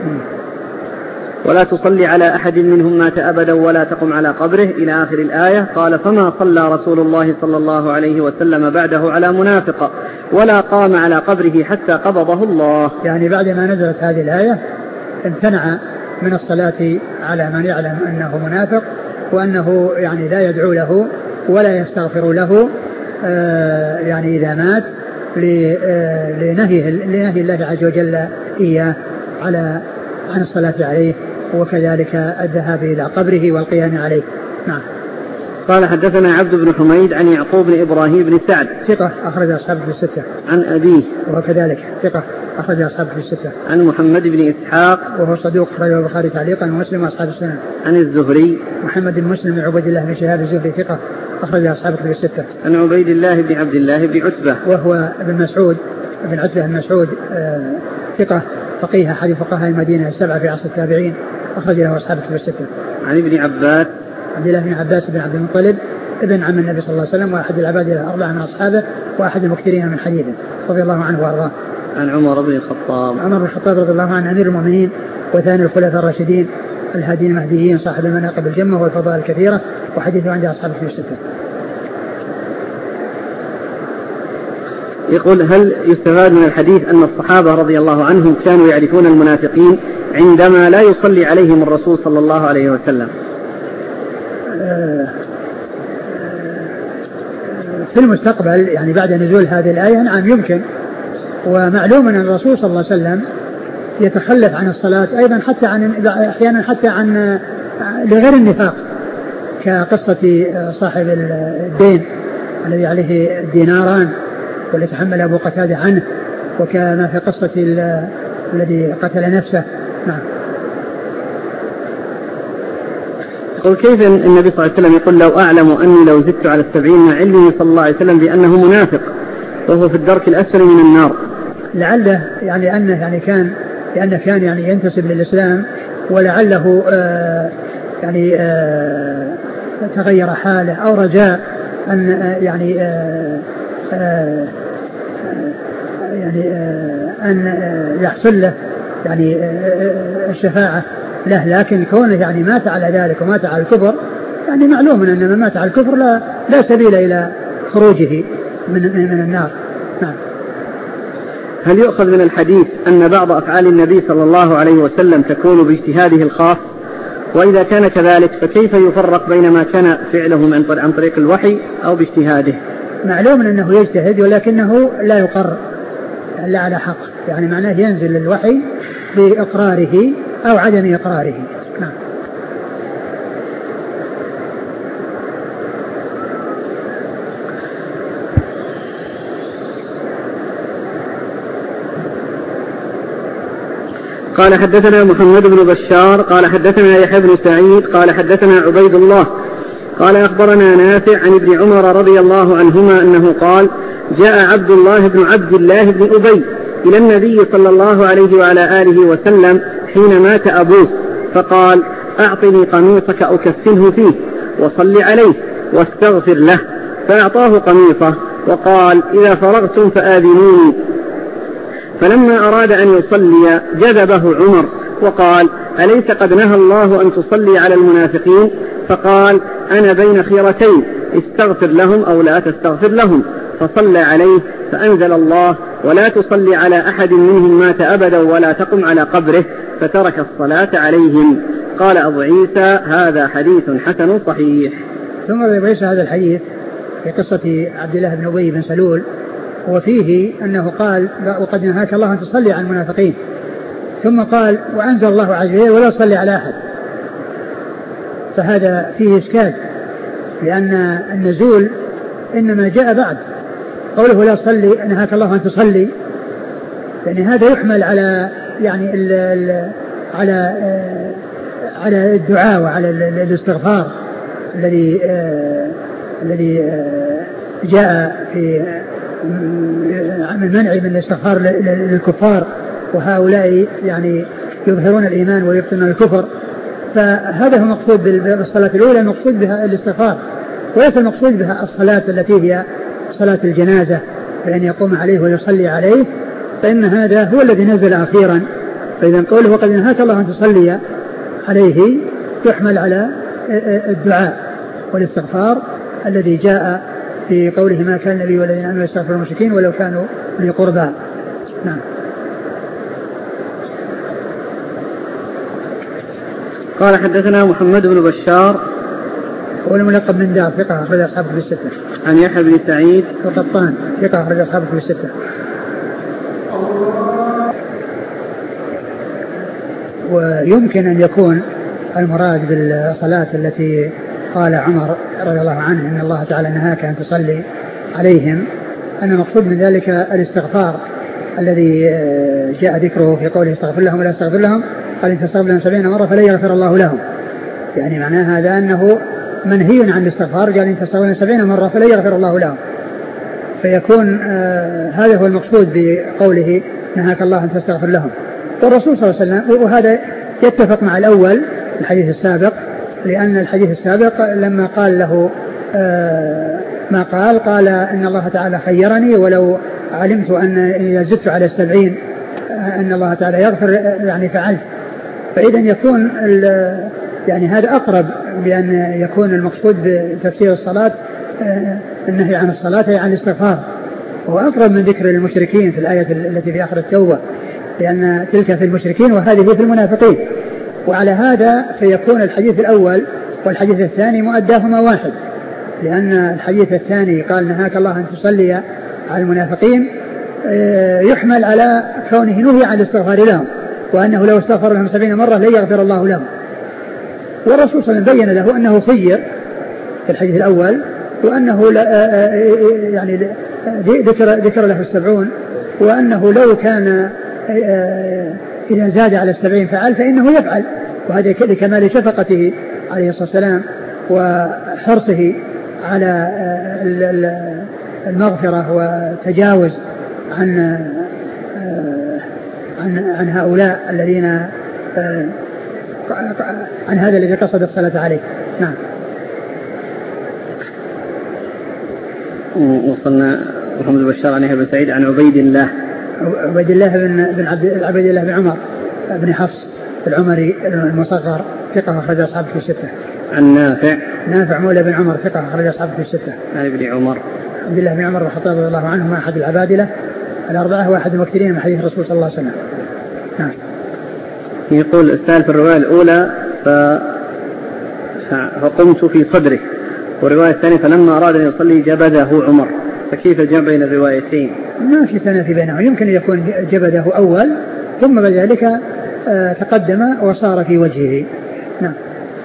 ولا تصلي على أحد منهم مات أبدا ولا تقم على قبره، إلى آخر الآية. قال: فما صلى رسول الله صلى الله عليه وسلم بعده على منافق ولا قام على قبره حتى قبضه الله. يعني بعد ما نزلت هذه الآية امتنع من الصلاة على من يعلم أنه منافق، وأنه يعني لا يدعو له ولا يستغفر له يعني إذا مات، لنهي الله عز وجل إياه عن الصلاة عليه، وكذلك الذهاب إلى قبره والقيام عليه. نعم. قال: حدثنا عبد بن حميد عن يعقوب بن إبراهيم بن سعد ثقة أخرج أصحابه في الستة. عن أبيه وكذلك ثقة أخرج أصحابه في الستة. عن محمد بن إسحاق وهو صدوق أخرجه البخاري تعليقا ومسلم وأصحاب السنن. عن الزهري محمد بن مسلم بن عبيد الله بن شهاب الزهري ثقة أخرج أصحابه في الستة. عن عبيد الله بن عبد الله بن عتبة وهو ابن مسعود بن عتبة بن مسعود ثقة فقيه أحد فقهاء المدينة السبعة في عصر التابعين أخرج له أصحابه في الستة. عن ابن عباس عبد الله بن عباس بن عبد المطلب ابن عم النبي صلى الله عليه وسلم، وأحد العباد الأربعة من أصحابه، وأحد المكثرين من حديثه رضي الله عنه وأرضاه. عن عمر بن الخطاب رضي الله عنه أمير المؤمنين وثاني الخلفاء الراشدين الهادين المهديين صاحب المناقب الجمة والفضائل الكثيرة، وحديثه عند أصحابه في الستة. يقول: هل يستفاد من الحديث أن الصحابة رضي الله عنهم كانوا يعرفون المنافقين عندما لا يصلي عليهم الرسول صلى الله عليه وسلم؟ في المستقبل يعني بعد نزول هذه الآية نعم يمكن ومعلوم أن الرسول صلى الله عليه وسلم يتخلف عن الصلاة أيضا حتى أحيانا حتى عن لغير النفاق، كقصة صاحب الدين الذي عليه ديناران والذي تحمل أبو قتادة عنه، وكما في قصة الذي قتل نفسه. نعم. يقول كيف النبي صلى الله عليه وسلم يقول لو أعلم أني لو زدت على 70 مع علمه صلى الله عليه وسلم بأنه منافق وهو في الدرك الأسفل من النار؟ لعله يعني أنه لأنه كان يعني ينتسب للإسلام، ولعله يعني تغير حاله أو رجاء أن يعني أن يحصل له يعني الشفاعة له، لكن كونه يعني مات على ذلك ومات على الكفر، يعني معلوم أن من مات على الكفر لا سبيل إلى خروجه من النار. نعم. هل يؤخذ من الحديث أن بعض أفعال النبي صلى الله عليه وسلم تكون باجتهاده الخاص؟ وإذا كان كذلك فكيف يفرق بين ما كان فعله عن طريق الوحي أو باجتهاده؟ معلوم أنه يجتهد ولكنه لا يقر لا على حق، يعني معناه ينزل الوحي بإقراره أو عدم إقراره. نعم. قال حدثنا محمد بن بشار قال حدثنا يحيى بن سعيد قال حدثنا عبيد الله قال أخبرنا نافع عن ابن عمر رضي الله عنهما أنه قال جاء عبد الله بن أبي إلى النبي صلى الله عليه وعلى آله وسلم حين مات أبوه فقال أعطني قميصك أكفنه فيه وصل عليه واستغفر له، فأعطاه قميصه وقال إذا فرغتم فآذنوني. فلما أراد أن يصلي جذبه عمر وقال أليس قد نهى الله أن تصلي على المنافقين؟ فقال أنا بين خيرتين استغفر لهم أو لا تستغفر لهم، فصلى عليه فأنزل الله ولا تصلي على أحد منهم مات أبدا ولا تقم على قبره، فترك الصلاة عليهم. قال أبو عيسى هذا حديث حسن صحيح. ثم أبو عيسى هذا الحديث في قصة عبد الله بن أبي بن سلول، وفيه أنه قال وقد نهاك الله أن تصلي على المنافقين، ثم قال وأنزل الله عز وجل ولا تصلي على أحد، فهذا فيه إشكال، لأن النزول إنما جاء بعد قوله لا تصلي نهاك الله أن تصلي، يعني هذا يحمل على يعني على الدعاء وعلى الاستغفار الذي جاء في المنع من الاستغفار للكفار، وهؤلاء يعني يظهرون الإيمان ويبطنون الكفر، فهذا هو المقصود بالصلاة الأولى، المقصود بها الاستغفار، وليس المقصود بها الصلاة التي هي صلاة الجنازة بأن يقوم عليه ويصلي عليه، فإن هذا هو الذي نزل أخيرا. فإذا قوله وقد نهاك الله أن تصلي عليه يحمل على الدعاء والاستغفار الذي جاء في قوله ما كان النبي والذين آمنوا يستغفرون المشركين ولو كانوا من قربى. نعم. قال حدثنا محمد بن بشار هو الملقب من دار ثقة أخرج أصحابه في الستة. عن يحيى بن سعيد وقطان ثقة أخرج أصحابه في الستة. ويمكن أن يكون المراد بالصلاة التي قال عمر رضي الله عنه إن الله تعالى نهاك أن تصلي عليهم، أن المقصود من ذلك الاستغفار الذي جاء ذكره في قوله استغفر لهم ولا استغفر لهم، قال إن تستغفر لهم 70 مرة فلن يغفر الله لهم، يعني معناه هذا أنه منهي عن الاستغفار، قال إن تستغفر لهم 70 مرة فلن يغفر الله لهم، فيكون هذا هو المقصود بقوله نهاك الله أن تستغفر لهم. والرسول صلى الله عليه وسلم، وهذا يتفق مع الأول الحديث السابق، لأن الحديث السابق لما قال له ما قال إن الله تعالى خيرني ولو علمت أن إذا زدت على 70 أن الله تعالى يغفر يعني فعلت، فإذا يكون يعني هذا أقرب بأن يكون المقصود بتفسير الصلاة النهي عن الصلاة عن الاستغفار، وأقرب من ذكر المشركين في الآية التي في آخر التوبة، لأن تلك في المشركين وهذه في المنافقين. وعلى هذا فيكون الحديث الأول والحديث الثاني مؤداهما واحد، لأن الحديث الثاني قال نهاك الله أن تصلي على المنافقين، يحمل على كونه نهي عن الاستغفار لهم، وأنه لو استغفر لهم 70 مرة لن يغفر الله لهم. والرسول صلى الله عليه وسلم بين له أنه خير في الحديث الأول، وأنه يعني ذكر له 70، وأنه لو كان إذا زاد على 70 فعل فإنه يفعل، وهذا لكمال شفقته عليه الصلاة والسلام وحرصه على المغفرة وتجاوز عن هؤلاء الذين عن هذا الذي قصد الصلاة عليه. نعم. وصلنا محمد بشار عن ابن سعيد عن عبيد الله بن عمر بن حفص العمري المصغر ثقة أخرج أصحابه في الستة. عن نافع مولى بن عمر ثقة أخرج أصحابه في الستة. عن ابن عمر عبد الله بن عمر الخطاب رضي الله عنهما أحد العبادلة الأربعة وأحد المكثرين من حديث الرسول صلى الله عليه وسلم. نعم. يقول السائل في الرواية الأولى فقمت في صدره، والرواية الثانية فلما أراد أن يصلي جبده عمر، فكيف الجمع بين الروايتين؟ ما في تنافي بينهم، يمكن أن يكون جبده أول ثم بعد ذلك تقدم وصار في وجهه. نعم.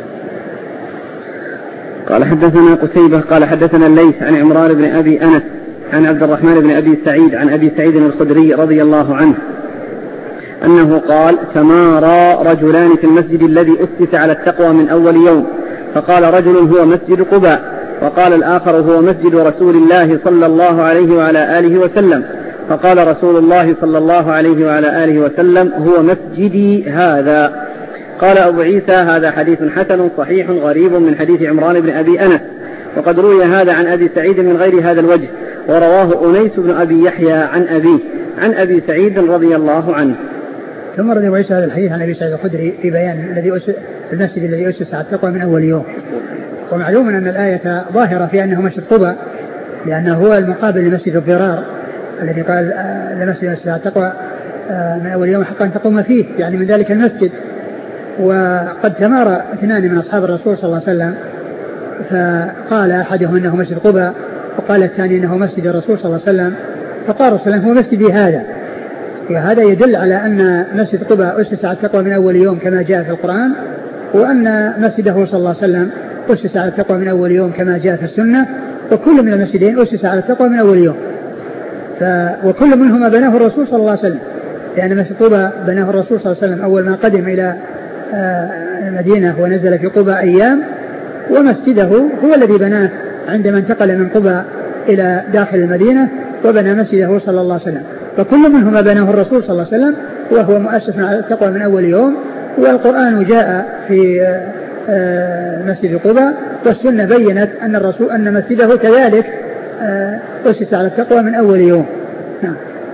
قال حدثنا قتيبة قال حدثنا الليث عن عمران بن أبي أنس عن عبد الرحمن بن أبي سعيد عن أبي سعيد الخدري رضي الله عنه أنه قال تمارى رجلان في المسجد الذي أسس على التقوى من أول يوم، فقال رجل هو مسجد قباء، وقال الآخر هو مسجد رسول الله صلى الله عليه وعلى آله وسلم، فقال رسول الله صلى الله عليه وعلى آله وسلم هو مسجدي هذا. قال أبو عيسى هذا حديث حسن صحيح غريب من حديث عمران بن أبي أنس، وقد روي هذا عن أبي سعيد من غير هذا الوجه، ورواه أنيس بن أبي يحيى عن أبيه عن أبي سعيد رضي الله عنه. ثم رضي أبو عيسى هذا الحديث عن أبي سعيد الخدري في بيان المسجد الذي أسس على التقوى من أول يوم. ومعلوم أن الآية ظاهرة في أنه مسجد قباء، لأنه هو المقابل لمسجد الضرار الذي قال لمسجد أسس على التقوى من أول يوم حقا تقوم فيه، يعني من ذلك المسجد. وقد تمارى اثنان من أصحاب الرسول صلى الله عليه وسلم، فقال أحدهم أنه مسجد قباء، وقال الثاني أنه مسجد الرسول صلى الله عليه وسلم، فقال الرسول هو مسجدي هذا. وهذا يدل على أن مسجد قباء أسس على التقوى من أول يوم كما جاء في القرآن، وأن مسجده صلى الله عليه وسلم أسس على التقوى من أول يوم كما جاء في السنة، وكل من المسجدين أسس على التقوى من أول يوم، وكل منهما بناه الرسول صلى الله عليه وسلم، لأن مسجد قباء بناه الرسول صلى الله عليه وسلم أول ما قدم إلى المدينة ونزل في قباء أيام، ومسجده هو الذي بناه عندما انتقل من قباء إلى داخل المدينة وبنى مسجده صلى الله عليه وسلم، فكل منهما بناه الرسول صلى الله عليه وسلم وهو مؤسس على التقوى من أول يوم. والقرآن جاء في مسجد قباء، والسنة بينت أن الرسول أن مسجده كذلك أسس على التقوى من أول يوم. نعم.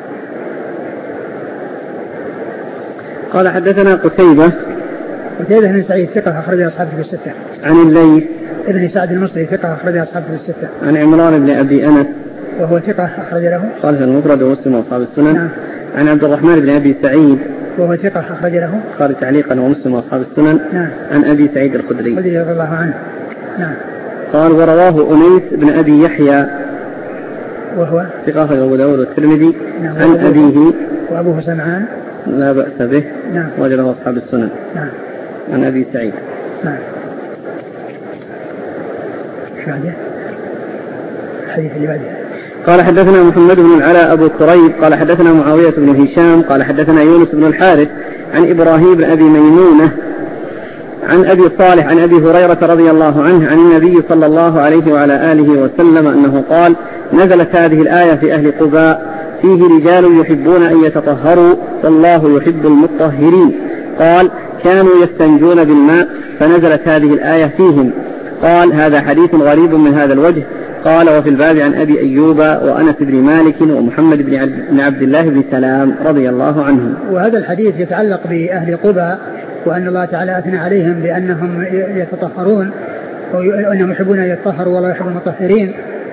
قال حدثنا قتيبة بن سعيد ثقة أخرج أصحابه في الستة. عن الليث ابن سعد المصري ثقة أخرج أصحابه في الستة. عن عمران بن أبي أنس وهو ثقة أخرج له قال في المفرد ومسلم وأصحاب السنن. نعم. عن عبد الرحمن بن أبي سعيد وهو ثقة أخرج له قال تعليقا ومسلم وأصحاب السنن. نعم. عن أبي سعيد الخدري رضي الله عنه. نعم. قال ورواه أنيس بن أبي يحيى وهو ثقة أخرج أبو داود والترمذي. نعم. عن أبيه وأبوه سمعان لا بأس به. نعم. وجده أصحاب السنن. نعم. عن أبي سعيد. نعم. شاهده الحديث اللي بعده. قال حدثنا محمد بن العلاء أبو كريب قال حدثنا معاوية بن هشام قال حدثنا يونس بن الحارث عن إبراهيم بن أبي ميمونة عن أبي صالح عن أبي هريرة رضي الله عنه عن النبي صلى الله عليه وعلى آله وسلم أنه قال نزلت هذه الآية في أهل قباء فيه رجال يحبون أن يتطهروا والله يحب المطهرين. قال كانوا يستنجون بالماء فنزلت هذه الآية فيهم. قال هذا حديث غريب من هذا الوجه. قال وفي الباب عن أبي أيوب وأنس بن مالك ومحمد بن عبد الله بن سلام رضي الله عنهم. وهذا الحديث يتعلق بأهل قباء، وأن الله تعالى أثنى عليهم بأنهم يتطهرون وأنهم يحبون أن يتطهروا والله يحب المطهرين،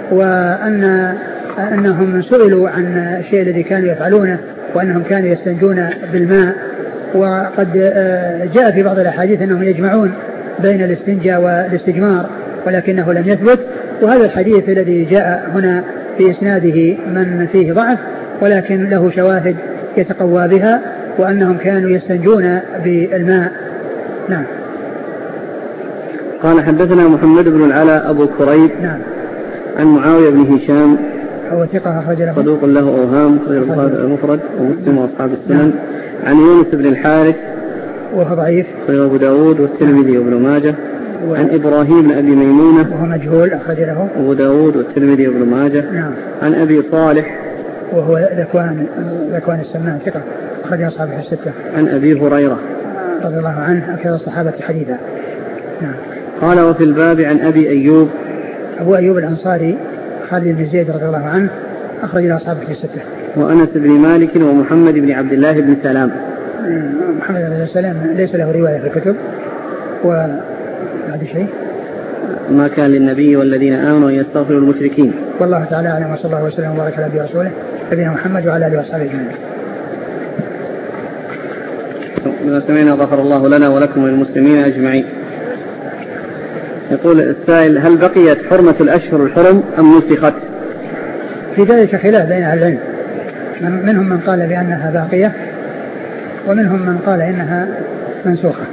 وأنهم سئلوا عن الشيء الذي كانوا يفعلونه وأنهم كانوا يستنجون بالماء. وقد جاء في بعض الأحاديث أنهم يجمعون بين الاستنجاء والاستجمار ولكنه لم يثبت. وهذا الحديث الذي جاء هنا في إسناده من فيه ضعف، ولكن له شواهد يتقوى بها، وأنهم كانوا يستنجون بالماء. نعم. قال حدثنا محمد بن العلاء أبو كريب نعم. عن معاوية بن هشام هو ثقة أخرج له صدوق له أوهام المفرد ومسلم وأصحاب السنن. نعم. عن يونس بن الحارث وهو ضعيف أبو داود والترمذي وابن ماجه. عن إبراهيم بن أبي ميمونة وهو مجهول أخرج له أبو داود والترمذي وابن ماجه. نعم. عن أبي صالح وهو ذكوان السمان ثقة أخرج أصحابه الستة. عن أبي هريرة رضي الله عنه أكثر الصحابة حديثا. نعم. قال وفي الباب عن أبي أيوب أبو أيوب الأنصاري خالد بن زيد رضي الله عنه أخرج له أصحابه الستة. وأنس بن مالك ومحمد بن عبد الله بن سلام. محمد بن سلام ليس له رواية في الكتب. وهذا شيء ما كان للنبي والذين آمنوا أن يستغفروا المشركين. والله تعالى أعلم، وصلى الله وسلم وبارك على نبينا ورسوله نبينا محمد وعلى آله وصحبه أجمعين. بما سمعنا غفر الله لنا ولكم وللمسلمين أجمعين. يقول السائل: هل بقيت حرمة الأشهر الحرم أم نسخت؟ في ذلك خلاف بين أهل العلم، منهم من قال بأنها باقية ومنهم من قال إنها منسوخة.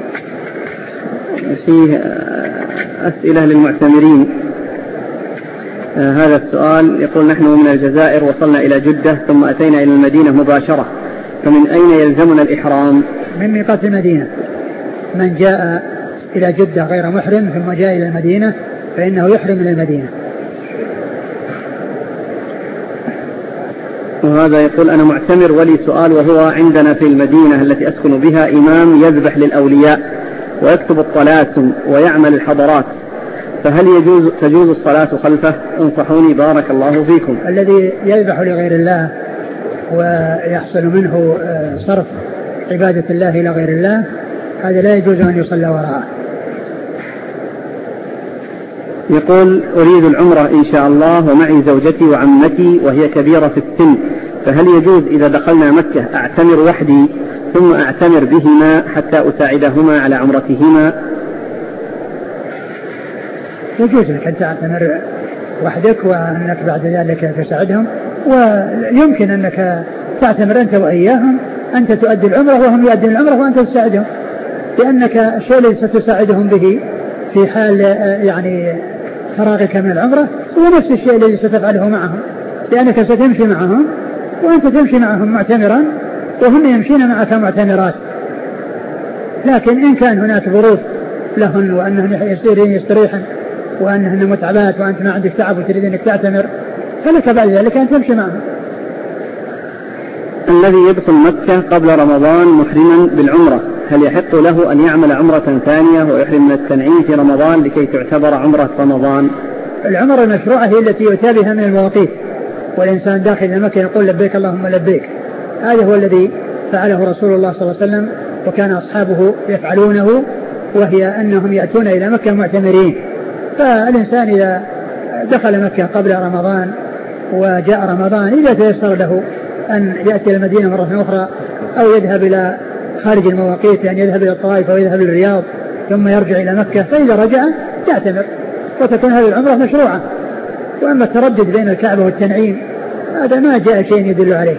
فيه أسئلة للمعتمرين. هذا السؤال يقول: نحن من الجزائر وصلنا إلى جدة ثم أتينا إلى المدينة مباشرة، فمن أين يلزمنا الإحرام؟ من ميقات المدينة. من جاء إلى جدة غير محرم ثم جاء إلى المدينة فإنه يحرم من المدينة. وهذا يقول: أنا معتمر ولي سؤال، وهو عندنا في المدينة التي أسكن بها إمام يذبح للأولياء ويكتب الطلاسم ويعمل الحضرات، فهل تجوز الصلاة خلفه؟ انصحوني بارك الله فيكم. الذي يذبح لغير الله ويحصل منه صرف عبادة الله إلى غير الله هذا لا يجوز أن يصلى وراءه. يقول: أريد العمرة إن شاء الله ومعي زوجتي وعمتي وهي كبيرة في السن، فهل يجوز إذا دخلنا مكة أعتمر وحدي ثم أعتمر بهما حتى أساعدهما على عمرتهما؟ يجوز لك أن تعتمر وحدك وأنك بعد ذلك تساعدهم، ويمكن أنك تعتمر أنت وإياهم، أنت تؤدي العمرة وهم يؤدون العمرة وأنت تساعدهم، لأنك الشيء الذي ستساعدهم به في حال يعني فراغك من العمرة هو نفس الشيء الذي ستفعله معهم، لأنك ستمشي معهم وأنت تمشي معهم معتمرا وهم يمشين معك معتمرات. لكن إن كان هناك ظروف لهن وأنهن يستريحن وأنهن متعبات وأنت ما عندك تعب وتريد أنك تعتمر فلك بعد ذلك أن تمشي معهم. الذي يدخل مكة قبل رمضان محرما بالعمرة هل يحق له أن يعمل عمرة ثانية ويحرم من التنعيم في رمضان لكي تعتبر عمرة رمضان؟ العمرة المشروعة هي التي يؤتى بها من المواقيت، والإنسان داخل مكة يقول لبيك اللهم لبيك. هذا هو الذي فعله رسول الله صلى الله عليه وسلم وكان أصحابه يفعلونه، وهي أنهم يأتون إلى مكة معتمرين. فالإنسان إذا دخل مكة قبل رمضان وجاء رمضان إذا تيسر له أن يأتي إلى المدينة مرة أخرى أو يذهب إلى خارج المواقيت، أن يذهب إلى الطائف أو يذهب إلى الرياض ثم يرجع إلى مكة، فإذا رجع يعتمر وتكون هذه العمرة مشروعة. وأما التردد بين الكعبة والتنعيم هذا ما جاء شيء يدل عليه.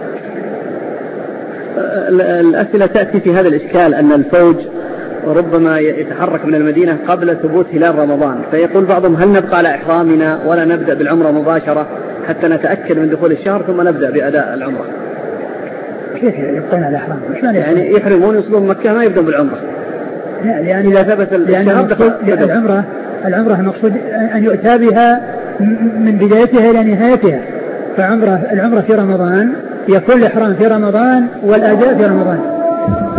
الأسئلة تأتي في هذا الإشكال أن الفوج ربما يتحرك من المدينة قبل ثبوت هلال رمضان، فيقول بعضهم هل نبقى على إحرامنا ولا نبدأ بالعمرة مباشرة حتى نتأكد من دخول الشهر ثم نبدأ بأداء العمرة؟ كيف يبقون على إحرام؟ يعني يحرمون يوصلون مكة ما يبدأون بالعمرة؟ لا، لأن إذا ثبت العمرة المقصود أن يؤتى بها من بدايتها إلى نهايتها. العمرة في رمضان يكون الإحرام في رمضان والأداء في رمضان.